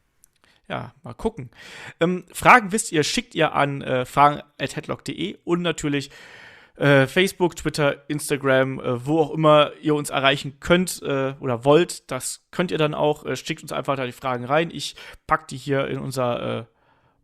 Ja, mal gucken. Ähm, Fragen wisst ihr, schickt ihr an äh, fragen at headlock punkt de und natürlich äh, Facebook, Twitter, Instagram, äh, wo auch immer ihr uns erreichen könnt äh, oder wollt. Das könnt ihr dann auch. Äh, schickt uns einfach da die Fragen rein. Ich pack die hier in unser äh,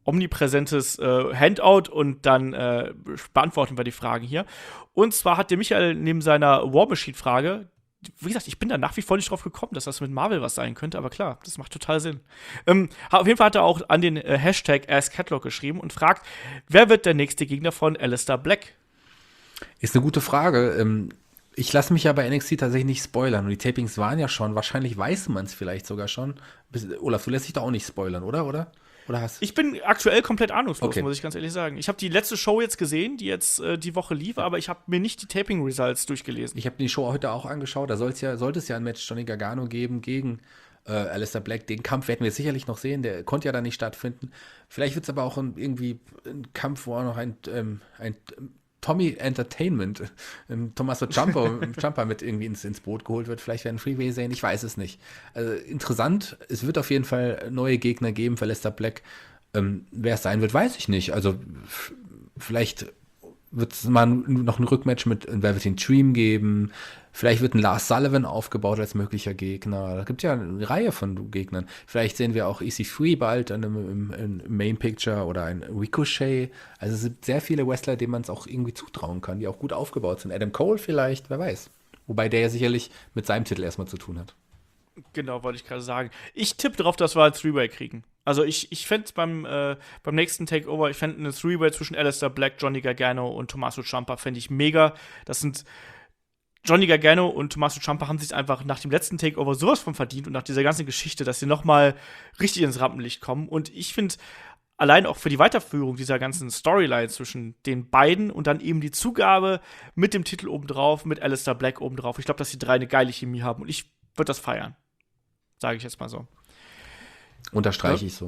omnipräsentes äh, Handout und dann äh, beantworten wir die Fragen hier. Und zwar hat der Michael neben seiner War Machine-Frage, wie gesagt, ich bin da nach wie vor nicht drauf gekommen, dass das mit Marvel was sein könnte, aber klar, das macht total Sinn. Ähm, auf jeden Fall hat er auch an den äh, Hashtag AskCatlock geschrieben und fragt, wer wird der nächste Gegner von Alistair Black? Ist eine gute Frage. Ähm, ich lasse mich ja bei N X T tatsächlich nicht spoilern. Und die Tapings waren ja schon. Wahrscheinlich weiß man es vielleicht sogar schon. Bis, Olaf, du lässt dich doch auch nicht spoilern, oder? Oder? Oder hast Ich bin aktuell komplett ahnungslos, Okay. muss ich ganz ehrlich sagen. Ich habe die letzte Show jetzt gesehen, die jetzt äh, die Woche lief, aber ich habe mir nicht die Taping-Results durchgelesen. Ich habe die Show heute auch angeschaut. Da soll's ja, sollte es ja ein Match Johnny Gargano geben gegen äh, Alistair Black. Den Kampf werden wir sicherlich noch sehen. Der konnte ja da nicht stattfinden. Vielleicht wird es aber auch ein, irgendwie ein Kampf, wo auch noch ein, ähm, ein Tommy Entertainment, ein Tommaso Ciampa, Ciampa mit irgendwie ins, ins Boot geholt wird. Vielleicht werden Freeway sehen. Ich weiß es nicht. Also interessant. Es wird auf jeden Fall neue Gegner geben für Alistair Black. Ähm, wer es sein wird, weiß ich nicht. Also f- vielleicht wird es mal noch ein Rückmatch mit Velveteen Dream geben. Vielleicht wird ein Lars Sullivan aufgebaut als möglicher Gegner. Da gibt ja eine Reihe von Gegnern. Vielleicht sehen wir auch E C drei bald in einem, im, im Main Picture oder ein Ricochet. Also es sind sehr viele Wrestler, denen man es auch irgendwie zutrauen kann, die auch gut aufgebaut sind. Adam Cole vielleicht, wer weiß. Wobei der ja sicherlich mit seinem Titel erstmal zu tun hat. Genau, wollte ich gerade sagen. Ich tippe drauf, dass wir ein Three-Way kriegen. Also ich, ich fände beim, äh, beim nächsten Takeover, ich fände eine Three-Way zwischen Alistair Black, Johnny Gargano und Tommaso Ciampa, fände ich mega. Das sind Johnny Gargano und Tommaso Ciampa haben sich einfach nach dem letzten Takeover sowas von verdient und nach dieser ganzen Geschichte, dass sie noch mal richtig ins Rampenlicht kommen. Und ich finde, allein auch für die Weiterführung dieser ganzen Storyline zwischen den beiden und dann eben die Zugabe mit dem Titel obendrauf, mit Alistair Black obendrauf. Ich glaube, dass die drei eine geile Chemie haben und ich würde das feiern. Sage ich jetzt mal so. Unterstreiche Ja. ich so.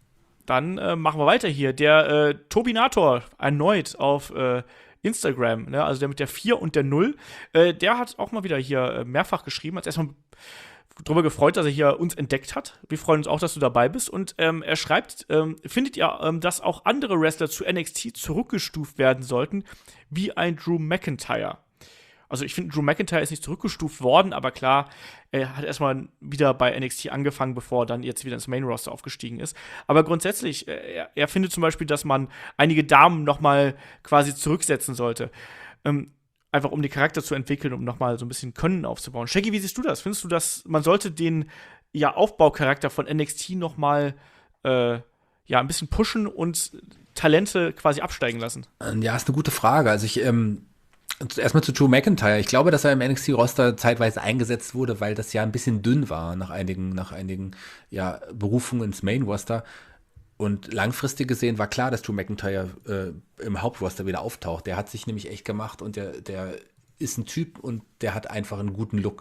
Dann äh, machen wir weiter hier. Der äh, Tobinator erneut auf äh, Instagram, ne? Also der mit der vier und der null, äh, der hat auch mal wieder hier äh, mehrfach geschrieben, hat erstmal drüber gefreut, dass er hier uns entdeckt hat. Wir freuen uns auch, dass du dabei bist. Und ähm, er schreibt, ähm, findet ihr, ähm, dass auch andere Wrestler zu N X T zurückgestuft werden sollten, wie ein Drew McIntyre? Also ich finde, Drew McIntyre ist nicht zurückgestuft worden, aber klar, er hat erstmal wieder bei N X T angefangen, bevor er dann jetzt wieder ins Main-Roster aufgestiegen ist. Aber grundsätzlich, er, er findet zum Beispiel, dass man einige Damen noch mal quasi zurücksetzen sollte. Ähm, einfach um den Charakter zu entwickeln, um noch mal so ein bisschen Können aufzubauen. Shaggy, wie siehst du das? Findest du, dass man sollte den ja, Aufbaucharakter von N X T noch mal äh, ja, ein bisschen pushen und Talente quasi absteigen lassen? Ja, ist eine gute Frage. Also ich, ähm erstmal zu Drew McIntyre. Ich glaube, dass er im N X T-Roster zeitweise eingesetzt wurde, weil das ja ein bisschen dünn war nach einigen, nach einigen ja, Berufungen ins Main-Roster. Und langfristig gesehen war klar, dass Drew McIntyre äh, im Hauptroster wieder auftaucht. Der hat sich nämlich echt gemacht und der, der ist ein Typ und der hat einfach einen guten Look.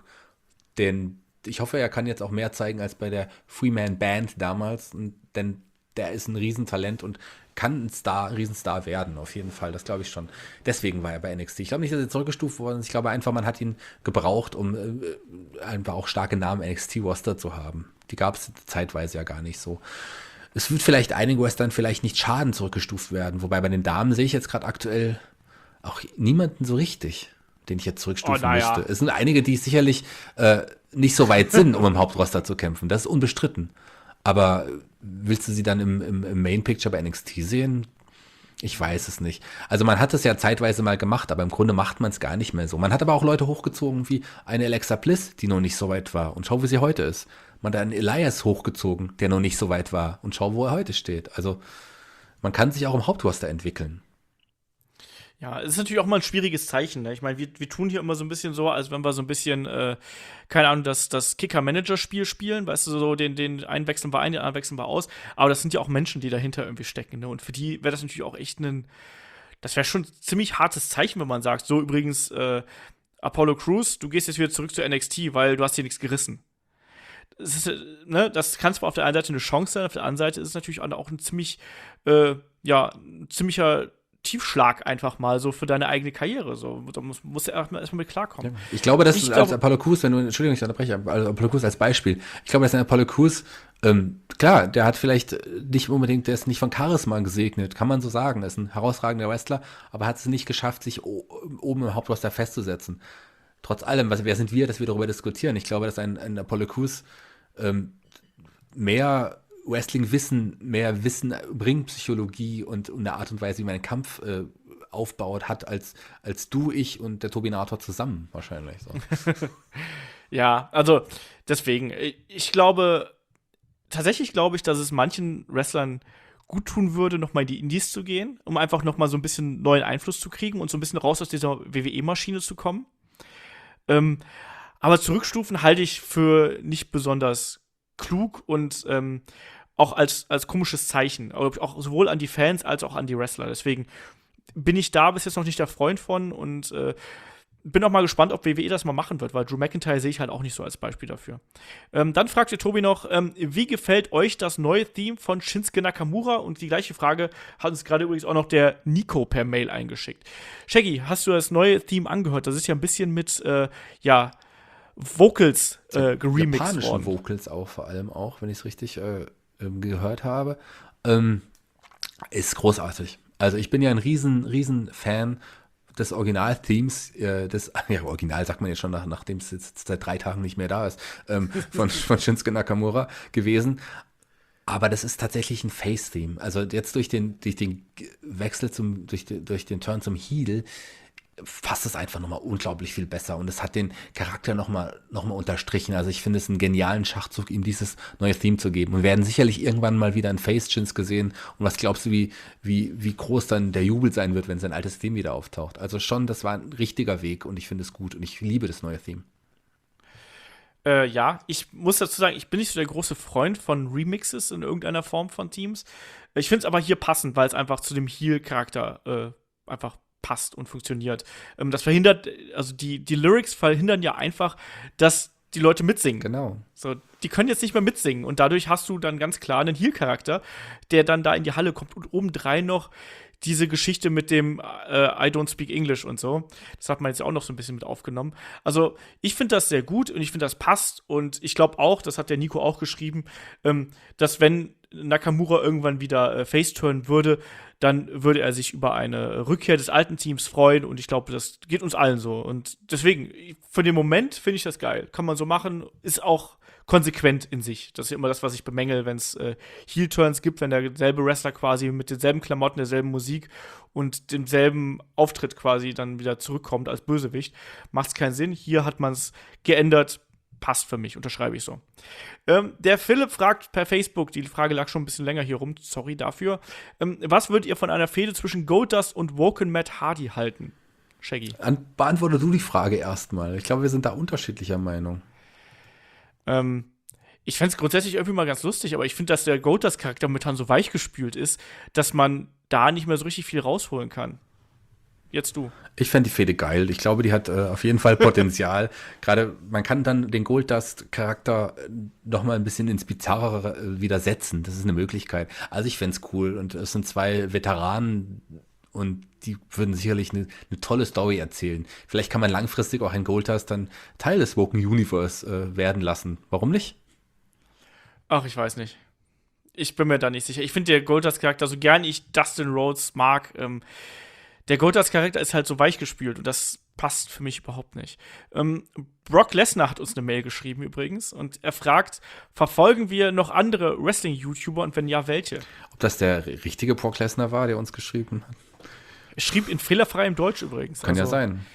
Denn ich hoffe, er kann jetzt auch mehr zeigen als bei der Three-Man-Band damals. Und, denn der ist ein Riesentalent und kann ein Star, ein Riesenstar werden, auf jeden Fall, das glaube ich schon. Deswegen war er bei N X T. Ich glaube nicht, dass er zurückgestuft worden ist. Ich glaube einfach, man hat ihn gebraucht, um äh, einfach auch starke Namen im N X T-Roster zu haben. Die gab es zeitweise ja gar nicht so. Es wird vielleicht einigen Western vielleicht nicht schaden, zurückgestuft werden. Wobei bei den Damen sehe ich jetzt gerade aktuell auch niemanden so richtig, den ich jetzt zurückstufen Oh, na ja. müsste. Es sind einige, die sicherlich äh, nicht so weit sind, um im Hauptroster zu kämpfen. Das ist unbestritten. Aber willst du sie dann im, im, im Main Picture bei N X T sehen? Ich weiß es nicht. Also man hat es ja zeitweise mal gemacht, aber im Grunde macht man es gar nicht mehr so. Man hat aber auch Leute hochgezogen wie eine Alexa Bliss, die noch nicht so weit war. Und schau, wie sie heute ist. Man hat einen Elias hochgezogen, der noch nicht so weit war. Und schau, wo er heute steht. Also man kann sich auch im Hauptroster entwickeln. Ja, es ist natürlich auch mal ein schwieriges Zeichen. Ne? Ich meine, wir, wir tun hier immer so ein bisschen so, als wenn wir so ein bisschen, äh, keine Ahnung, das, das Kicker-Manager-Spiel spielen. Weißt du, so den, den einen wechseln wir ein, den anderen wechseln wir aus. Aber das sind ja auch Menschen, die dahinter irgendwie stecken. Ne? Und für die wäre das natürlich auch echt ein, das wäre schon ein ziemlich hartes Zeichen, wenn man sagt, so übrigens, äh, Apollo Crews, du gehst jetzt wieder zurück zu N X T, weil du hast hier nichts gerissen. Das, ist, ne, das kann zwar auf der einen Seite eine Chance sein, auf der anderen Seite ist es natürlich auch ein ziemlich, äh, ja, ein ziemlicher Tiefschlag einfach mal so für deine eigene Karriere. So. Da muss, musst du erstmal erst mit klarkommen. Ja. Ich glaube, dass ich als glaube, Apollo Crews, wenn du, Entschuldigung, ich unterbreche, also Apollo Crews als Beispiel, ich glaube, dass ein Apollo Crews, ähm, klar, der hat vielleicht nicht unbedingt, der ist nicht von Charisma gesegnet, kann man so sagen, er ist ein herausragender Wrestler, aber hat es nicht geschafft, sich o- oben im Hauptroster festzusetzen. Trotz allem, was, wer sind wir, dass wir darüber diskutieren? Ich glaube, dass ein, ein Apollo Crews ähm, mehr Wrestling-Wissen, mehr Wissen, Ringpsychologie und, und eine Art und Weise, wie man einen Kampf äh, aufbaut, hat als, als du, ich und der Turbinator zusammen wahrscheinlich. So. Ja, also deswegen, ich glaube, tatsächlich glaube ich, dass es manchen Wrestlern gut tun würde, noch mal in die Indies zu gehen, um einfach noch mal so ein bisschen neuen Einfluss zu kriegen und so ein bisschen raus aus dieser W W E-Maschine zu kommen. Ähm, aber Zurückstufen halte ich für nicht besonders klug und ähm, auch als, als komisches Zeichen, auch sowohl an die Fans als auch an die Wrestler. Deswegen bin ich da bis jetzt noch nicht der Freund von und äh, bin auch mal gespannt, ob W W E das mal machen wird, weil Drew McIntyre sehe ich halt auch nicht so als Beispiel dafür. Ähm, dann fragte Tobi noch, ähm, wie gefällt euch das neue Theme von Shinsuke Nakamura? Und die gleiche Frage hat uns gerade übrigens auch noch der Nico per Mail eingeschickt. Shaggy, hast du das neue Theme angehört? Das ist ja ein bisschen mit, äh, ja, Vocals äh, geremixed japanischen worden. Vocals auch vor allem auch, wenn ich es richtig äh, ähm, gehört habe. Ähm, ist großartig. Also ich bin ja ein riesen, riesen Fan des Original-Themes, äh, des, ja, Original sagt man jetzt schon, nach, nachdem es jetzt seit drei Tagen nicht mehr da ist, ähm, von, von Shinsuke Nakamura gewesen. Aber das ist tatsächlich ein Face-Theme. Also jetzt durch den, durch den Wechsel zum, durch, den, durch den Turn zum Heel fasst es einfach nochmal unglaublich viel besser und es hat den Charakter nochmal noch mal unterstrichen. Also ich finde es einen genialen Schachzug, ihm dieses neue Theme zu geben. Und wir werden sicherlich irgendwann mal wieder ein Face-Shinsuke gesehen. Und was glaubst du, wie, wie, wie groß dann der Jubel sein wird, wenn sein altes Theme wieder auftaucht? Also schon, das war ein richtiger Weg und ich finde es gut und ich liebe das neue Theme. Äh, ja, ich muss dazu sagen, ich bin nicht so der große Freund von Remixes in irgendeiner Form von Teams. Ich finde es aber hier passend, weil es einfach zu dem Heel-Charakter äh, einfach passt und funktioniert. Ähm, das verhindert, also die, die Lyrics verhindern ja einfach, dass die Leute mitsingen. Genau. So, die können jetzt nicht mehr mitsingen und dadurch hast du dann ganz klar einen Heel-Charakter, der dann da in die Halle kommt und obendrein noch diese Geschichte mit dem äh, I don't speak English und so. Das hat man jetzt auch noch so ein bisschen mit aufgenommen. Also, ich finde das sehr gut und ich finde, das passt. Und ich glaube auch, das hat der Nico auch geschrieben, ähm, dass wenn Nakamura irgendwann wieder äh, Faceturn würde, dann würde er sich über eine Rückkehr des alten Teams freuen. Und ich glaube, das geht uns allen so. Und deswegen, für den Moment finde ich das geil. Kann man so machen. Ist auch konsequent in sich. Das ist immer das, was ich bemängel, wenn es äh, Heel-Turns gibt, wenn derselbe Wrestler quasi mit denselben Klamotten, derselben Musik und demselben Auftritt quasi dann wieder zurückkommt als Bösewicht. Macht es keinen Sinn. Hier hat man es geändert. Passt für mich, unterschreibe ich so. Ähm, der Philipp fragt per Facebook, die Frage lag schon ein bisschen länger hier rum, sorry dafür. Ähm, was würdet ihr von einer Fehde zwischen Goldust und Woken Matt Hardy halten? Shaggy. An, beantworte du die Frage erstmal. Ich glaube, wir sind da unterschiedlicher Meinung. Ähm, ich fände es grundsätzlich irgendwie mal ganz lustig, aber ich finde, dass der Goldust-Charakter momentan so weichgespült ist, dass man da nicht mehr so richtig viel rausholen kann. Jetzt du. Ich fände die Fehde geil. Ich glaube, die hat äh, auf jeden Fall Potenzial. Gerade, man kann dann den Goldust-Charakter noch mal ein bisschen ins Bizarrere äh, wieder setzen. Das ist eine Möglichkeit. Also ich fände es cool. Und es sind zwei Veteranen und die würden sicherlich eine, eine tolle Story erzählen. Vielleicht kann man langfristig auch ein Goldust dann Teil des Woken Universe äh, werden lassen. Warum nicht? Ach, ich weiß nicht. Ich bin mir da nicht sicher. Ich finde der Goldust-Charakter, so gern ich Dustin Rhodes mag, ähm, der Goldust-Charakter ist halt so weichgespült und das passt für mich überhaupt nicht. Ähm, Brock Lesnar hat uns eine Mail geschrieben übrigens und er fragt, verfolgen wir noch andere Wrestling-YouTuber und wenn ja, welche? Ob das der richtige Brock Lesnar war, der uns geschrieben hat? Er schrieb in fehlerfreiem Deutsch übrigens. Kann also, ja sein.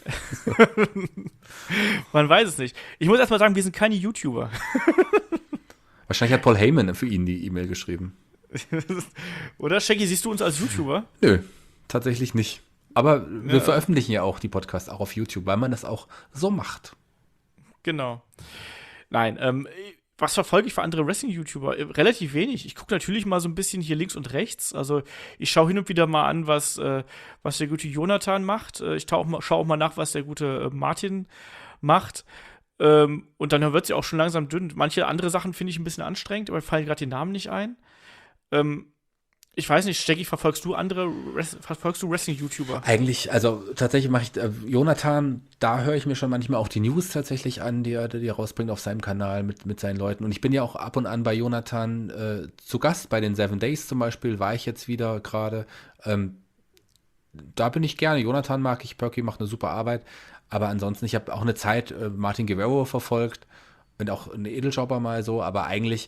Man weiß es nicht. Ich muss erstmal sagen, wir sind keine YouTuber. Wahrscheinlich hat Paul Heyman für ihn die E-Mail geschrieben. Oder, Shaggy, siehst du uns als YouTuber? Nö, tatsächlich nicht. Aber wir Ja. veröffentlichen ja auch die Podcasts auch auf YouTube, weil man das auch so macht. Genau. Nein, ähm, was verfolge ich für andere Wrestling-YouTuber? Äh, Relativ wenig. Ich gucke natürlich mal so ein bisschen hier links und rechts. Also ich schaue hin und wieder mal an, was, äh, was der gute Jonathan macht. Äh, ich schaue auch mal nach, was der gute äh, Martin macht. Ähm, und dann wird es ja auch schon langsam dünn. Manche andere Sachen finde ich ein bisschen anstrengend, aber mir fallen gerade die Namen nicht ein. Ähm, ich weiß nicht, Stecki, verfolgst du andere, verfolgst du Wrestling-YouTuber? Eigentlich, also tatsächlich mache ich, äh, Jonathan, da höre ich mir schon manchmal auch die News tatsächlich an, die er, die er rausbringt auf seinem Kanal mit, mit seinen Leuten. Und ich bin ja auch ab und an bei Jonathan äh, zu Gast, bei den Seven Days zum Beispiel, war ich jetzt wieder gerade. Ähm, da bin ich gerne. Jonathan mag ich, Perky macht eine super Arbeit. Aber ansonsten, ich habe auch eine Zeit äh, Martin Guerrero verfolgt und auch einen Edeljobber mal so, aber eigentlich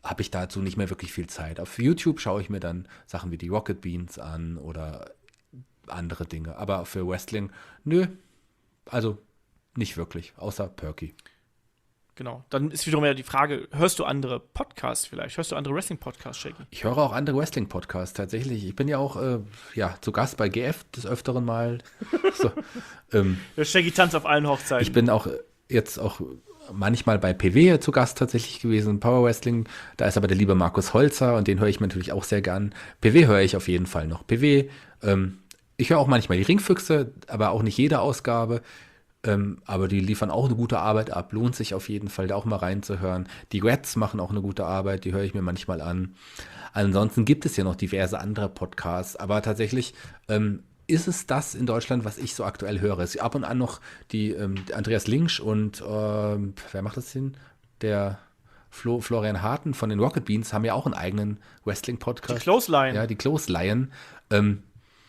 habe ich dazu nicht mehr wirklich viel Zeit. Auf YouTube schaue ich mir dann Sachen wie die Rocket Beans an oder andere Dinge. Aber für Wrestling, nö, also nicht wirklich, außer Perky. Genau. Dann ist wiederum ja die Frage, hörst du andere Podcasts vielleicht? Hörst du andere Wrestling-Podcasts, Shaggy? Ich höre auch andere Wrestling-Podcasts tatsächlich. Ich bin ja auch äh, ja, zu Gast bei G F des Öfteren mal. So, ähm, Der Shaggy tanzt auf allen Hochzeiten. Ich bin auch jetzt auch manchmal bei P W zu Gast tatsächlich gewesen, Power Wrestling. Da ist aber der liebe Markus Holzer und den höre ich mir natürlich auch sehr gern. P W höre ich auf jeden Fall noch. P W, ähm, ich höre auch manchmal die Ringfüchse, aber auch nicht jede Ausgabe. Ähm, aber die liefern auch eine gute Arbeit ab, lohnt sich auf jeden Fall, da auch mal reinzuhören. Die Reds machen auch eine gute Arbeit, die höre ich mir manchmal an. Ansonsten gibt es ja noch diverse andere Podcasts, aber tatsächlich ähm, ist es das in Deutschland, was ich so aktuell höre. Es ist ab und an noch die ähm, Andreas Links und ähm, wer macht das hin? Der Flo, Florian Harten von den Rocket Beans haben ja auch einen eigenen Wrestling-Podcast. Die Close Lion. Ja, die Close Lion. Ähm,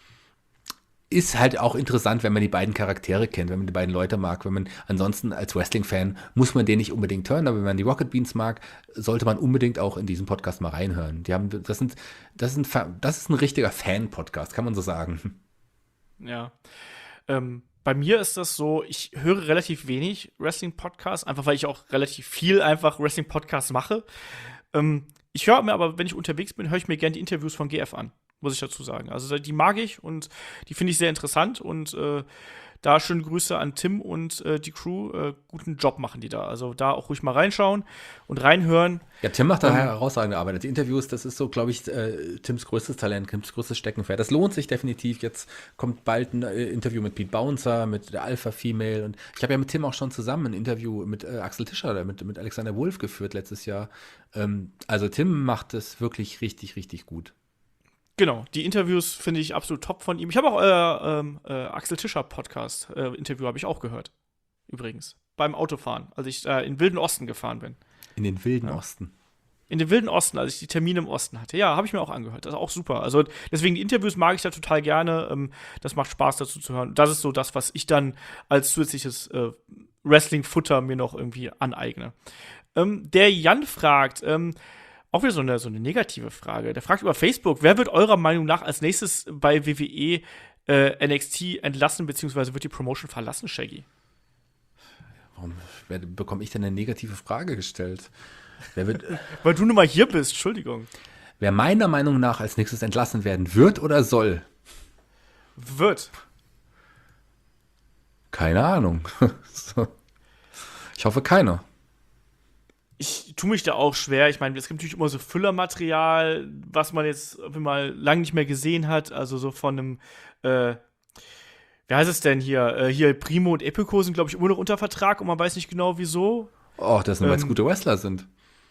Ist halt auch interessant, wenn man die beiden Charaktere kennt, wenn man die beiden Leute mag. Wenn man ansonsten als Wrestling-Fan muss man den nicht unbedingt hören, aber wenn man die Rocket Beans mag, sollte man unbedingt auch in diesen Podcast mal reinhören. Die haben, das sind, das sind, das ist ein richtiger Fan-Podcast, kann man so sagen. Ja. Ähm, bei mir ist das so, ich höre relativ wenig Wrestling-Podcasts, einfach weil ich auch relativ viel einfach Wrestling-Podcasts mache. Ähm, ich höre mir aber, wenn ich unterwegs bin, höre ich mir gerne die Interviews von G F an. Muss ich dazu sagen. Also die mag ich und die finde ich sehr interessant und äh, da schöne Grüße an Tim und äh, die Crew. Äh, guten Job machen die da. Also da auch ruhig mal reinschauen und reinhören. Ja, Tim macht da ähm, herausragende Arbeit. Die Interviews, das ist so, glaube ich, äh, Tims größtes Talent, Tims größtes Steckenpferd. Das lohnt sich definitiv. Jetzt kommt bald ein äh, Interview mit Pete Bouncer, mit der Alpha Female und ich habe ja mit Tim auch schon zusammen ein Interview mit äh, Axel Tischer, mit, mit Alexander Wolf geführt letztes Jahr. Ähm, also Tim macht es wirklich richtig, richtig gut. Genau, die Interviews finde ich absolut top von ihm. Ich habe auch äh, ähm, äh, Axel Tischer Podcast äh, Interview habe ich auch gehört. Übrigens beim Autofahren, als ich äh, in den Wilden Osten gefahren bin. In den Wilden ja. Osten. In den Wilden Osten, als ich die Termine im Osten hatte. Ja, habe ich mir auch angehört. Das ist auch super. Also deswegen die Interviews mag ich da total gerne. Ähm, das macht Spaß dazu zu hören. Das ist so das, was ich dann als zusätzliches äh, Wrestling-Futter mir noch irgendwie aneigne. Ähm, der Jan fragt, ähm, auch wieder so eine, so eine negative Frage. Der fragt über Facebook, wer wird eurer Meinung nach als nächstes bei W W E äh, N X T entlassen, beziehungsweise wird die Promotion verlassen, Shaggy? Warum wer, bekomme ich denn eine negative Frage gestellt? Wer wird, Weil du nun mal hier bist, Entschuldigung. Wer meiner Meinung nach als nächstes entlassen werden wird oder soll? Wird. Keine Ahnung. So. Ich hoffe keiner. Ich tue mich da auch schwer. Ich meine, es gibt natürlich immer so Füllermaterial, was man jetzt mal lange nicht mehr gesehen hat. Also so von einem, äh, wie heißt es denn hier? Äh, hier Primo und Epico sind, glaube ich, immer noch unter Vertrag und man weiß nicht genau, wieso. Oh, das nur, weil es Ähm, gute Wrestler sind.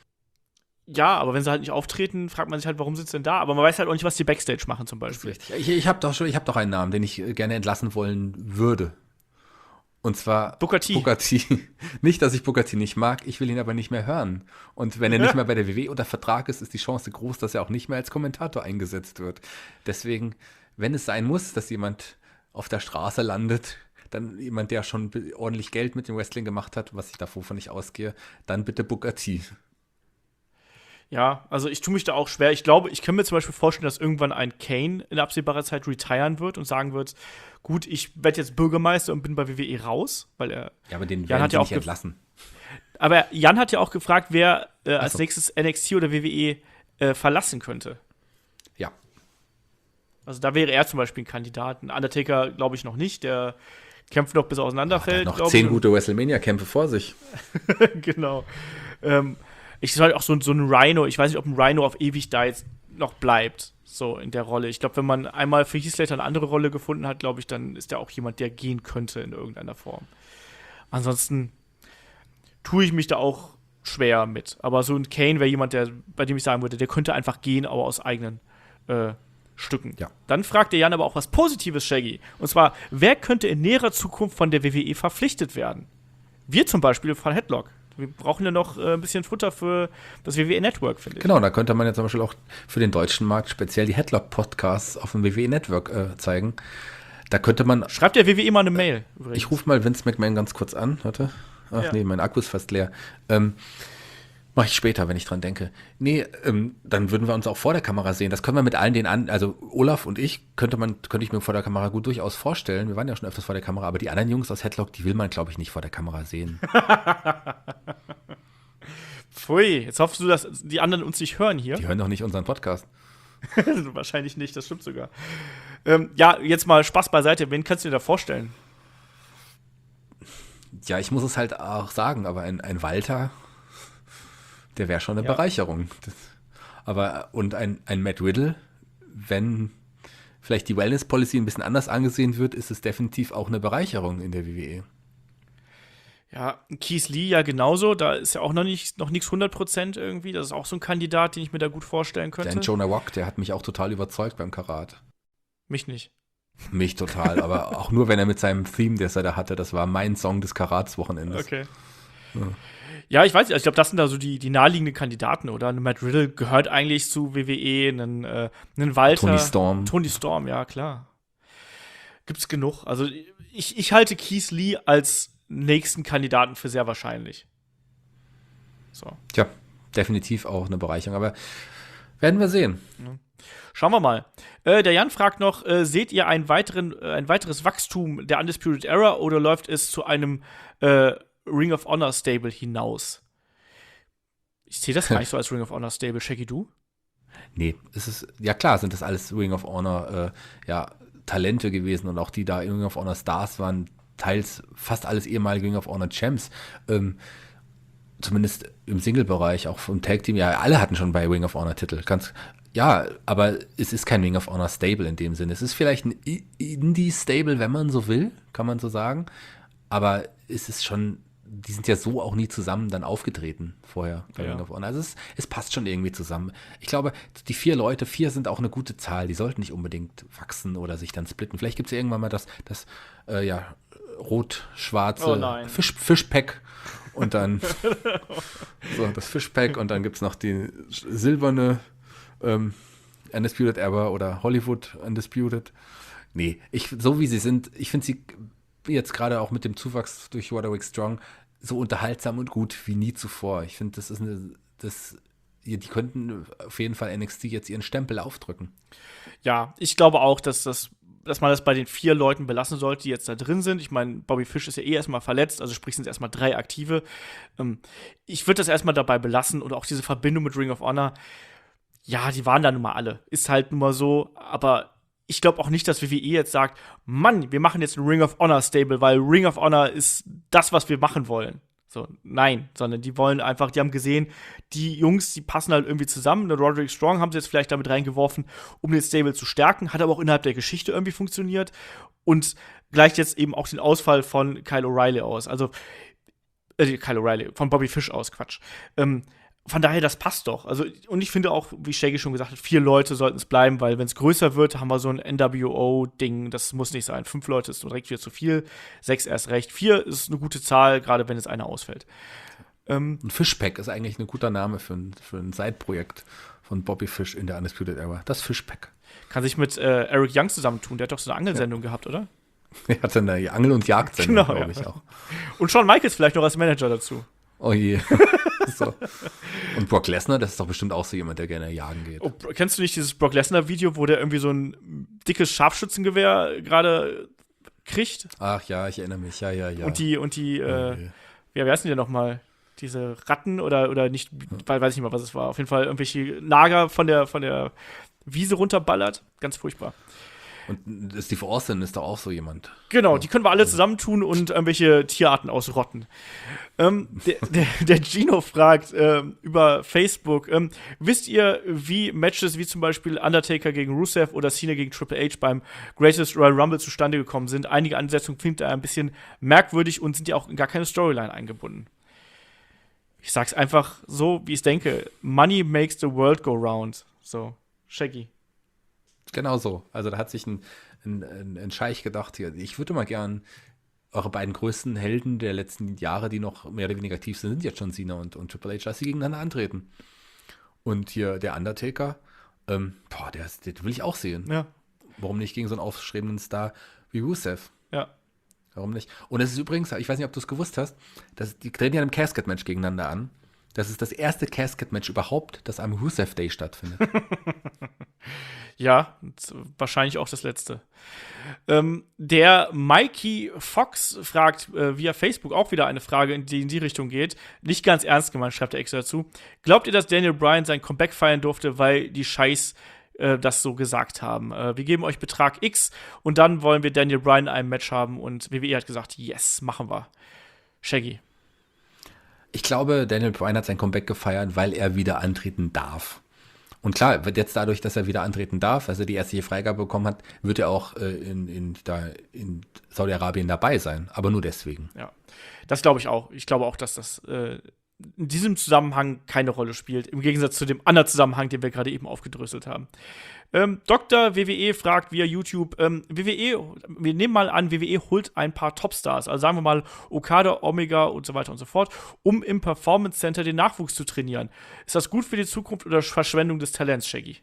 Ja, aber wenn sie halt nicht auftreten, fragt man sich halt, warum sind sie denn da? Aber man weiß halt auch nicht, was die Backstage machen zum Das ist Beispiel. richtig. Ich, ich habe doch schon, ich habe doch einen Namen, den ich äh, gerne entlassen wollen würde. Und zwar Booker T. Booker T. Nicht, dass ich Booker T nicht mag, ich will ihn aber nicht mehr hören. Und wenn er Ja. nicht mehr bei der W W E unter Vertrag ist, ist die Chance groß, dass er auch nicht mehr als Kommentator eingesetzt wird. Deswegen, wenn es sein muss, dass jemand auf der Straße landet, dann jemand, der schon ordentlich Geld mit dem Wrestling gemacht hat, was ich davor von nicht ausgehe, dann bitte Booker T. Ja, also ich tue mich da auch schwer. Ich glaube, ich kann mir zum Beispiel vorstellen, dass irgendwann ein Kane in absehbarer Zeit retiren wird und sagen wird, gut, ich werde jetzt Bürgermeister und bin bei W W E raus, weil er Ja, aber den Jan werden hat sie ja nicht auch gef- entlassen. Aber Jan hat ja auch gefragt, wer äh, als so. nächstes N X T oder W W E äh, verlassen könnte. Ja. Also da wäre er zum Beispiel ein Kandidat. Ein Undertaker glaube ich noch nicht. Der kämpft noch bis er auseinanderfällt. Noch glaub zehn ich. gute WrestleMania-Kämpfe vor sich. Genau. Ähm, ich soll auch so, so ein Rhino, ich weiß nicht, ob ein Rhino auf ewig da jetzt noch bleibt, so in der Rolle. Ich glaube, wenn man einmal für Heath Slater eine andere Rolle gefunden hat, glaube ich, dann ist er auch jemand, der gehen könnte in irgendeiner Form. Ansonsten tue ich mich da auch schwer mit. Aber so ein Kane wäre jemand, der, bei dem ich sagen würde, der könnte einfach gehen, aber aus eigenen äh, Stücken. Ja. Dann fragt der Jan aber auch was Positives, Shaggy. Und zwar, wer könnte in näherer Zukunft von der W W E verpflichtet werden? Wir zum Beispiel von Headlock. Wir brauchen ja noch äh, ein bisschen Futter für das W W E-Network, finde ich. Genau, da könnte man ja zum Beispiel auch für den deutschen Markt speziell die Headlock-Podcasts auf dem W W E-Network äh, zeigen. Da könnte man. Schreibt der W W E mal eine Mail. Ich rufe mal Vince McMahon ganz kurz an. Warte. Ach Ja. nee, mein Akku ist fast leer. Ähm, Mach ich später, wenn ich dran denke. Nee, ähm, dann würden wir uns auch vor der Kamera sehen. Das können wir mit allen den an, also Olaf und ich könnte man, könnte ich mir vor der Kamera gut durchaus vorstellen. Wir waren ja schon öfters vor der Kamera, aber die anderen Jungs aus Headlock, die will man, glaube ich, nicht vor der Kamera sehen. Pfui, jetzt hoffst du, dass die anderen uns nicht hören hier. Die hören doch nicht unseren Podcast. Wahrscheinlich nicht, das stimmt sogar. Ähm, ja, jetzt mal Spaß beiseite. Wen kannst du dir da vorstellen? Ja, ich muss es halt auch sagen, aber ein, ein Walter, der wäre schon eine Ja. Bereicherung. Das, aber, und ein, ein Matt Riddle, wenn vielleicht die Wellness-Policy ein bisschen anders angesehen wird, ist es definitiv auch eine Bereicherung in der W W E. Ja, Keith Lee ja genauso. Da ist ja auch noch nicht noch nichts hundert Prozent irgendwie. Das ist auch so ein Kandidat, den ich mir da gut vorstellen könnte. Der Jonah Rock, der hat mich auch total überzeugt beim Karat. Mich nicht. Mich total, aber auch nur, wenn er mit seinem Theme, das er da hatte, das war mein Song des Karats-Wochenendes. Okay. Ja. ja, ich weiß nicht. Also ich glaube, das sind da so die, die naheliegenden Kandidaten, oder? Ein Matt Riddle gehört eigentlich zu W W E, einen, äh, einen Walter. Tony Storm. Tony Storm, ja, klar. Gibt's genug. Also ich, ich halte Keith Lee als nächsten Kandidaten für sehr wahrscheinlich. So. Tja, definitiv auch eine Bereicherung, aber werden wir sehen. Schauen wir mal. Äh, der Jan fragt noch, äh, seht ihr einen weiteren, äh, ein weiteres Wachstum der Undisputed Era oder läuft es zu einem äh, Ring of Honor Stable hinaus? Ich sehe das gar nicht so als Ring of Honor Stable. Shaggy, du? Nee, es ist, ja klar, sind das alles Ring of Honor äh, ja, Talente gewesen und auch die da Ring of Honor Stars waren teils fast alles ehemalige Ring of Honor Champs. Ähm, zumindest im Single-Bereich, auch vom Tag-Team, ja, alle hatten schon bei Ring of Honor Titel. Ganz, ja, aber es ist kein Ring of Honor Stable in dem Sinne. Es ist vielleicht ein Indie-Stable, wenn man so will, kann man so sagen. Aber es ist schon, die sind ja so auch nie zusammen dann aufgetreten vorher bei Ja. Ring of Honor. Also es, es passt schon irgendwie zusammen. Ich glaube, die vier Leute, vier sind auch eine gute Zahl. Die sollten nicht unbedingt wachsen oder sich dann splitten. Vielleicht gibt es ja irgendwann mal das, das äh, ja, rot-schwarze Oh nein. Fisch, Fischpack und dann so das Fischpack und dann gibt es noch die silberne ähm, Undisputed Era oder Hollywood Undisputed. Nee, ich, so wie sie sind, ich finde sie jetzt gerade auch mit dem Zuwachs durch Roderick Strong so unterhaltsam und gut wie nie zuvor. Ich finde, das ist eine, das, die könnten auf jeden Fall N X T jetzt ihren Stempel aufdrücken. Ja, ich glaube auch, dass das dass man das bei den vier Leuten belassen sollte, die jetzt da drin sind. Ich meine, Bobby Fish ist ja eh erstmal verletzt, also sprich sind es erstmal drei Aktive. Ähm, ich würde das erstmal dabei belassen und auch diese Verbindung mit Ring of Honor, ja, die waren da nun mal alle. Ist halt nun mal so, aber ich glaube auch nicht, dass W W E jetzt sagt, Mann, wir machen jetzt ein Ring of Honor Stable, weil Ring of Honor ist das, was wir machen wollen. So, nein, sondern die wollen einfach, die haben gesehen, die Jungs, die passen halt irgendwie zusammen. Der Roderick Strong haben sie jetzt vielleicht damit reingeworfen, um den Stable zu stärken, hat aber auch innerhalb der Geschichte irgendwie funktioniert und gleicht jetzt eben auch den Ausfall von Kyle O'Reilly aus. Also, äh, Kyle O'Reilly, von Bobby Fish aus, Quatsch. Ähm, von daher, das passt doch. Also, und ich finde auch, wie Shaggy schon gesagt hat, vier Leute sollten es bleiben, weil wenn es größer wird, haben wir so ein N W O-Ding, das muss nicht sein. Fünf Leute ist direkt wieder zu viel, sechs erst recht. Vier ist eine gute Zahl, gerade wenn jetzt einer ausfällt. Ähm, Ein Fischpack ist eigentlich ein guter Name für ein, für ein Side-Projekt von Bobby Fish in der Undisputed Era. Das Fischpack. kann sich mit äh, Eric Young zusammentun, der hat doch so eine Angelsendung ja. gehabt, oder? Er hat eine Angel- und Jagdsendung, Genau, glaube ja. ich auch. Und Shawn Michaels vielleicht noch als Manager dazu. Oh je. So. Und Brock Lesnar, das ist doch bestimmt auch so jemand, der gerne jagen geht. Oh, kennst du nicht dieses Brock Lesnar-Video, wo der irgendwie so ein dickes Scharfschützengewehr gerade kriegt? Ach ja, ich erinnere mich. Ja, ja, ja. Und die, und die, Oh äh, je. ja, wie heißen die denn nochmal? Diese Ratten oder, oder nicht, weil weiß ich nicht mehr, was es war. Auf jeden Fall irgendwelche Nager von der, von der Wiese runterballert. Ganz furchtbar. Und Steve Austin ist doch auch so jemand. Genau, die können wir alle zusammentun und irgendwelche Tierarten ausrotten. Ähm, der, der, der Gino fragt ähm, über Facebook, ähm, wisst ihr, wie Matches wie zum Beispiel Undertaker gegen Rusev oder Cena gegen Triple H beim Greatest Royal Rumble zustande gekommen sind? Einige Ansetzungen klingt da ein bisschen merkwürdig und sind ja auch in gar keine Storyline eingebunden. Ich sag's einfach so, wie ich denke. Money makes the world go round. So, Shaggy. Genau so. Also da hat sich ein, ein, ein, ein Scheich gedacht, hier, ich würde mal gern eure beiden größten Helden der letzten Jahre, die noch mehr oder weniger aktiv sind, sind jetzt schon Cena und, und Triple H, dass sie gegeneinander antreten. Und hier der Undertaker, ähm, boah, der, ist, den will ich auch sehen. Ja, Warum nicht gegen so einen aufstrebenden Star wie Rusev? ja. Warum nicht? Und es ist übrigens, ich weiß nicht, ob du es gewusst hast, dass die treten ja im Casket-Match gegeneinander an. Das ist das erste Casket-Match überhaupt, das am Rusev Day stattfindet. Ja, wahrscheinlich auch das letzte. Ähm, der Mikey Fox fragt äh, via Facebook auch wieder eine Frage, in die in die Richtung geht. Nicht ganz ernst gemeint, schreibt er extra dazu. Glaubt ihr, dass Daniel Bryan sein Comeback feiern durfte, weil die Scheiß äh, das so gesagt haben? Äh, wir geben euch Betrag X und dann wollen wir Daniel Bryan in einem Match haben und W W E hat gesagt, yes, machen wir. Shaggy. Ich glaube, Daniel Bryan hat sein Comeback gefeiert, weil er wieder antreten darf. Und klar, jetzt dadurch, dass er wieder antreten darf, also die ärztliche Freigabe bekommen hat, wird er auch äh, in, in, da, in Saudi-Arabien dabei sein. Aber nur deswegen. Ja, das glaube ich auch. Ich glaube auch, dass das äh, in diesem Zusammenhang keine Rolle spielt. Im Gegensatz zu dem anderen Zusammenhang, den wir gerade eben aufgedröselt haben. Ähm, Doktor W W E fragt via YouTube, ähm, W W E, wir nehmen mal an, W W E holt ein paar Topstars, also sagen wir mal Okada, Omega und so weiter und so fort, um im Performance Center den Nachwuchs zu trainieren. Ist das gut für die Zukunft oder Verschwendung des Talents, Shaggy?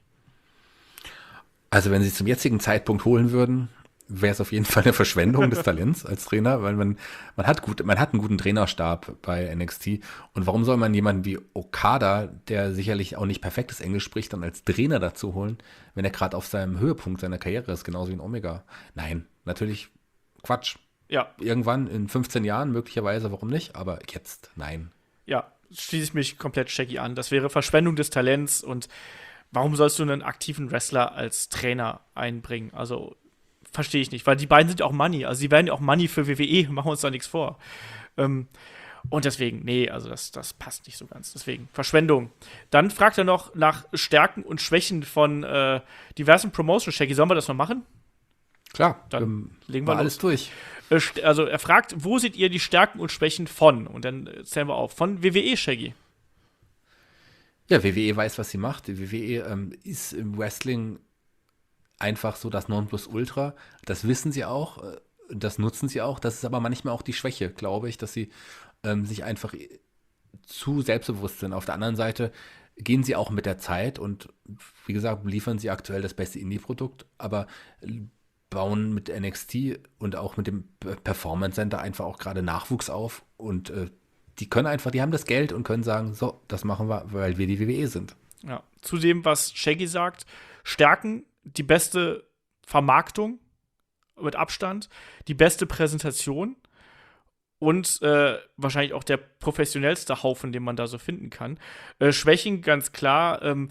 Also wenn sie es zum jetzigen Zeitpunkt holen würden, wäre es auf jeden Fall eine Verschwendung des Talents als Trainer, weil man, man hat gut, man hat einen guten Trainerstab bei N X T. Und warum soll man jemanden wie Okada, der sicherlich auch nicht perfektes Englisch spricht, dann als Trainer dazu holen, wenn er gerade auf seinem Höhepunkt seiner Karriere ist, genauso wie ein Omega? Nein, natürlich Quatsch. Ja. Irgendwann in fünfzehn Jahren möglicherweise, warum nicht? Aber jetzt nein. Ja, schließe ich mich komplett Shaggy an. Das wäre Verschwendung des Talents und warum sollst du einen aktiven Wrestler als Trainer einbringen? Also verstehe ich nicht, weil die beiden sind ja auch Money. Also, sie werden ja auch Money für W W E, machen wir uns da nichts vor. Ähm, und deswegen, nee, also das, das passt nicht so ganz. Deswegen, Verschwendung. Dann fragt er noch nach Stärken und Schwächen von äh, diversen Promotions. Shaggy, sollen wir das noch machen? Klar, dann ähm, legen wir alles durch. Äh, also, er fragt, wo seht ihr die Stärken und Schwächen von? Und dann zählen wir auf. Von W W E, Shaggy. Ja, W W E weiß, was sie macht. Die W W E ähm, ist im Wrestling einfach so das Nonplusultra. Das wissen sie auch, das nutzen sie auch. Das ist aber manchmal auch die Schwäche, glaube ich, dass sie ähm, sich einfach zu selbstbewusst sind. Auf der anderen Seite gehen sie auch mit der Zeit und wie gesagt, liefern sie aktuell das beste Indie-Produkt, aber bauen mit N X T und auch mit dem Performance Center einfach auch gerade Nachwuchs auf und äh, die können einfach, die haben das Geld und können sagen, so, das machen wir, weil wir die W W E sind. Ja, zu dem, was Shaggy sagt, Stärken, die beste Vermarktung mit Abstand, die beste Präsentation und äh, wahrscheinlich auch der professionellste Haufen, den man da so finden kann. Äh, Schwächen, ganz klar, ähm,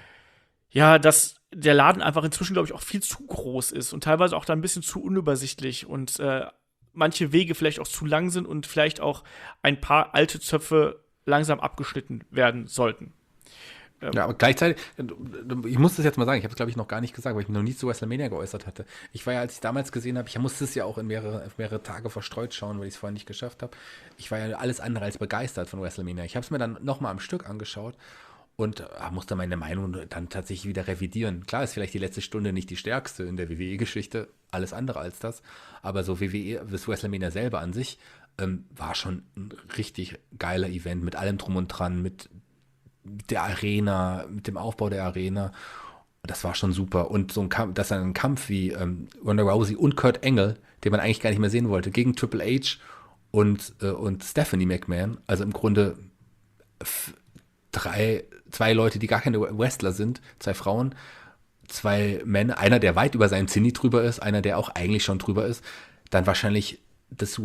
ja, dass der Laden einfach inzwischen, glaube ich, auch viel zu groß ist und teilweise auch da ein bisschen zu unübersichtlich und äh, manche Wege vielleicht auch zu lang sind und vielleicht auch ein paar alte Zöpfe langsam abgeschnitten werden sollten. Ja, aber gleichzeitig, ich muss das jetzt mal sagen, ich habe es, glaube ich, noch gar nicht gesagt, weil ich mich noch nie zu WrestleMania geäußert hatte. Ich war ja, als ich damals gesehen habe, ich musste es ja auch in mehrere, mehrere Tage verstreut schauen, weil ich es vorher nicht geschafft habe. Ich war ja alles andere als begeistert von WrestleMania. Ich habe es mir dann nochmal am Stück angeschaut und ach, musste meine Meinung dann tatsächlich wieder revidieren. Klar ist vielleicht die letzte Stunde nicht die stärkste in der W W E-Geschichte, alles andere als das, aber so W W E, das WrestleMania selber an sich, ähm, war schon ein richtig geiler Event mit allem drum und dran, mit der Arena, mit dem Aufbau der Arena. Das war schon super. Und so ein Kampf, dass dann ein Kampf wie ähm, Ronda Rousey und Kurt Angle, den man eigentlich gar nicht mehr sehen wollte, gegen Triple H und, äh, und Stephanie McMahon, also im Grunde f- drei, zwei Leute, die gar keine Wrestler sind, zwei Frauen, zwei Männer, einer, der weit über seinem Zenit drüber ist, einer, der auch eigentlich schon drüber ist, dann wahrscheinlich das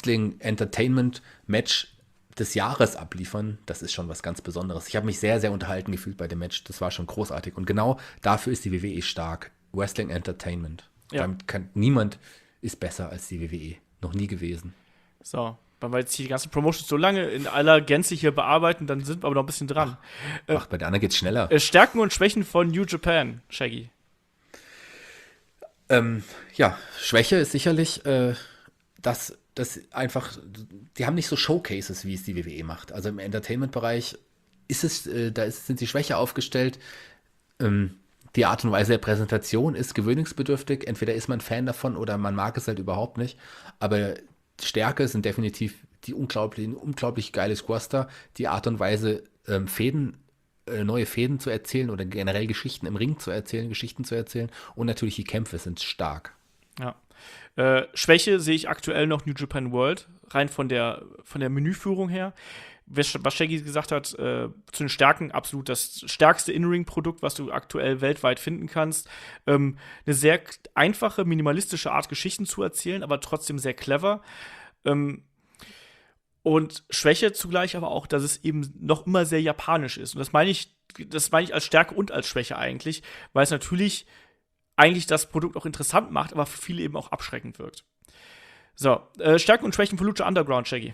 Wrestling-Entertainment-Match des Jahres abliefern, das ist schon was ganz Besonderes. Ich habe mich sehr, sehr unterhalten gefühlt bei dem Match. Das war schon großartig. Und genau dafür ist die W W E stark. Wrestling Entertainment. Ja. Damit kann, niemand ist besser als die W W E. Noch nie gewesen. So, weil wir jetzt hier die ganzen Promotions so lange in aller Gänze hier bearbeiten, dann sind wir aber noch ein bisschen dran. Ach, ach bei der anderen geht's schneller. Äh, Stärken und Schwächen von New Japan, Shaggy. Ähm, ja, Schwäche ist sicherlich, äh, dass das einfach, die haben nicht so Showcases, wie es die W W E macht. Also im Entertainment-Bereich ist es, äh, da ist, sind sie schwächer aufgestellt. Ähm, die Art und Weise der Präsentation ist gewöhnungsbedürftig. Entweder ist man Fan davon oder man mag es halt überhaupt nicht. Aber Stärke sind definitiv die unglaublich, unglaublich geile Squaster, die Art und Weise, ähm, Fäden, äh, neue Fäden zu erzählen oder generell Geschichten im Ring zu erzählen, Geschichten zu erzählen. Und natürlich die Kämpfe sind stark. Ja. Äh, Schwäche sehe ich aktuell noch New Japan World, rein von der, von der Menüführung her. was Shaggy gesagt hat, äh, zu den Stärken absolut das stärkste In-Ring-Produkt, was du aktuell weltweit finden kannst. Ähm, eine sehr einfache, minimalistische Art, Geschichten zu erzählen, aber trotzdem sehr clever. Ähm, und Schwäche zugleich aber auch, dass es eben noch immer sehr japanisch ist. Und das meine ich, das meine ich als Stärke und als Schwäche eigentlich, weil es natürlich eigentlich das Produkt auch interessant macht, aber für viele eben auch abschreckend wirkt. So, äh, Stärken und Schwächen von Lucha Underground, Shaggy.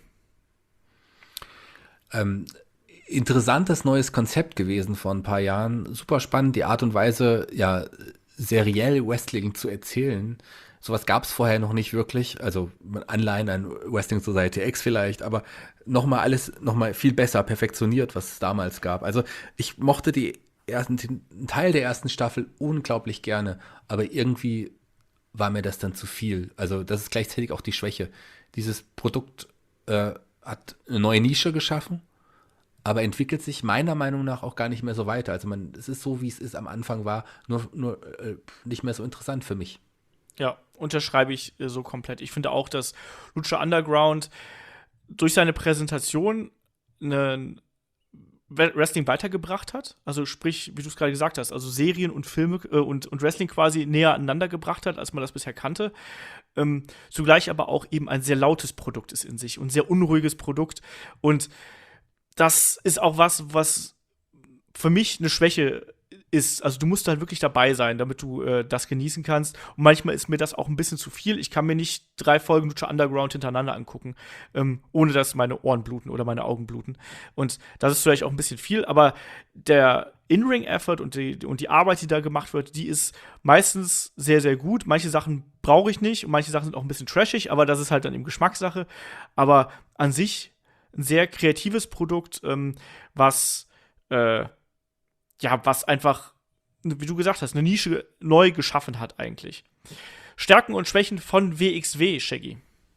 Ähm, interessantes neues Konzept gewesen vor ein paar Jahren. Super spannend, die Art und Weise, ja, seriell Wrestling zu erzählen. Sowas gab es vorher noch nicht wirklich. Also Anleihen an Wrestling Society X vielleicht, aber nochmal alles nochmal viel besser perfektioniert, was es damals gab. Also ich mochte die ersten, einen Teil der ersten Staffel unglaublich gerne, aber irgendwie war mir das dann zu viel. Also das ist gleichzeitig auch die Schwäche. Dieses Produkt äh, hat eine neue Nische geschaffen, aber entwickelt sich meiner Meinung nach auch gar nicht mehr so weiter. Also man, es ist so, wie es ist am Anfang war, nur, nur äh, nicht mehr so interessant für mich. Ja, unterschreibe ich äh, so komplett. Ich finde auch, dass Lucha Underground durch seine Präsentation einen Wrestling weitergebracht hat. Also sprich, wie du es gerade gesagt hast, also Serien und Filme äh, und, und Wrestling quasi näher aneinander gebracht hat, als man das bisher kannte. Ähm, zugleich aber auch eben ein sehr lautes Produkt ist in sich und ein sehr unruhiges Produkt. Und das ist auch was, was für mich eine Schwäche ist. Also du musst halt wirklich dabei sein, damit du äh, das genießen kannst. Und manchmal ist mir das auch ein bisschen zu viel. Ich kann mir nicht drei Folgen Lucha Underground hintereinander angucken, ähm, ohne dass meine Ohren bluten oder meine Augen bluten. Und das ist vielleicht auch ein bisschen viel, aber der In-Ring-Effort und die, und die Arbeit, die da gemacht wird, die ist meistens sehr, sehr gut. Manche Sachen brauche ich nicht und manche Sachen sind auch ein bisschen trashig, aber das ist halt dann eben Geschmackssache. Aber an sich ein sehr kreatives Produkt, ähm, was äh, ja, was einfach, wie du gesagt hast, eine Nische neu geschaffen hat eigentlich. Stärken und Schwächen von W X W, Shaggy.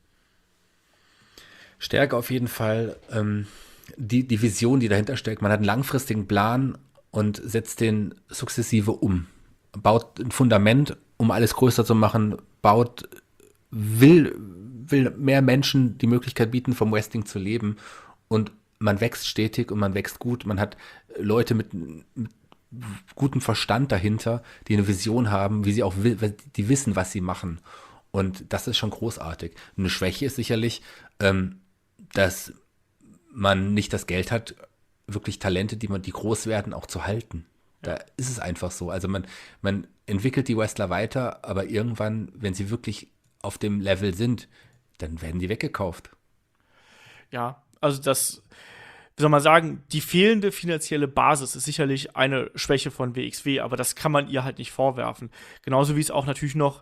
Stärke auf jeden Fall ähm, die, die Vision, die dahinter steckt. Man hat einen langfristigen Plan und setzt den sukzessive um. Baut ein Fundament, um alles größer zu machen, baut, will, will mehr Menschen die Möglichkeit bieten, vom Wrestling zu leben, und man wächst stetig und man wächst gut. Man hat Leute mit, mit gutem Verstand dahinter, die eine Vision haben, wie sie auch die wissen, was sie machen. Und das ist schon großartig. Eine Schwäche ist sicherlich, ähm, dass man nicht das Geld hat, wirklich Talente, die man, die groß werden, auch zu halten. Da ist es einfach so. Also man, man entwickelt die Wrestler weiter, aber irgendwann, wenn sie wirklich auf dem Level sind, dann werden die weggekauft. Ja, also das, wie soll man sagen, die fehlende finanzielle Basis ist sicherlich eine Schwäche von W X W, aber das kann man ihr halt nicht vorwerfen. Genauso wie es auch natürlich noch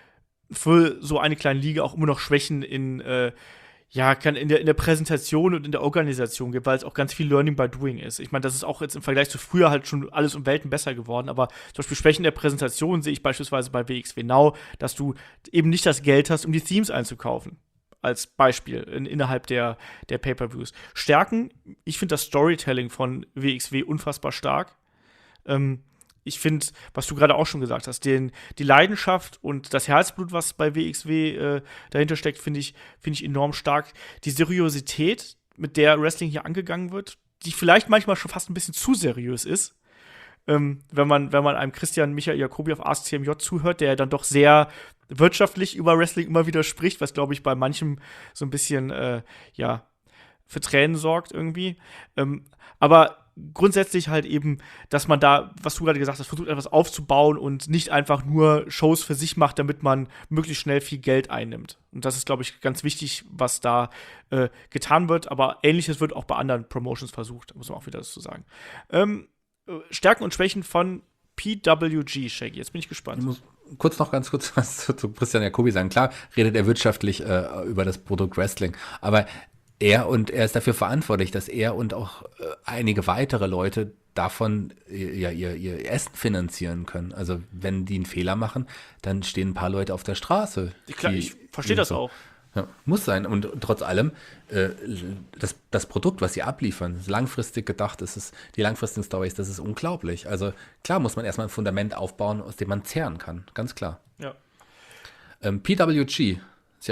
für so eine kleine Liga auch immer noch Schwächen in, äh, ja, kann in der, in der Präsentation und in der Organisation gibt, weil es auch ganz viel Learning by Doing ist. Ich meine, das ist auch jetzt im Vergleich zu früher halt schon alles um Welten besser geworden, aber zum Beispiel Schwächen der Präsentation sehe ich beispielsweise bei W X W Now, dass du eben nicht das Geld hast, um die Themes einzukaufen. Als Beispiel in, innerhalb der, der Pay-Per-Views. Stärken, ich finde das Storytelling von W X W unfassbar stark. Ähm, ich finde, was du gerade auch schon gesagt hast, den, die Leidenschaft und das Herzblut, was bei W X W äh, dahinter steckt, finde ich, find ich enorm stark. Die Seriosität, mit der Wrestling hier angegangen wird, die vielleicht manchmal schon fast ein bisschen zu seriös ist. Ähm, wenn man, wenn man einem Christian Michael Jacobi auf Ask C M J zuhört, der dann doch sehr wirtschaftlich über Wrestling immer wieder spricht, was, glaube ich, bei manchem so ein bisschen, äh, ja, für Tränen sorgt irgendwie. Ähm, aber grundsätzlich halt eben, dass man da, was du gerade gesagt hast, versucht, etwas aufzubauen und nicht einfach nur Shows für sich macht, damit man möglichst schnell viel Geld einnimmt. Und das ist, glaube ich, ganz wichtig, was da äh, getan wird. Aber Ähnliches wird auch bei anderen Promotions versucht, muss man auch wieder dazu sagen. Ähm, Stärken und Schwächen von P W G, Shaggy. Jetzt bin ich gespannt. Ich muss kurz noch ganz kurz was zu, zu Christian Jacobi sagen. Klar redet er wirtschaftlich äh, über das Produkt Wrestling, aber er und er ist dafür verantwortlich, dass er und auch äh, einige weitere Leute davon äh, ja, ihr, ihr Essen finanzieren können. Also wenn die einen Fehler machen, dann stehen ein paar Leute auf der Straße. Klar, ich verstehe das so. auch. Ja, muss sein. Und trotz allem, äh, das, das Produkt, was sie abliefern, ist langfristig gedacht, ist es, die langfristigen Stories, das ist unglaublich. Also klar muss man erstmal ein Fundament aufbauen, aus dem man zehren kann. Ganz klar. Ja. Ähm, P W G, tja,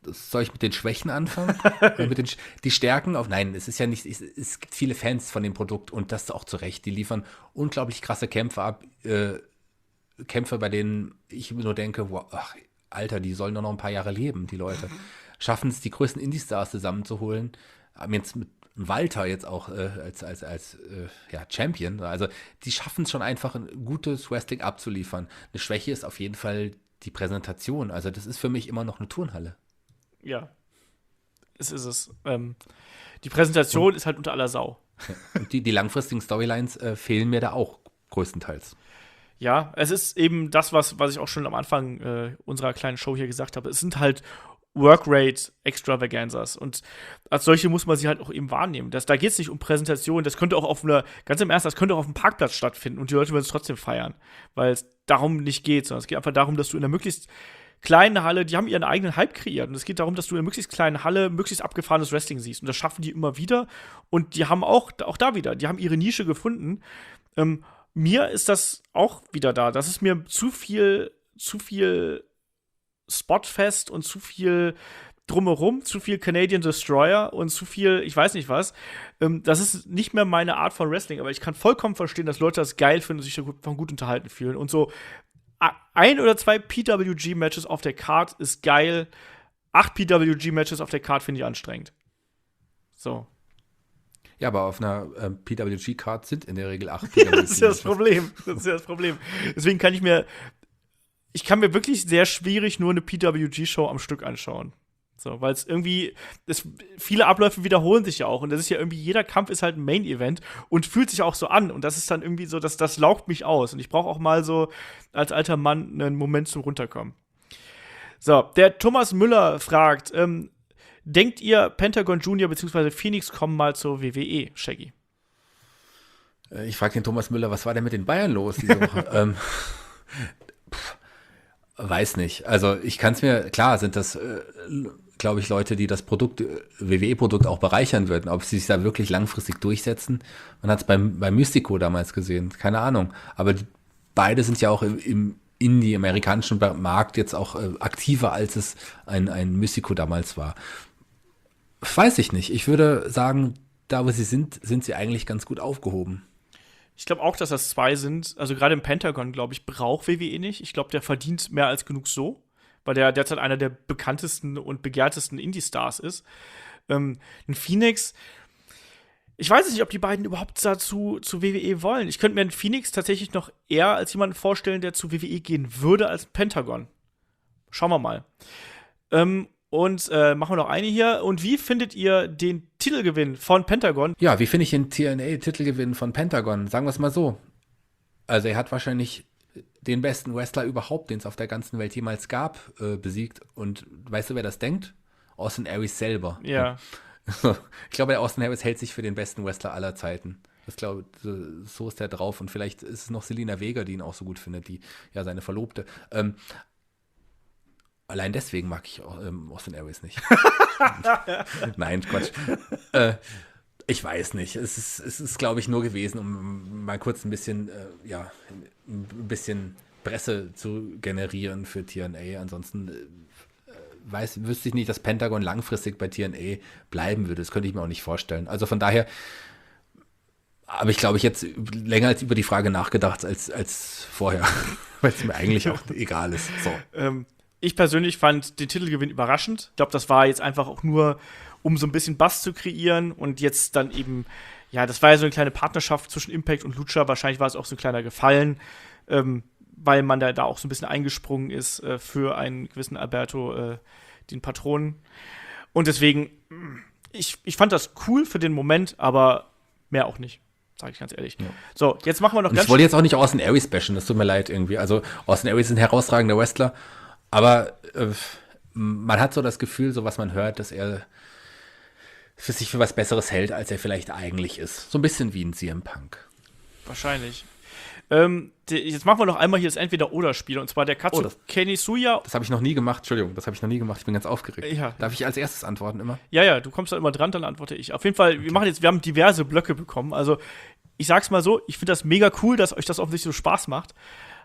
soll ich mit den Schwächen anfangen? mit den, die Stärken auf, nein, es ist ja nicht, es, es gibt viele Fans von dem Produkt und das auch zu Recht. Die liefern unglaublich krasse Kämpfe ab, äh, Kämpfe, bei denen ich nur denke, wow, ach, Alter, die sollen doch noch ein paar Jahre leben, die Leute. Schaffen es, die größten Indie-Stars zusammenzuholen. Haben jetzt mit Walter jetzt auch äh, als, als, als äh, ja, Champion. Also die schaffen es schon einfach, ein gutes Wrestling abzuliefern. Eine Schwäche ist auf jeden Fall die Präsentation. Also das ist für mich immer noch eine Turnhalle. Ja, es ist es. Ähm, die Präsentation und, ist halt unter aller Sau. Ja. Und die, die langfristigen Storylines äh, fehlen mir da auch größtenteils. Ja, es ist eben das, was, was ich auch schon am Anfang äh, unserer kleinen Show hier gesagt habe. Es sind halt Workrate-Extravaganzas. Und als solche muss man sie halt auch eben wahrnehmen. Das, da geht es nicht um Präsentation. Das könnte auch auf einer, ganz im Ernst, das könnte auch auf einem Parkplatz stattfinden und die Leute würden es trotzdem feiern. Weil es darum nicht geht, sondern es geht einfach darum, dass du in einer möglichst kleinen Halle, die haben ihren eigenen Hype kreiert. Und es geht darum, dass du in einer möglichst kleinen Halle möglichst abgefahrenes Wrestling siehst. Und das schaffen die immer wieder. Und die haben auch, auch da wieder, die haben ihre Nische gefunden. Ähm, Mir ist das auch wieder da. Das ist mir zu viel, zu viel Spotfest und zu viel drumherum, zu viel Canadian Destroyer und zu viel, ich weiß nicht was. Ähm, das ist nicht mehr meine Art von Wrestling, aber ich kann vollkommen verstehen, dass Leute das geil finden und sich davon gut unterhalten fühlen. Und so ein oder zwei P W G-Matches auf der Card ist geil. Acht P W G-Matches auf der Card finde ich anstrengend. So. Ja, aber auf einer äh, P W G-Card sind in der Regel acht P W G. Das ist ja das Problem. Das ist ja das Problem. Deswegen kann ich mir, ich kann mir wirklich sehr schwierig nur eine P W G-Show am Stück anschauen. So, weil es irgendwie, es, viele Abläufe wiederholen sich ja auch. Und das ist ja irgendwie, jeder Kampf ist halt ein Main-Event und fühlt sich auch so an. Und das ist dann irgendwie so, das, das laugt mich aus. Und ich brauche auch mal so als alter Mann einen Moment zum Runterkommen. So, der Thomas Müller fragt, ähm, denkt ihr, Pentagon Junior bzw. Phoenix kommen mal zur W W E, Shaggy? Ich frage den Thomas Müller, was war denn mit den Bayern los diese Woche? ähm, pff, weiß nicht. Also ich kann es mir, klar sind das, äh, glaube ich, Leute, die das Produkt, W W E-Produkt auch bereichern würden. Ob sie sich da wirklich langfristig durchsetzen, man hat es beim, beim Mystico damals gesehen, keine Ahnung. Aber die, beide sind ja auch im, im Indie-amerikanischen Markt jetzt auch äh, aktiver, als es ein, ein Mystico damals war. Weiß ich nicht. Ich würde sagen, da wo sie sind, sind sie eigentlich ganz gut aufgehoben. Ich glaube auch, dass das zwei sind. Also gerade im Pentagon, glaube ich, braucht W W E nicht. Ich glaube, der verdient mehr als genug so, weil der derzeit einer der bekanntesten und begehrtesten Indie-Stars ist. Ähm, ein Phoenix, ich weiß nicht, ob die beiden überhaupt dazu zu W W E wollen. Ich könnte mir einen Phoenix tatsächlich noch eher als jemanden vorstellen, der zu W W E gehen würde, als Pentagon. Schauen wir mal. Ähm, Und äh, machen wir noch eine hier. Und wie findet ihr den Titelgewinn von Pentagon? Ja, wie finde ich den T N A-Titelgewinn von Pentagon? Sagen wir es mal so. Also er hat wahrscheinlich den besten Wrestler überhaupt, den es auf der ganzen Welt jemals gab, äh, besiegt. Und weißt du, wer das denkt? Austin Aries selber. Ja. Ich glaube, der Austin Aries hält sich für den besten Wrestler aller Zeiten. Das glaube, so ist er drauf. Und vielleicht ist es noch Selina Vega, die ihn auch so gut findet, die ja seine Verlobte. Ähm, Allein deswegen mag ich ähm, Austin Aries nicht. Nein, Quatsch. Äh, ich weiß nicht. Es ist, es ist glaube ich, nur gewesen, um mal kurz ein bisschen, äh, ja, ein bisschen Presse zu generieren für T N A. Ansonsten äh, weiß, wüsste ich nicht, dass Pentagon langfristig bei T N A bleiben würde. Das könnte ich mir auch nicht vorstellen. Also von daher habe ich, glaube ich, jetzt länger als über die Frage nachgedacht als, als vorher. Weil es mir eigentlich auch egal ist. So. Ähm. Ich persönlich fand den Titelgewinn überraschend. Ich glaube, das war jetzt einfach auch nur, um so ein bisschen Bass zu kreieren und jetzt dann eben, ja, das war ja so eine kleine Partnerschaft zwischen Impact und Lucha. Wahrscheinlich war es auch so ein kleiner Gefallen, ähm, weil man da, da auch so ein bisschen eingesprungen ist äh, für einen gewissen Alberto, äh, den Patronen. Und deswegen, ich, ich fand das cool für den Moment, aber mehr auch nicht. Sag ich ganz ehrlich. Ja. So, jetzt machen wir noch und ganz Ich wollte jetzt auch nicht Austin Aries bashen, das tut mir leid irgendwie. Also Austin Aries ist ein herausragender Wrestler. Aber äh, man hat so das Gefühl, so was man hört, dass er für sich für was Besseres hält, als er vielleicht eigentlich ist. So ein bisschen wie ein C M Punk. Wahrscheinlich. Ähm, die, jetzt machen wir noch einmal hier das Entweder-Oder-Spiel. Und zwar der Katsu oh, Kenisuya. Das habe ich noch nie gemacht. Entschuldigung, das habe ich noch nie gemacht. Ich bin ganz aufgeregt. Ja. Darf ich als erstes antworten immer? Ja, ja, du kommst da immer dran, dann antworte ich. Auf jeden Fall, okay. wir machen jetzt, wir haben diverse Blöcke bekommen. Also, ich sag's mal so, ich finde das mega cool, dass euch das offensichtlich so Spaß macht.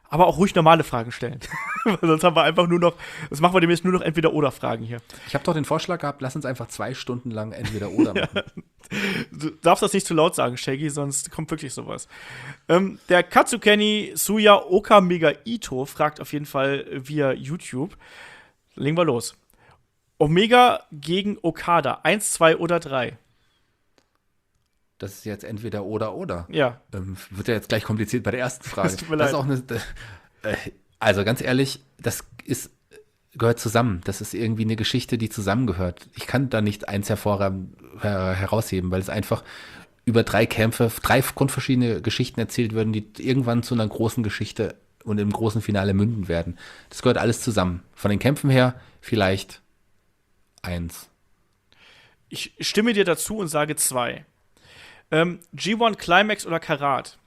Aber auch ruhig normale Fragen stellen. Sonst haben wir einfach nur noch, das machen wir demnächst nur noch Entweder-Oder-Fragen hier. Ich habe doch den Vorschlag gehabt, lass uns einfach zwei Stunden lang Entweder-Oder machen. Ja. Du darfst das nicht zu laut sagen, Shaggy, sonst kommt wirklich sowas. Ähm, der Katsukeni Suya Okamega Ito fragt auf jeden Fall via YouTube. Legen wir los. Omega gegen Okada, eins, zwei oder drei? Das ist jetzt entweder oder oder. Ja. Ähm, wird ja jetzt gleich kompliziert bei der ersten Frage. Das tut mir das leid. ist auch eine. Äh, also ganz ehrlich, das ist gehört zusammen. Das ist irgendwie eine Geschichte, die zusammengehört. Ich kann da nicht eins hervor, her, herausheben, weil es einfach über drei Kämpfe, drei grundverschiedene Geschichten erzählt werden, die irgendwann zu einer großen Geschichte und im großen Finale münden werden. Das gehört alles zusammen. Von den Kämpfen her vielleicht eins. Ich stimme dir dazu und sage zwei. Ähm, G eins Climax oder Karat?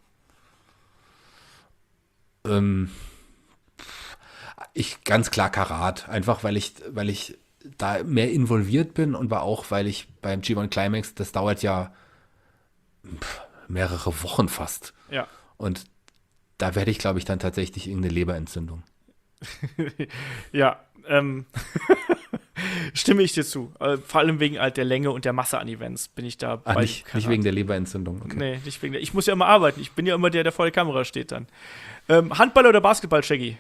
Ähm, ich ganz klar Karat, einfach weil ich, weil ich da mehr involviert bin und war auch, weil ich beim G eins Climax, das dauert ja pff, mehrere Wochen fast. Ja. Und da werde ich, glaube ich, dann tatsächlich irgendeine Leberentzündung. Ja, ähm, stimme ich dir zu. Äh, vor allem wegen halt der Länge und der Masse an Events bin ich da Ach, bei nicht, Karat. nicht wegen der Leberentzündung. Okay. Nee, nicht wegen der. Ich muss ja immer arbeiten. Ich bin ja immer der, der vor der Kamera steht dann. Ähm, Handball oder Basketball, Shaggy?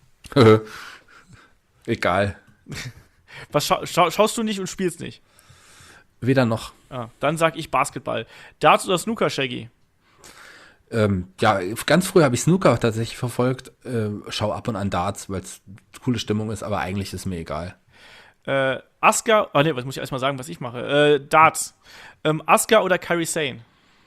Egal. Was scha scha schaust du nicht und spielst nicht? Weder noch. Ah, dann sag ich Basketball. Darts oder Snooker, Shaggy? Ähm, ja, ganz früh habe ich Snooker tatsächlich verfolgt. Äh, schau ab und an Darts, weil es coole Stimmung ist, aber eigentlich ist mir egal. Äh, Asuka, oh ne, was muss ich erstmal sagen, was ich mache? Äh, Darts. Ähm, Asuka oder Kairi Sane?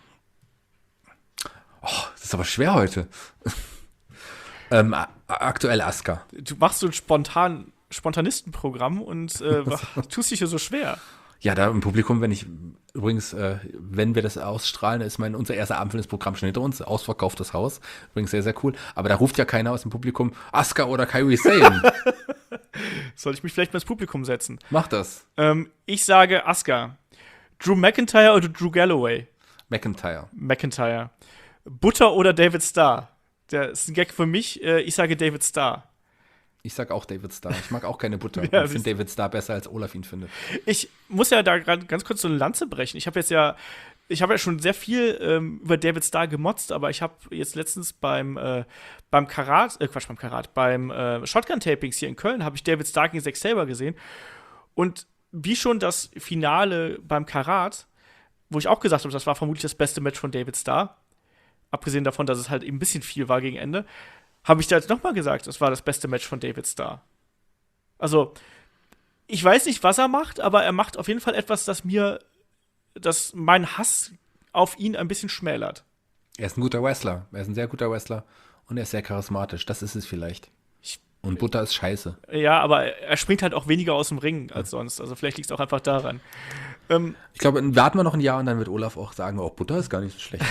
Oh, das ist aber schwer heute. ähm, aktuell Asuka. Du machst so ein spontan Spontanistenprogramm und äh, tust dich hier so schwer. Ja, da im Publikum, wenn ich, übrigens, äh, wenn wir das ausstrahlen, ist mein, unser erster Abend für das Programm schon hinter uns, ausverkauftes Haus, übrigens sehr, sehr cool, aber da ruft ja keiner aus dem Publikum, Asuka oder Kairi Sane. Soll ich mich vielleicht mal ins Publikum setzen? Mach das. Ähm, ich sage Asuka. Drew McIntyre oder Drew Galloway? McIntyre. McIntyre. Butter oder David Starr? Der ist ein Gag für mich, äh, ich sage David Starr. Ich sag auch David Starr. Ich mag auch keine Butter. Ja, ich finde David Starr besser, als Olaf ihn findet. Ich muss ja da gerade ganz kurz so eine Lanze brechen. Ich habe jetzt ja, ich habe ja schon sehr viel ähm, über David Starr gemotzt, aber ich habe jetzt letztens beim äh, beim Karat, äh, Quatsch, beim Karat, beim äh, Shotgun-Tapings hier in Köln habe ich David Starr gegen Zack Sabre gesehen. Und wie schon das Finale beim Karat, wo ich auch gesagt habe, das war vermutlich das beste Match von David Starr, abgesehen davon, dass es halt eben ein bisschen viel war gegen Ende, habe ich da jetzt nochmal gesagt, es war das beste Match von David Starr. Also, ich weiß nicht, was er macht, aber er macht auf jeden Fall etwas, das mir, das meinen Hass auf ihn ein bisschen schmälert. Er ist ein guter Wrestler. Er ist ein sehr guter Wrestler. Und er ist sehr charismatisch. Das ist es vielleicht. Ich, Und Butter ist scheiße. Ja, aber er springt halt auch weniger aus dem Ring als sonst. Also vielleicht liegt es auch einfach daran. Ähm, Ich glaube, warten wir noch ein Jahr und dann wird Olaf auch sagen, oh, Butter ist gar nicht so schlecht.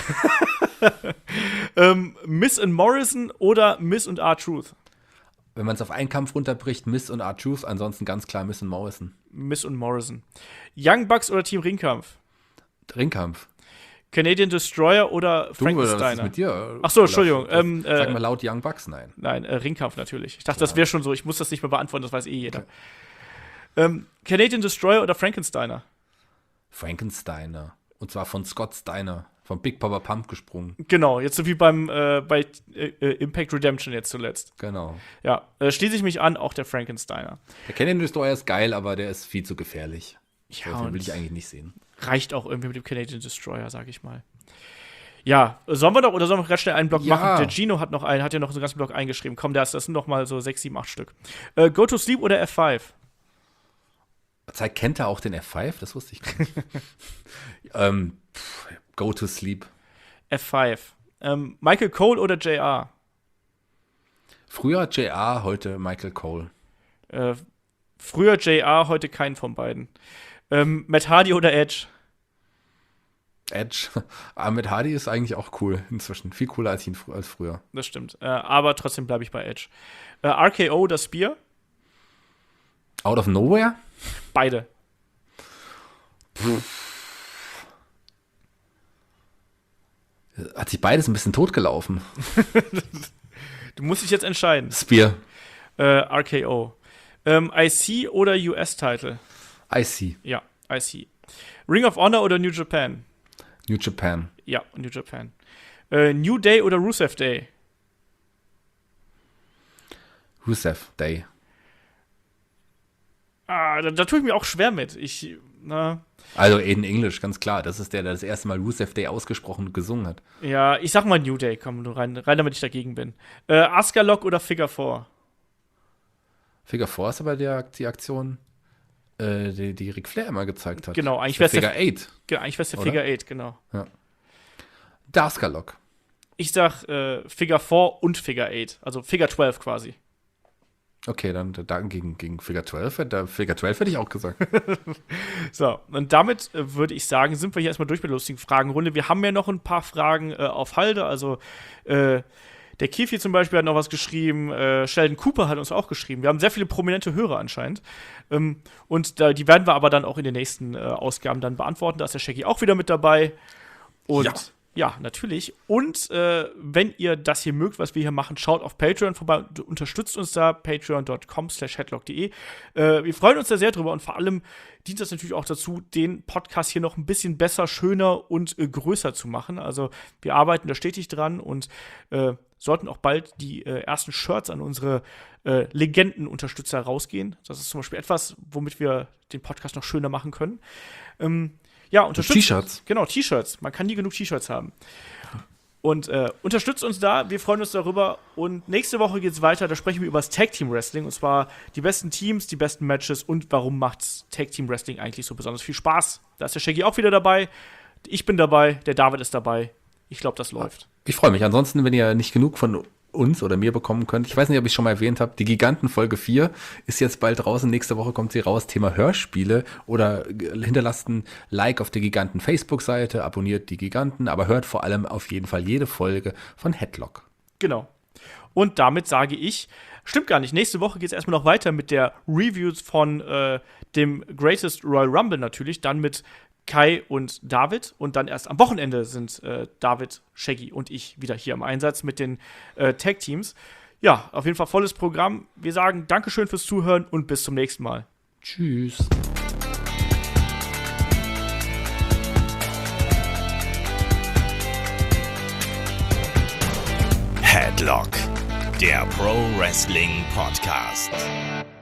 ähm, Miz und Morrison oder Miz und R-Truth? Wenn man es auf einen Kampf runterbricht, Miz und R-Truth, ansonsten ganz klar Miz und Morrison. Miz und Morrison. Young Bucks oder Team Ringkampf? Ringkampf. Canadian Destroyer oder Du, Frankensteiner? was ist mit dir? Ach so, Entschuldigung. Das, Ähm, sag äh, mal laut Young Bucks, nein. Nein, äh, Ringkampf natürlich. Ich dachte, das wäre schon so. Ich muss das nicht mehr beantworten, das weiß eh jeder. Okay. Ähm, Canadian Destroyer oder Frankensteiner? Frankensteiner. Und zwar von Scott Steiner. Vom Big Papa Pump gesprungen. Genau, jetzt so wie beim äh, bei äh, Impact Redemption jetzt zuletzt. Genau. Ja, äh, schließe ich mich an, auch der Frankensteiner. Der Canadian Destroyer ist geil, aber der ist viel zu gefährlich. Ja, den will ich eigentlich nicht sehen. Reicht auch irgendwie mit dem Canadian Destroyer, sag ich mal. Ja, sollen wir doch, oder sollen wir ganz schnell einen Block ja. machen? Der Gino hat noch einen, hat ja noch so einen ganzen Block eingeschrieben. Komm, das, das sind noch mal so sechs, sieben, acht Stück. Äh, Go to Sleep oder F fünf? Zeigt, kennt er auch den F fünf? Das wusste ich gar nicht. ähm, pff, Go to Sleep. F fünf. Ähm, Michael Cole oder J R? Früher J R, heute Michael Cole. Äh, früher J R, heute keinen von beiden. Ähm, Matt Hardy oder Edge? Edge. Aber Matt Hardy ist eigentlich auch cool inzwischen. Viel cooler als ihn fr- als früher. Das stimmt. Äh, aber trotzdem bleibe ich bei Edge. Äh, R K O oder Spear? Out of Nowhere? Beide. Hat sich beides ein bisschen totgelaufen. Du musst dich jetzt entscheiden. Spear. Äh, R K O. Ähm, I C oder U S-Title? I C. Ja, I C. Ring of Honor oder New Japan? New Japan. Ja, New Japan. Äh, New Day oder Rusev Day? Rusev Day. Ah, da, da tue ich mir auch schwer mit. Ich, na. Also in Englisch, ganz klar. Das ist der, der das erste Mal Rusev Day ausgesprochen und gesungen hat. Ja, ich sag mal New Day, komm, nur rein, rein damit ich dagegen bin. Äh, Asuka Lock oder Figure Four? Figure Four ist aber der, die Aktion, äh, die, die Ric Flair immer gezeigt hat. Genau, eigentlich wäre es Figure der Eight. Genau, eigentlich wäre es der Oder? Figure Eight, genau. Ja. Der Asuka Lock. Ich sag äh, Figure Four und Figure Eight, also Figure Twelve quasi. Okay, dann, dann gegen, gegen Figure zwölf. Da, Figure zwölf hätte ich auch gesagt. So, und damit äh, würde ich sagen, sind wir hier erstmal durch mit der lustigen Fragenrunde. Wir haben ja noch ein paar Fragen äh, auf Halde. Also, äh, der Kifi zum Beispiel hat noch was geschrieben. Äh, Sheldon Cooper hat uns auch geschrieben. Wir haben sehr viele prominente Hörer anscheinend. Ähm, und da, die werden wir aber dann auch in den nächsten äh, Ausgaben dann beantworten. Da ist der Shaggy auch wieder mit dabei. Und Ja. Ja, natürlich. Und äh, wenn ihr das hier mögt, was wir hier machen, schaut auf Patreon vorbei und unterstützt uns da, patreon.com slash headlock.de. Äh, wir freuen uns da sehr drüber und vor allem dient das natürlich auch dazu, den Podcast hier noch ein bisschen besser, schöner und äh, größer zu machen. Also wir arbeiten da stetig dran und äh, sollten auch bald die äh, ersten Shirts an unsere äh, Legenden-Unterstützer rausgehen. Das ist zum Beispiel etwas, womit wir den Podcast noch schöner machen können. Ähm, Ja, unterstützt. T-Shirts. Genau, T-Shirts. Man kann nie genug T-Shirts haben. Und äh, unterstützt uns da. Wir freuen uns darüber. Und nächste Woche geht's weiter. Da sprechen wir über das Tag Team Wrestling. Und zwar die besten Teams, die besten Matches und warum macht's Tag Team Wrestling eigentlich so besonders viel Spaß. Da ist der Shaggy auch wieder dabei. Ich bin dabei. Der David ist dabei. Ich glaube, das läuft. Ich freue mich. Ansonsten, wenn ihr nicht genug von uns oder mir bekommen könnt, ich weiß nicht, ob ich schon mal erwähnt habe, die Giganten Folge vier ist jetzt bald draußen. Nächste Woche kommt sie raus. Thema Hörspiele. Oder hinterlasst ein Like auf der Giganten Facebook-Seite, abonniert die Giganten, aber hört vor allem auf jeden Fall jede Folge von Headlock. Genau. Und damit sage ich, stimmt gar nicht, nächste Woche geht es erstmal noch weiter mit der Reviews von äh, dem Greatest Royal Rumble natürlich, dann mit Kai und David und dann erst am Wochenende sind äh, David, Shaggy und ich wieder hier im Einsatz mit den äh, Tag-Teams. Ja, auf jeden Fall volles Programm. Wir sagen Dankeschön fürs Zuhören und bis zum nächsten Mal. Tschüss. Headlock, der Pro Wrestling Podcast.